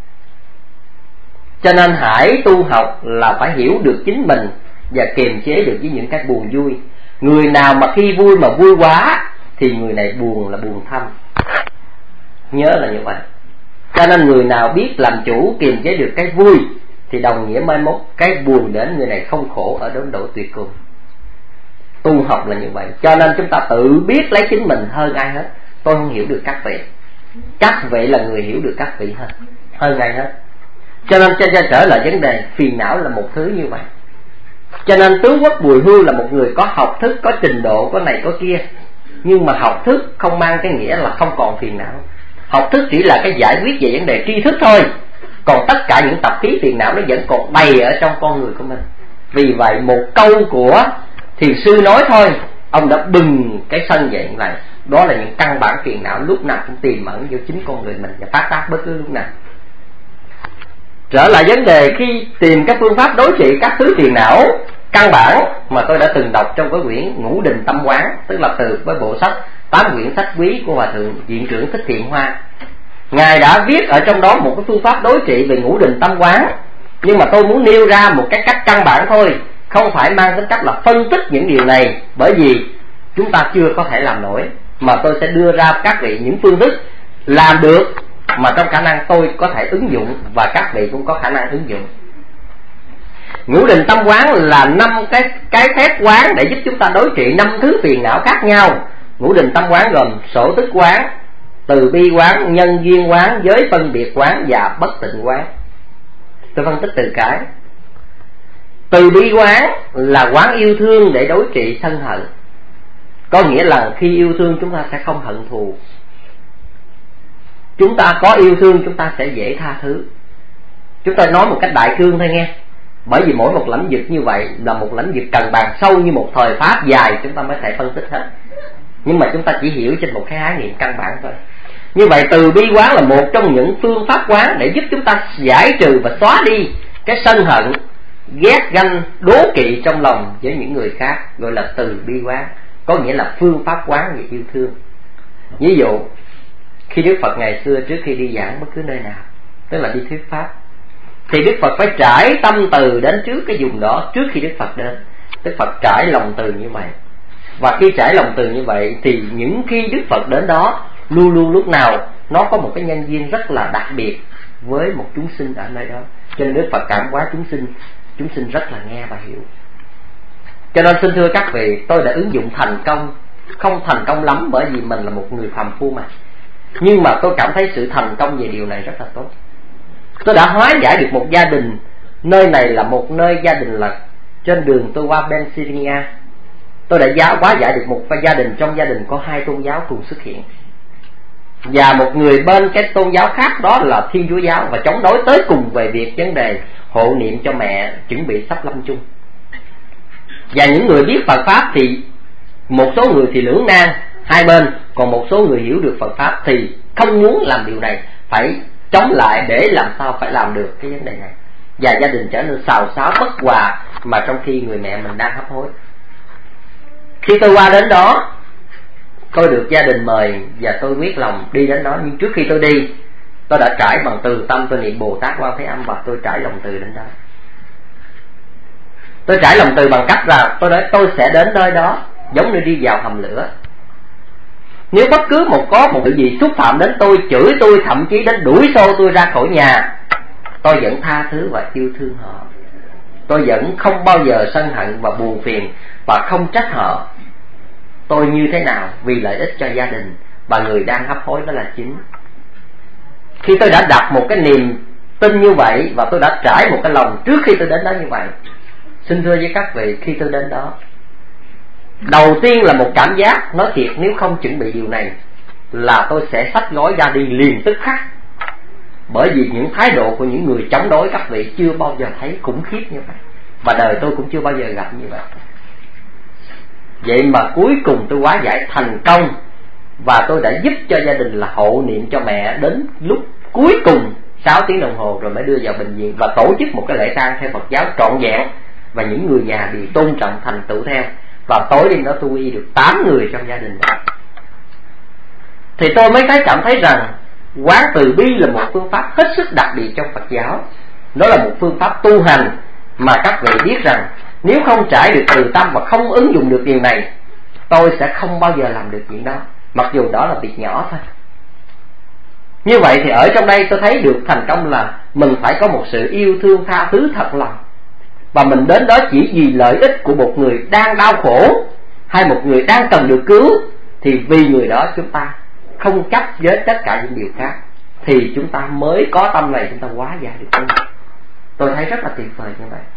[SPEAKER 3] Cho nên hãy tu học là phải hiểu được chính mình và kiềm chế được với những cái buồn vui. Người nào mà khi vui mà vui quá thì người này buồn là buồn thâm, nhớ là như vậy. Cho nên người nào biết làm chủ kiềm chế được cái vui thì đồng nghĩa mai mốt cái buồn đến người này không khổ ở đến độ tuyệt cùng. Tu học là như vậy. Cho nên chúng ta tự biết lấy chính mình hơn ai hết. Tôi không hiểu được các vị, các vị là người hiểu được các vị hơn ai hết. Cho nên trở lại vấn đề, phiền não là một thứ như vậy. Cho nên Tứ Quốc Bùi Hưu là một người có học thức, có trình độ, có này có kia. Nhưng mà học thức không mang cái nghĩa là không còn phiền não. Học thức chỉ là cái giải quyết về vấn đề tri thức thôi, còn tất cả những tập khí phiền não nó vẫn còn đầy ở trong con người của mình. Vì vậy một câu của thiền sư nói thôi, ông đã bừng cái sân dậy lại. Đó là những căn bản phiền não lúc nào cũng tiềm ẩn vô chính con người mình và phát tác bất cứ lúc nào. Trở lại vấn đề khi tìm các phương pháp đối trị các thứ phiền não căn bản mà tôi đã từng đọc trong cái quyển Ngũ Đình Tâm Quán, tức là từ với bộ sách 8 quyển sách quý của Hòa Thượng Viện trưởng Thích Thiện Hoa. Ngài đã viết ở trong đó một cái phương pháp đối trị về Ngũ Đình Tâm Quán, nhưng mà tôi muốn nêu ra một cái cách căn bản thôi, không phải mang tính cách là phân tích những điều này, bởi vì chúng ta chưa có thể làm nổi, mà tôi sẽ đưa ra các vị những phương thức làm được mà trong khả năng tôi có thể ứng dụng và các vị cũng có khả năng ứng dụng. Ngũ Đình Tâm Quán là 5 cái phép quán để giúp chúng ta đối trị 5 thứ phiền não khác nhau. Ngũ Đình Tâm Quán gồm Sổ Tức Quán, Từ Bi Quán, Nhân Duyên Quán, Giới Phân Biệt Quán và Bất Tịnh Quán. Tôi phân tích từ cái. Từ Bi Quán là quán yêu thương để đối trị sân hận. Có nghĩa là khi yêu thương chúng ta sẽ không hận thù. Chúng ta có yêu thương chúng ta sẽ dễ tha thứ. Chúng ta nói một cách đại cương thôi nghe. Bởi vì mỗi một lĩnh vực như vậy là một lĩnh vực cần bàn sâu như một thời pháp dài, chúng ta mới thể phân tích hết. Nhưng mà chúng ta chỉ hiểu trên một cái khái niệm căn bản thôi. Như vậy Từ Bi Quán là một trong những phương pháp quán để giúp chúng ta giải trừ và xóa đi cái sân hận, ghét ganh, đố kỵ trong lòng với những người khác, gọi là Từ Bi Quán, có nghĩa là phương pháp quán về yêu thương. Ví dụ khi Đức Phật ngày xưa trước khi đi giảng bất cứ nơi nào, tức là đi thuyết pháp, thì Đức Phật phải trải tâm từ đến trước cái vùng đó trước khi Đức Phật đến. Đức Phật trải lòng từ như vậy. Và khi trải lòng từ như vậy thì những khi Đức Phật đến đó, luôn luôn lúc nào nó có một cái nhân duyên rất là đặc biệt với một chúng sinh ở nơi đó. Cho nên Đức Phật cảm hóa chúng sinh rất là nghe và hiểu. Cho nên xin thưa các vị, tôi đã ứng dụng thành công, không thành công lắm bởi vì mình là một người phàm phu mà, nhưng mà tôi cảm thấy sự thành công về điều này rất là tốt. Tôi đã hóa giải được một gia đình. Nơi này là một nơi gia đình là trên đường tôi qua Pennsylvania. Tôi đã hóa giải được một gia đình, trong gia đình có 2 tôn giáo cùng xuất hiện, và một người bên cái tôn giáo khác đó là Thiên Chúa giáo, và chống đối tới cùng về việc vấn đề hộ niệm cho mẹ chuẩn bị sắp lâm chung. Và những người biết Phật pháp thì một số người thì lưỡng nan hai bên, còn một số người hiểu được Phật pháp thì không muốn làm điều này, phải chống lại để làm sao phải làm được cái vấn đề này. Và gia đình trở nên xào xáo bất hòa, mà trong khi người mẹ mình đang hấp hối. Khi tôi qua đến đó, tôi được gia đình mời và tôi quyết lòng đi đến đó. Nhưng trước khi tôi đi, tôi đã trải bằng từ tâm, tôi niệm Bồ Tát Quan Thế Âm và tôi trải lòng từ đến đó. Tôi trải lòng từ bằng cách là tôi nói tôi sẽ đến nơi đó giống như đi vào hầm lửa. Nếu bất cứ có một điều gì xúc phạm đến tôi, chửi tôi, thậm chí đến đuổi xô tôi ra khỏi nhà, tôi vẫn tha thứ và yêu thương họ. Tôi vẫn không bao giờ sân hận và buồn phiền và không trách họ. Tôi như thế nào vì lợi ích cho gia đình và người đang hấp hối đó là chính. Khi tôi đã đặt một cái niềm tin như vậy và tôi đã trải một cái lòng trước khi tôi đến đó như vậy, xin thưa với các vị, khi tôi đến đó, đầu tiên là một cảm giác, nói thiệt nếu không chuẩn bị điều này là tôi sẽ xách gói ra đi liền tức khắc. Bởi vì những thái độ của những người chống đối các vị chưa bao giờ thấy khủng khiếp như vậy, và đời tôi cũng chưa bao giờ gặp như vậy. Vậy mà cuối cùng tôi hóa giải thành công, và tôi đã giúp cho gia đình là hộ niệm cho mẹ đến lúc cuối cùng 6 tiếng đồng hồ rồi mới đưa vào bệnh viện, và tổ chức một cái lễ tang theo Phật giáo trọn vẹn, và những người nhà đều tôn trọng thành tựu theo. Và tối đêm đó tôi quy được 8 người trong gia đình đó. Thì tôi mới cảm thấy rằng quán từ bi là một phương pháp hết sức đặc biệt trong Phật giáo. Nó là một phương pháp tu hành mà các vị biết rằng nếu không trải được từ tâm và không ứng dụng được điều này, tôi sẽ không bao giờ làm được chuyện đó, mặc dù đó là việc nhỏ thôi. Như vậy thì ở trong đây tôi thấy được thành công là mình phải có một sự yêu thương tha thứ thật lòng, và mình đến đó chỉ vì lợi ích của một người đang đau khổ hay một người đang cần được cứu, thì vì người đó chúng ta không chấp với tất cả những điều khác, thì chúng ta mới có tâm này, chúng ta hóa giải được cái này. Tôi thấy rất là tuyệt vời như vậy.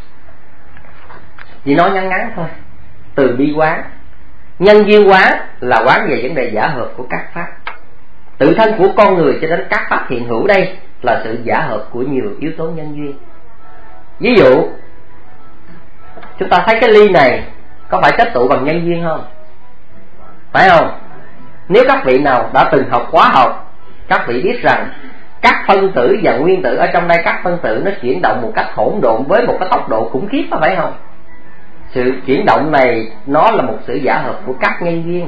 [SPEAKER 3] Chỉ nói ngắn ngắn thôi. Từ bi quán, nhân duyên quán là quán về vấn đề giả hợp của các pháp, tự thân của con người cho đến các pháp hiện hữu. Đây là sự giả hợp của nhiều yếu tố nhân duyên. Ví dụ chúng ta thấy cái ly này có phải kết tụ bằng nhân duyên không? Phải không? Nếu các vị nào đã từng học hóa học, các vị biết rằng các phân tử và nguyên tử ở trong đây, các phân tử nó chuyển động một cách hỗn độn với một cái tốc độ khủng khiếp, phải không? Sự chuyển động này nó là một sự giả hợp của các nhân duyên.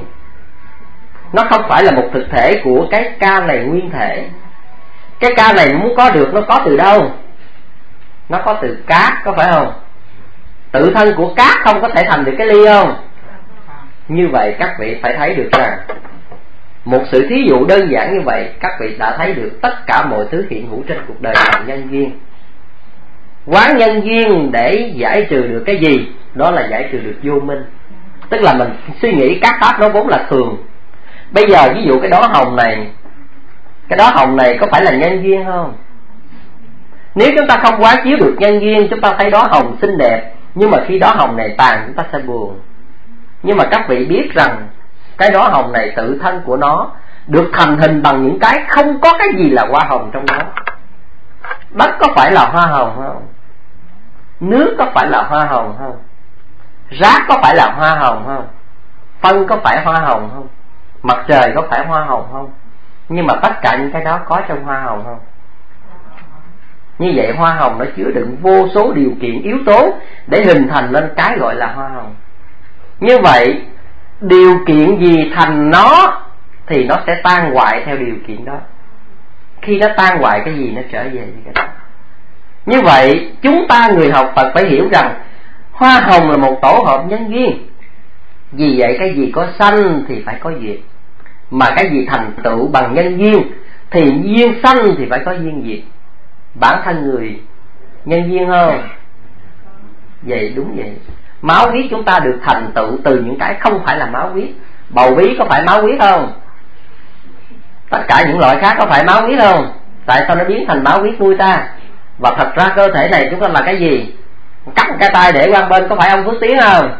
[SPEAKER 3] Nó không phải là một thực thể của cái ca này nguyên thể. Cái ca này muốn có được nó có từ đâu? Nó có từ cát, có phải không? Tự thân của cát không có thể thành được cái ly không? Như vậy các vị phải thấy được rằng một sự thí dụ đơn giản như vậy, các vị đã thấy được tất cả mọi thứ hiện hữu trên cuộc đời là nhân duyên. Quán nhân duyên để giải trừ được cái gì? Đó là giải trừ được vô minh. Tức là mình suy nghĩ các pháp nó vốn là thường. Bây giờ ví dụ cái đóa hồng này, cái đóa hồng này có phải là nhân duyên không? Nếu chúng ta không quán chiếu được nhân duyên, chúng ta thấy đóa hồng xinh đẹp, nhưng mà khi đóa hồng này tàn chúng ta sẽ buồn. Nhưng mà các vị biết rằng cái đóa hồng này tự thân của nó được thành hình bằng những cái không có cái gì là hoa hồng trong đó. Đất có phải là hoa hồng không? Nước có phải là hoa hồng không? Rác có phải là hoa hồng không? Phân có phải hoa hồng không? Mặt trời có phải hoa hồng không? Nhưng mà tất cả những cái đó có trong hoa hồng không? Như vậy hoa hồng nó chứa đựng vô số điều kiện yếu tố để hình thành nên cái gọi là hoa hồng. Như vậy điều kiện gì thành nó thì nó sẽ tan hoại theo điều kiện đó. Khi nó tan hoại cái gì nó trở về với cái đó. Như vậy chúng ta người học Phật phải hiểu rằng hoa hồng là một tổ hợp nhân duyên. Vì vậy cái gì có sanh thì phải có diệt, mà cái gì thành tựu bằng nhân duyên thì duyên sanh thì phải có duyên diệt. Bản thân người nhân duyên không? Vậy đúng vậy. Máu huyết chúng ta được thành tựu từ những cái không phải là máu huyết. Bầu bí có phải máu huyết không? Tất cả những loại khác có phải máu huyết không? Tại sao nó biến thành máu huyết nuôi ta? Và thật ra cơ thể này chúng ta là cái gì? Cắt cái tay để qua bên có phải ông Phước Tiến không?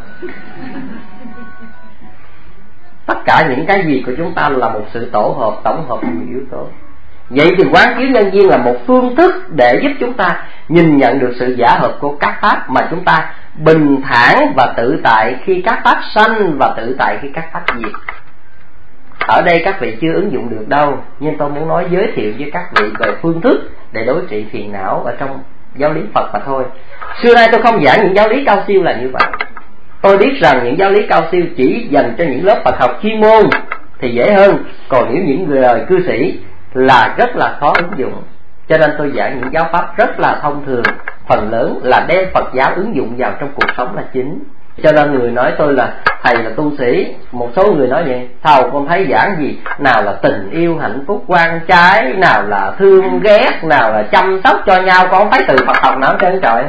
[SPEAKER 3] Tất cả những cái gì của chúng ta là một sự tổ hợp, tổng hợp nhiều yếu tố. Vậy thì quán chiếu nhân duyên là một phương thức để giúp chúng ta nhìn nhận được sự giả hợp của các pháp, mà chúng ta bình thản và tự tại khi các pháp sanh và tự tại khi các pháp diệt. Ở đây các vị chưa ứng dụng được đâu, nhưng tôi muốn nói giới thiệu với các vị về phương thức để đối trị phiền não ở trong giáo lý Phật mà thôi. Xưa nay tôi không giảng những giáo lý cao siêu là như vậy. Tôi biết rằng những giáo lý cao siêu chỉ dành cho những lớp Phật học chuyên môn thì dễ hơn, còn nếu những người cư sĩ là rất là khó ứng dụng. Cho nên tôi giảng những giáo pháp rất là thông thường, phần lớn là đem Phật giáo ứng dụng vào trong cuộc sống là chính. Cho nên người nói tôi là thầy là tu sĩ, một số người nói vậy, thầu con thấy giảng gì, nào là tình yêu hạnh phúc quan trái, nào là thương ghét, nào là chăm sóc cho nhau, con thấy từ Phật học nào trên trời.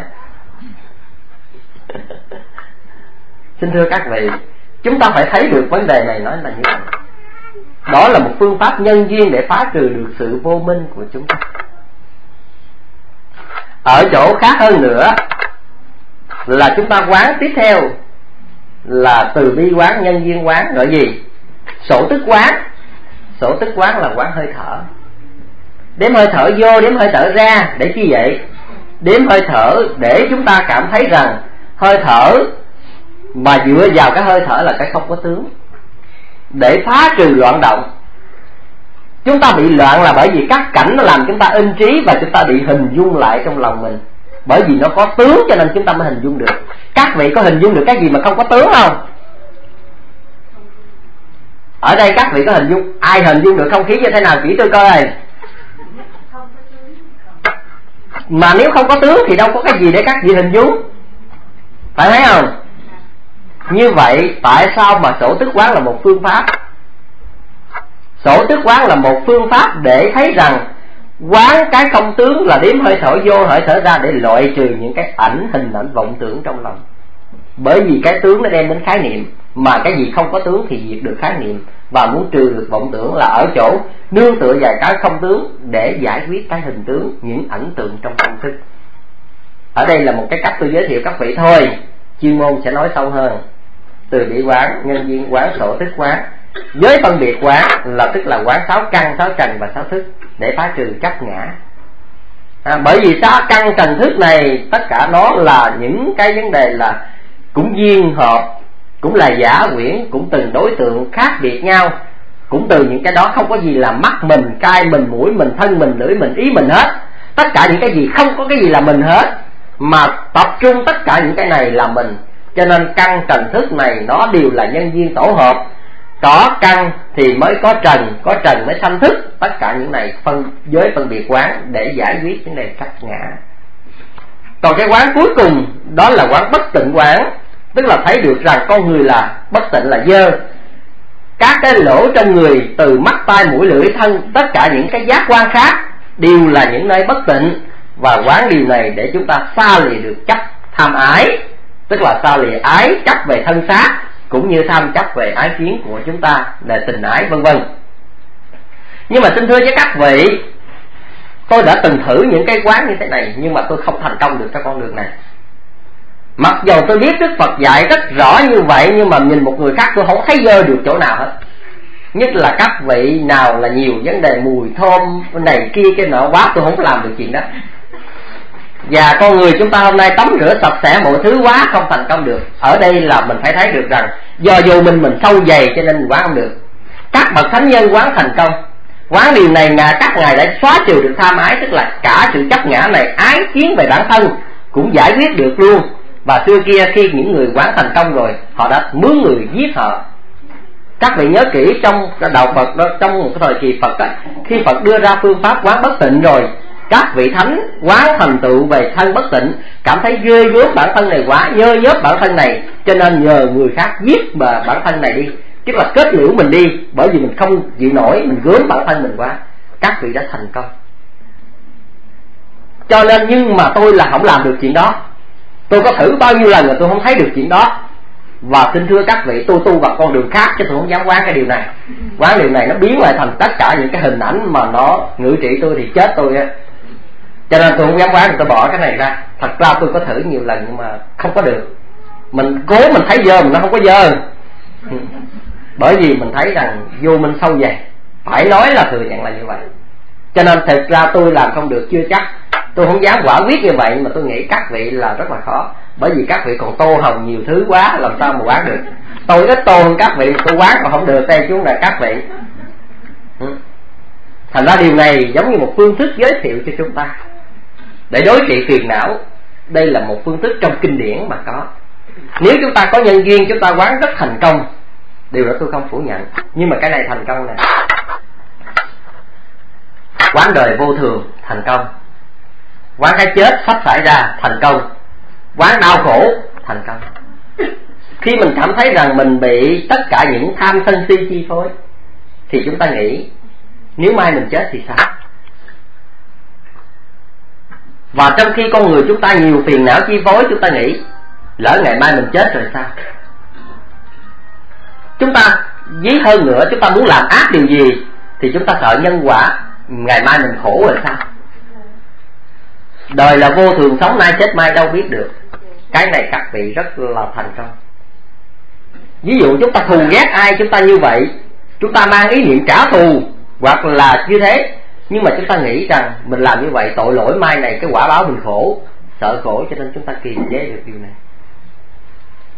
[SPEAKER 3] Xin thưa các vị, chúng ta phải thấy được vấn đề này nói là như vậy. Đó là một phương pháp nhân duyên để phá trừ được sự vô minh của chúng ta. Ở chỗ khác hơn nữa là chúng ta quán tiếp theo là từ bi quán, nhân duyên quán, gọi gì? Sổ tức quán. Sổ tức quán là quán hơi thở. Đếm hơi thở vô, đếm hơi thở ra. Để chi vậy? Đếm hơi thở để chúng ta cảm thấy rằng hơi thở mà dựa vào cái hơi thở là cái không có tướng, để phá trừ loạn động. Chúng ta bị loạn là bởi vì các cảnh nó làm chúng ta in trí, và chúng ta bị hình dung lại trong lòng mình. Bởi vì nó có tướng cho nên chúng ta mới hình dung được. Các vị có hình dung được cái gì mà không có tướng không? Ở đây các vị có hình dung, ai hình dung được không khí như thế nào chỉ tôi coi này. Mà nếu không có tướng thì đâu có cái gì để các vị hình dung, phải thấy không? Như vậy tại sao mà sổ tức quán là một phương pháp? Sổ tức quán là một phương pháp để thấy rằng quán cái không tướng là đếm hơi thở vô hơi thở ra, để loại trừ những cái hình ảnh vọng tưởng trong lòng. Bởi vì cái tướng nó đem đến khái niệm, mà cái gì không có tướng thì diệt được khái niệm. Và muốn trừ được vọng tưởng là ở chỗ nương tựa vào cái không tướng để giải quyết cái hình tướng, những ảnh tượng trong tâm thức. Ở đây là một cái cách tôi giới thiệu các vị thôi, chuyên môn sẽ nói sâu hơn. Từ bi quán, nhân duyên quán, sổ tức quán. Với phân biệt quán là tức là quán 6 căn, 6 trần và 6 thức, để phá trừ chấp ngã. Bởi vì 6 căn trần thức này tất cả nó là những cái vấn đề là cũng duyên hợp, cũng là giả quyển, cũng từng đối tượng khác biệt nhau, cũng từ những cái đó không có gì là mắt mình, tai mình, mũi mình, thân mình, lưỡi mình, ý mình hết. Tất cả những cái gì không có cái gì là mình hết, mà tập trung tất cả những cái này là mình. Cho nên căn trần thức này nó đều là nhân duyên tổ hợp. Có căn thì mới có trần mới sanh thức. Tất cả những này với phân biệt quán để giải quyết vấn đề chấp ngã. Còn cái quán cuối cùng đó là quán bất tịnh quán, tức là thấy được rằng con người là bất tịnh, là dơ. Các cái lỗ trong người từ mắt, tai, mũi, lưỡi, thân, tất cả những cái giác quan khác đều là những nơi bất tịnh. Và quán điều này để chúng ta xa lìa được chấp tham ái, tức là xa lìa ái chấp về thân xác, cũng như tham chấp về ái kiến của chúng ta là tình ái vân vân. Nhưng mà xin thưa với các vị, tôi đã từng thử những cái quán như thế này, nhưng mà tôi không thành công được cái con đường này. Mặc dù tôi biết Đức Phật dạy rất rõ như vậy, nhưng mà nhìn một người khác tôi không thấy dơ được chỗ nào hết. Nhất là các vị nào là nhiều vấn đề mùi thơm này kia cái nọ quá, tôi không làm được chuyện đó. Và con người chúng ta hôm nay tắm rửa sạch sẽ mọi thứ quá, không thành công được. Ở đây là mình phải thấy được rằng do vô mình sâu dày cho nên quán không được. Các bậc thánh nhân quán thành công. Quán điều này các ngài đã xóa trừ được tham ái, tức là cả sự chấp ngã này, ái kiến về bản thân cũng giải quyết được luôn. Và xưa kia khi những người quán thành công rồi, họ đã mướn người giết họ. Các vị nhớ kỹ trong đạo Phật đó, trong một cái thời kỳ Phật đó, khi Phật đưa ra phương pháp quán bất tịnh rồi, các vị thánh quán thành tựu về thân bất tịnh, cảm thấy ghê gớm bản thân này quá, nhơ nhớp bản thân này, cho nên nhờ người khác giết bản thân này đi, tức là kết liễu mình đi, bởi vì mình không chịu nổi, mình gớm bản thân mình quá. Các vị đã thành công. Cho nên nhưng mà tôi là không làm được chuyện đó. Tôi có thử bao nhiêu lần rồi tôi không thấy được chuyện đó. Và xin thưa các vị, tôi tu vào con đường khác chứ tôi không dám quán cái điều này. Quán điều này nó biến lại thành tất cả những cái hình ảnh mà nó ngự trị tôi thì chết tôi á. Cho nên tôi không dám quán, tôi bỏ cái này ra. Thật ra tôi có thử nhiều lần nhưng mà không có được. Mình cố mình thấy dơ mà nó không có dơ. Bởi vì mình thấy rằng vô minh sâu dày, phải nói là thừa nhận là như vậy. Cho nên thật ra tôi làm không được chưa chắc. Tôi không dám quả quyết như vậy, nhưng mà tôi nghĩ các vị là rất là khó. Bởi vì các vị còn tô hồng nhiều thứ quá, làm sao mà quán được. Tôi ít tô hơn các vị, tôi quán mà không được, đây chúng là các vị. Thành ra điều này giống như một phương thức giới thiệu cho chúng ta để đối trị phiền não. Đây là một phương thức trong kinh điển mà có. Nếu chúng ta có nhân duyên, chúng ta quán rất thành công, điều đó tôi không phủ nhận. Nhưng mà cái này thành công nè. Quán đời vô thường, thành công. Quán cái chết sắp xảy ra, thành công. Quán đau khổ, thành công. Khi mình cảm thấy rằng mình bị tất cả những tham sân si chi phối, thì chúng ta nghĩ nếu mai mình chết thì sao? Và trong khi con người chúng ta nhiều phiền não chi phối, chúng ta nghĩ lỡ ngày mai mình chết rồi sao? Chúng ta dí hơn nữa, chúng ta muốn làm ác điều gì thì chúng ta sợ nhân quả ngày mai mình khổ rồi sao? Đời là vô thường, sống nay chết mai đâu biết được. Cái này các vị rất là thành công. Ví dụ chúng ta thù ghét ai, chúng ta như vậy, chúng ta mang ý niệm trả thù hoặc là như thế, nhưng mà chúng ta nghĩ rằng mình làm như vậy tội lỗi mai này cái quả báo mình khổ, sợ khổ, cho nên chúng ta kiềm chế được điều này.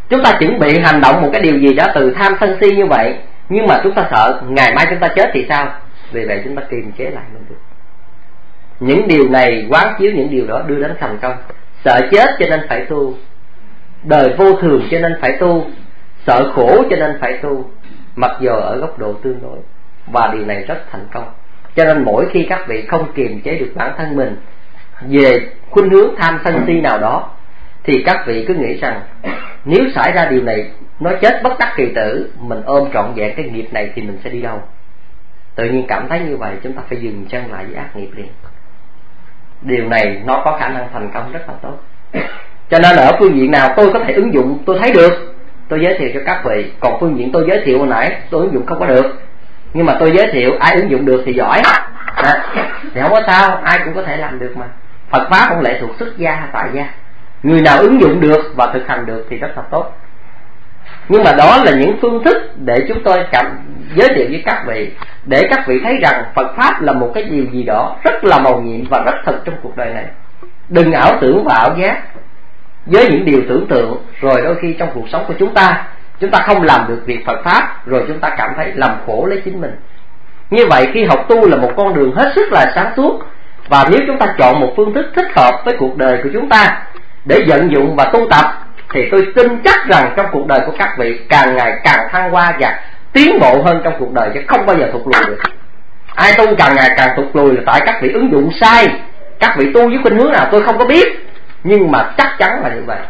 [SPEAKER 3] Chúng ta chuẩn bị hành động một cái điều gì đó từ tham sân si như vậy, nhưng mà chúng ta sợ ngày mai chúng ta chết thì sao? Vì vậy chúng ta kiềm chế lại mới được. Những điều này quán chiếu những điều đó đưa đến thành công. Sợ chết cho nên phải tu, đời vô thường cho nên phải tu, sợ khổ cho nên phải tu, mặc dù ở góc độ tương đối, và điều này rất thành công. Cho nên mỗi khi các vị không kiềm chế được bản thân mình về khuynh hướng tham sân si nào đó, thì các vị cứ nghĩ rằng nếu xảy ra điều này, nó chết bất đắc kỳ tử, mình ôm trọn vẹn cái nghiệp này thì mình sẽ đi đâu? Tự nhiên cảm thấy như vậy, chúng ta phải dừng chân lại với ác nghiệp liền. Điều này nó có khả năng thành công rất là tốt. Cho nên ở phương diện nào tôi có thể ứng dụng, tôi thấy được, tôi giới thiệu cho các vị. Còn phương diện tôi giới thiệu hồi nãy, tôi ứng dụng không có được, nhưng mà tôi giới thiệu ai ứng dụng được thì giỏi thì không có sao, ai cũng có thể làm được mà. Phật pháp không lệ thuộc xuất gia hay tại gia, người nào ứng dụng được và thực hành được thì rất là tốt. Nhưng mà đó là những phương thức để chúng tôi giới thiệu với các vị, để các vị thấy rằng Phật pháp là một cái điều gì đó rất là mầu nhiệm và rất thật trong cuộc đời này. Đừng ảo tưởng và ảo giác với những điều tưởng tượng, rồi đôi khi trong cuộc sống của chúng ta không làm được việc Phật pháp, rồi chúng ta cảm thấy làm khổ lấy chính mình. Như vậy khi học tu là một con đường hết sức là sáng suốt, và nếu chúng ta chọn một phương thức thích hợp với cuộc đời của chúng ta để vận dụng và tu tập, thì tôi tin chắc rằng trong cuộc đời của các vị càng ngày càng thăng hoa và tiến bộ hơn trong cuộc đời, chứ không bao giờ thụt lùi được. Ai tu càng ngày càng thụt lùi là tại các vị ứng dụng sai. Các vị tu với khuynh hướng nào tôi không có biết, nhưng mà chắc chắn là như vậy.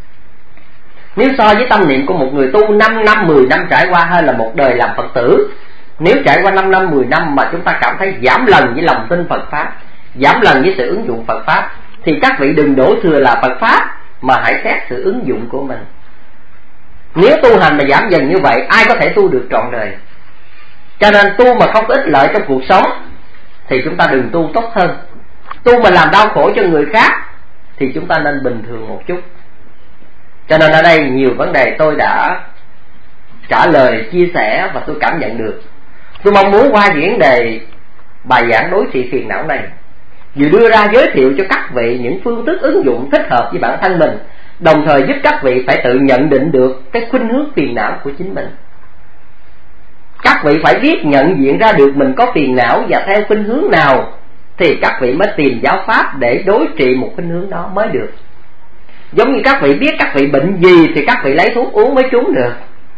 [SPEAKER 3] Nếu so với tâm niệm của một người tu 5 năm, 10 năm trải qua, hay là một đời làm Phật tử, nếu trải qua 5 năm, 10 năm mà chúng ta cảm thấy giảm lần với lòng tin Phật pháp, giảm lần với sự ứng dụng Phật pháp, thì các vị đừng đổ thừa là Phật pháp, mà hãy xét sự ứng dụng của mình. Nếu tu hành mà giảm dần như vậy, ai có thể tu được trọn đời? Cho nên tu mà không có ích lợi trong cuộc sống thì chúng ta đừng tu tốt hơn. Tu mà làm đau khổ cho người khác thì chúng ta nên bình thường một chút. Cho nên ở đây nhiều vấn đề tôi đã trả lời, chia sẻ và tôi cảm nhận được. Tôi mong muốn qua diễn đề bài giảng đối trị phiền não này, vừa đưa ra giới thiệu cho các vị những phương thức ứng dụng thích hợp với bản thân mình, đồng thời giúp các vị phải tự nhận định được cái khuynh hướng phiền não của chính mình. Các vị phải biết nhận diện ra được mình có phiền não và theo khuynh hướng nào, thì các vị mới tìm giáo pháp để đối trị một khuynh hướng đó mới được. Giống như các vị biết các vị bệnh gì thì các vị lấy thuốc uống mới trúng được.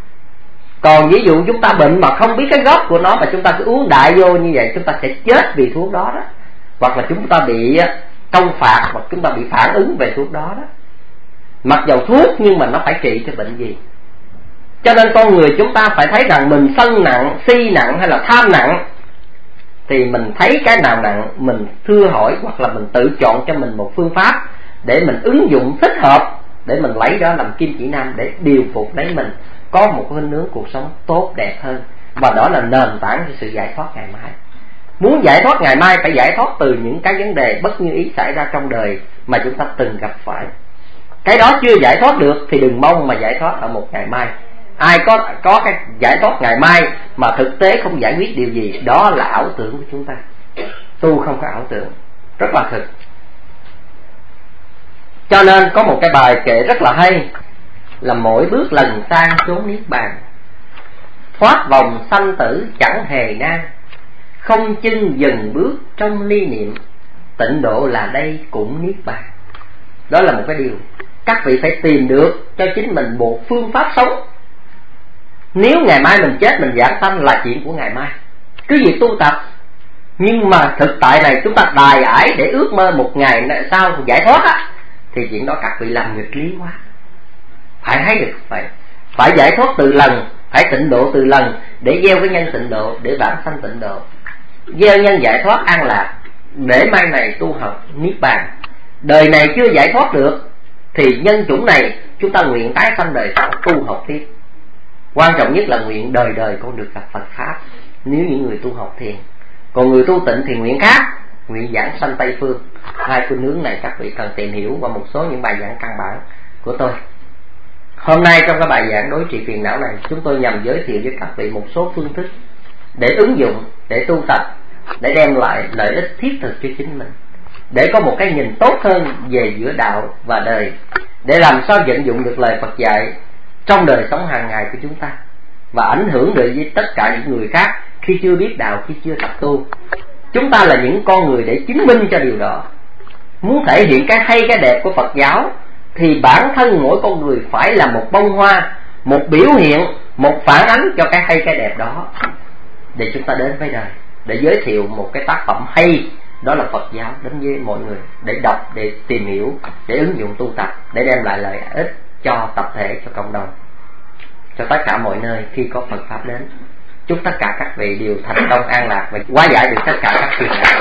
[SPEAKER 3] Còn ví dụ chúng ta bệnh mà không biết cái gốc của nó, mà chúng ta cứ uống đại vô như vậy, chúng ta sẽ chết vì thuốc đó đó. Hoặc là chúng ta bị công phạt, hoặc chúng ta bị phản ứng về thuốc đó đó. Mặc dầu thuốc nhưng mà nó phải trị cho bệnh gì. Cho nên con người chúng ta phải thấy rằng mình sân nặng, si nặng hay là tham nặng, thì mình thấy cái nào nặng mình thưa hỏi, hoặc là mình tự chọn cho mình một phương pháp để mình ứng dụng thích hợp, để mình lấy đó làm kim chỉ nam để điều phục lấy mình có một khuynh hướng cuộc sống tốt đẹp hơn. Và đó là nền tảng cho sự giải thoát ngày mai. Muốn giải thoát ngày mai phải giải thoát từ những cái vấn đề bất như ý xảy ra trong đời mà chúng ta từng gặp phải. Cái đó chưa giải thoát được thì đừng mong mà giải thoát ở một ngày mai. Ai có cái giải thoát ngày mai mà thực tế không giải quyết điều gì, đó là ảo tưởng của chúng ta. Tu không có ảo tưởng, rất là thực. Cho nên có một cái bài kệ rất là hay là mỗi bước lần sang chốn niết bàn, thoát vòng sanh tử chẳng hề nan, không chân dừng bước trong ly niệm, tịnh độ là đây cũng niết bàn. Đó là một cái điều các vị phải tìm được cho chính mình một phương pháp sống. Nếu ngày mai mình chết, mình giảng sanh là chuyện của ngày mai, cứ việc tu tập. Nhưng mà thực tại này chúng ta đài ải để ước mơ một ngày sau giải thoát á, thì chuyện đó các vị làm nghịch lý quá. Phải thấy được vậy, phải giải thoát từ lần, phải tịnh độ từ lần, để gieo cái nhân tịnh độ, để bản sanh tịnh độ, gieo nhân giải thoát an lạc, để mai này tu học niết bàn. Đời này chưa giải thoát được thì nhân chủng này chúng ta nguyện tái sanh đời sau tu học tiếp. Quan trọng nhất là nguyện đời đời con được gặp Phật pháp, nếu những người tu học thiền. Còn người tu tịnh thì nguyện khác, nguyện giảng sanh Tây Phương. Hai khuynh hướng này các vị cần tìm hiểu qua một số những bài giảng căn bản của tôi. Hôm nay trong cái bài giảng đối trị phiền não này, chúng tôi nhằm giới thiệu với các vị một số phương thức để ứng dụng, để tu tập, để đem lại lợi ích thiết thực cho chính mình, để có một cái nhìn tốt hơn về giữa đạo và đời, để làm sao vận dụng được lời Phật dạy trong đời sống hàng ngày của chúng ta, và ảnh hưởng đến với tất cả những người khác khi chưa biết đạo, khi chưa tập tu. Chúng ta là những con người để chứng minh cho điều đó. Muốn thể hiện cái hay cái đẹp của Phật giáo thì bản thân mỗi con người phải là một bông hoa, một biểu hiện, một phản ánh cho cái hay cái đẹp đó, để chúng ta đến với đời, để giới thiệu một cái tác phẩm hay, đó là Phật giáo, đến với mọi người để đọc, để tìm hiểu, để ứng dụng tu tập, để đem lại lợi ích cho tập thể, cho cộng đồng, cho tất cả mọi nơi khi có Phật pháp đến. Chúc tất cả các vị đều thành công an lạc và hóa giải được tất cả các phiền não.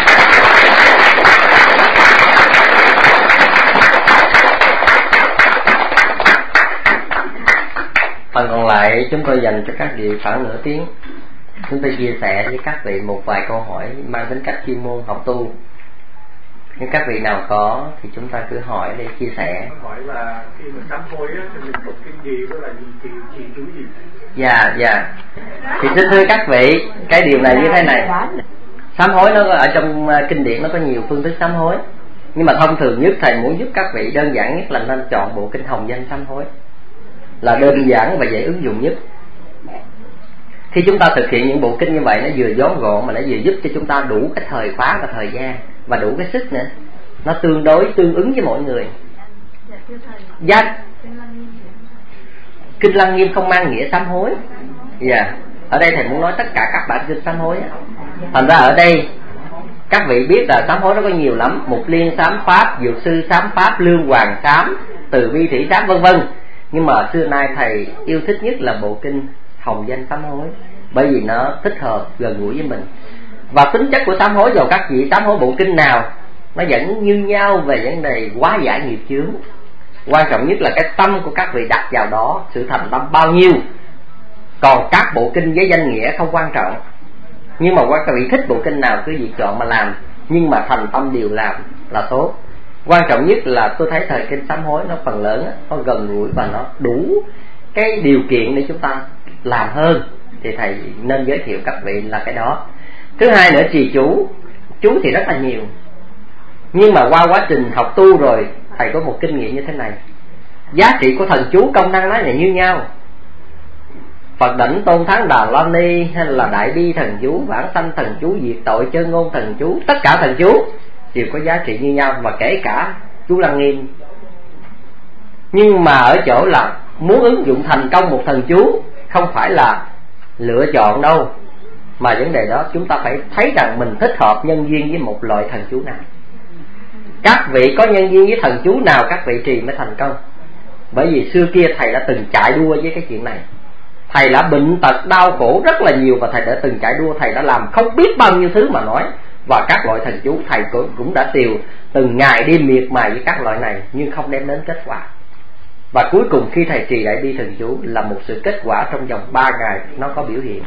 [SPEAKER 3] Phần còn lại chúng tôi dành cho các vị khoảng nửa tiếng. Chúng tôi chia sẻ với các vị một vài câu hỏi mang tính cách chuyên môn học tu. Nếu các vị nào có thì chúng ta cứ hỏi để chia sẻ.
[SPEAKER 4] Hỏi là khi mình sám hối á, thì mình tụng kinh gì, với là trì chú gì?
[SPEAKER 3] Dạ. Thì xin thưa các vị, cái điều này như thế này. Sám hối nó ở trong kinh điển nó có nhiều phương thức sám hối, nhưng mà thông thường nhất thầy muốn giúp các vị đơn giản nhất là nên chọn bộ kinh Hồng Danh sám hối, là đơn giản và dễ ứng dụng nhất. Khi chúng ta thực hiện những bộ kinh như vậy, nó vừa vón gọn mà nó vừa giúp cho chúng ta đủ cái thời khóa và thời gian và đủ cái sức nữa. Nó tương ứng với mỗi người. Kinh Lăng Nghiêm không mang nghĩa sám hối. Ở đây thầy muốn nói tất cả các bản kinh sám hối. Thành ra ở đây các vị biết là sám hối nó có nhiều lắm: Mục Liên sám pháp, Dược Sư sám pháp, Lương Hoàng sám, Từ Bi Thủy sám, vân vân. Nhưng mà xưa nay thầy yêu thích nhất là bộ kinh Hồng Danh sám hối, bởi vì nó thích hợp, gần gũi với mình. Và tính chất của sám hối, dù các vị sám hối bộ kinh nào, nó vẫn như nhau về vấn đề hóa giải nghiệp chướng. Quan trọng nhất là cái tâm của các vị đặt vào đó, sự thành tâm bao nhiêu. Còn các bộ kinh với danh nghĩa không quan trọng, nhưng mà các vị thích bộ kinh nào cứ việc chọn mà làm, nhưng mà thành tâm đều làm là tốt. Quan trọng nhất là tôi thấy thời kinh sám hối nó phần lớn nó gần gũi và nó đủ cái điều kiện để chúng ta làm hơn, thì thầy nên giới thiệu các vị là cái đó. Thứ hai nữa, trì chú thì rất là nhiều, nhưng mà qua quá trình học tu rồi thầy có một kinh nghiệm như thế này: giá trị của thần chú, công năng nó là như nhau. Phật Đảnh Tôn Thắng Đà La Ni, hay là Đại Bi thần chú, Vãng Sanh thần chú, Diệt Tội Chân Ngôn thần chú, tất cả thần chú đều có giá trị như nhau, và kể cả chú Lăng Nghiêm. Nhưng mà ở chỗ là muốn ứng dụng thành công một thần chú không phải là lựa chọn đâu, mà vấn đề đó chúng ta phải thấy rằng mình thích hợp nhân duyên với một loại thần chú nào. Các vị có nhân duyên với thần chú nào các vị trì mới thành công. Bởi vì xưa kia thầy đã từng chạy đua với cái chuyện này. Thầy đã bệnh tật đau khổ rất là nhiều, và thầy đã từng chạy đua, thầy đã làm không biết bao nhiêu thứ mà nói. Và các loại thần chú thầy cũng đã tiều từng ngày đêm miệt mài với các loại này, nhưng không đem đến kết quả. Và cuối cùng khi thầy trì Đại Bi thần chú là một sự kết quả trong vòng 3 ngày nó có biểu hiện.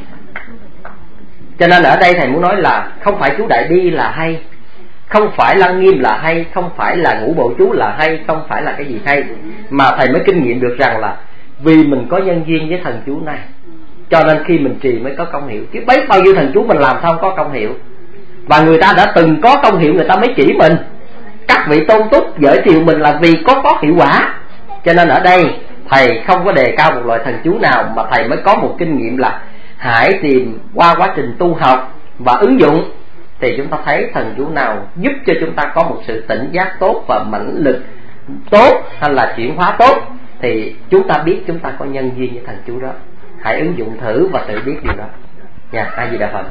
[SPEAKER 3] Cho nên ở đây thầy muốn nói là không phải chú Đại Bi là hay, không phải Lăng Nghiêm là hay, không phải là Ngũ Bộ chú là hay, không phải là cái gì hay, mà thầy mới kinh nghiệm được rằng là vì mình có nhân duyên với thần chú này, cho nên khi mình trì mới có công hiệu. Chứ bấy bao nhiêu thần chú mình làm sao có công hiệu. Và người ta đã từng có công hiệu người ta mới chỉ mình. Các vị tôn túc giới thiệu mình là vì có hiệu quả. Cho nên ở đây thầy không có đề cao một loại thần chú nào, mà thầy mới có một kinh nghiệm là hãy tìm qua quá trình tu học và ứng dụng, thì chúng ta thấy thần chú nào giúp cho chúng ta có một sự tỉnh giác tốt và mãnh lực tốt, hay là chuyển hóa tốt, thì chúng ta biết chúng ta có nhân duyên với thần chú đó. Hãy ứng dụng thử và tự biết điều đó. A Di Đà Phật.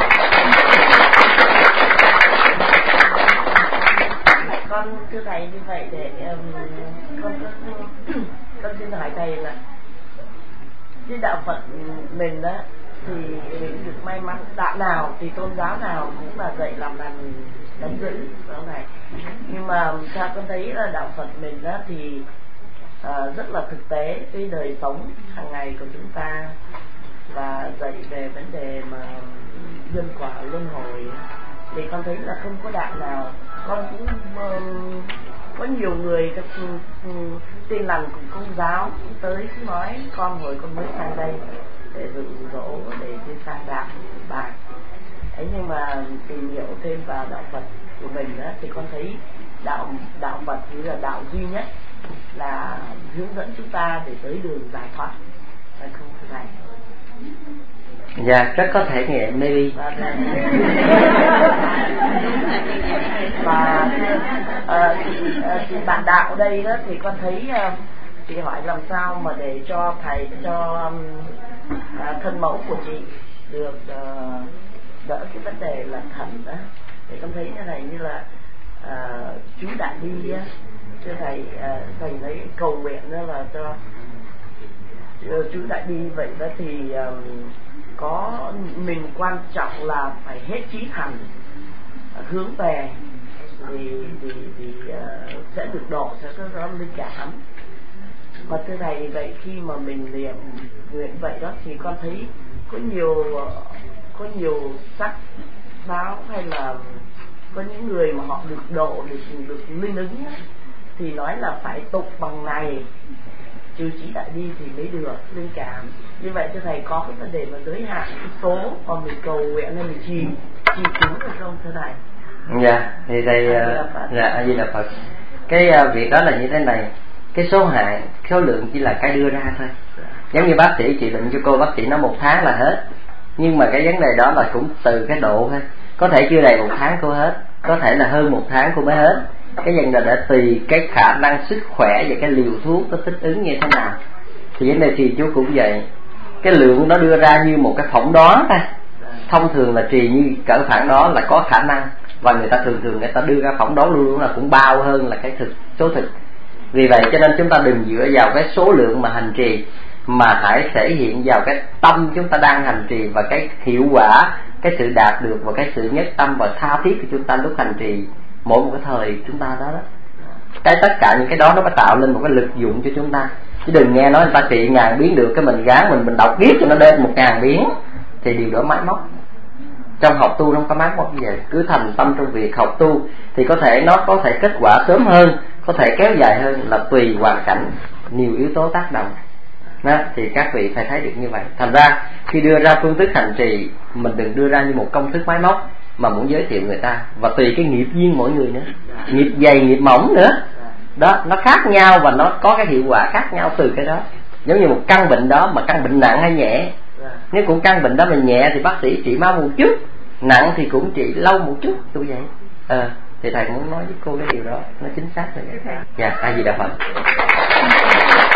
[SPEAKER 5] Con thưa thầy như vậy để con xin hỏi thầy là cái đạo Phật mình đó thì mình được may mắn, đạo nào thì tôn giáo nào cũng là dạy làm đánh giữ đó này, nhưng mà theo con thấy là đạo Phật mình đó thì rất là thực tế cái đời sống hàng ngày của chúng ta, và dạy về vấn đề mà nhân quả luân hồi, thì con thấy là không có đạo nào. Con cũng có nhiều người các tin lành của Công giáo cũng tới cũng nói con hồi con mới sang đây để dụ dỗ để đi sang đạo bài ấy, nhưng mà tìm hiểu thêm vào đạo Phật của mình đó thì con thấy đạo Phật như là đạo duy nhất là hướng dẫn chúng ta để tới đường giải thoát, phải không thưa thầy?
[SPEAKER 3] Dạ, rất có thể nghe maybe.
[SPEAKER 5] Và chị bạn đạo đây đó thì con thấy chị hỏi làm sao mà để cho thầy cho thân mẫu của chị được đỡ cái vấn đề là thận đó. Thì con thấy như này, như là chú Đại Bi á, thưa thầy, thầy lấy cầu nguyện đó là cho chú Đại Bi vậy đó, thì có mình quan trọng là phải hết chí thành hướng về thì sẽ được độ, sẽ có linh cảm. Mà thưa thầy, vậy khi mà mình niệm nguyện vậy đó thì con thấy có nhiều sách báo hay là có những người mà họ được độ, được linh ứng thì nói là phải tục bằng này trừ trí đại bi thì mới được linh cảm. Như vậy thưa thầy, có cái vấn đề mà giới hạn cái số mà mình cầu nguyện hay mình trì chú được không thưa thầy?
[SPEAKER 3] Dạ, thì thầy dạ A Di Đà Phật. Cái việc đó là như thế này, cái số hạn, số lượng chỉ là cái đưa ra thôi. Giống như bác sĩ trị bệnh cho cô, bác sĩ nói 1 tháng là hết, nhưng mà cái vấn đề đó là cũng từ cái độ thôi. Có thể chưa đầy 1 tháng cô hết, có thể là hơn 1 tháng cô mới hết. Cái vấn đề đã tùy cái khả năng sức khỏe và cái liều thuốc nó thích ứng như thế nào. Thì vấn đề trì chú cũng vậy, cái lượng nó đưa ra như một cái phỏng đoán thôi. Thông thường là trì như cỡ khoảng đó là có khả năng, và người ta thường người ta đưa ra phỏng đoán luôn là cũng bao hơn là cái số thực. Vì vậy cho nên chúng ta đừng dựa vào cái số lượng mà hành trì, mà hãy thể hiện vào cái tâm chúng ta đang hành trì và cái hiệu quả, cái sự đạt được và cái sự nhất tâm và tha thiết của chúng ta lúc hành trì mỗi một cái thời chúng ta đó. Cái tất cả những cái đó nó mới tạo lên một cái lực dụng cho chúng ta. Chứ đừng nghe nói người ta trị 1000 biến được, cái mình gán mình đọc viết cho nó lên 1000 biến thì điều đó máy móc. Trong học tu nó không có máy móc như vậy. Cứ thành tâm trong việc học tu thì có thể nó có thể kết quả sớm hơn, có thể kéo dài hơn, là tùy hoàn cảnh, nhiều yếu tố tác động đó. Thì các vị phải thấy được như vậy. Thành ra khi đưa ra phương thức hành trì, mình đừng đưa ra như một công thức máy móc mà muốn giới thiệu người ta. Và tùy cái nghiệp duyên mỗi người nữa, nghiệp dày nghiệp mỏng nữa đó, nó khác nhau và nó có cái hiệu quả khác nhau từ cái đó. Giống như một căn bệnh đó, mà căn bệnh nặng hay nhẹ, nếu cũng căn bệnh đó mà nhẹ thì bác sĩ trị mau một chút, nặng thì cũng trị lâu một chút, như vậy. Thì thầy muốn nói với cô cái điều đó nó chính xác rồi. Dạ, A Di Đà Phật.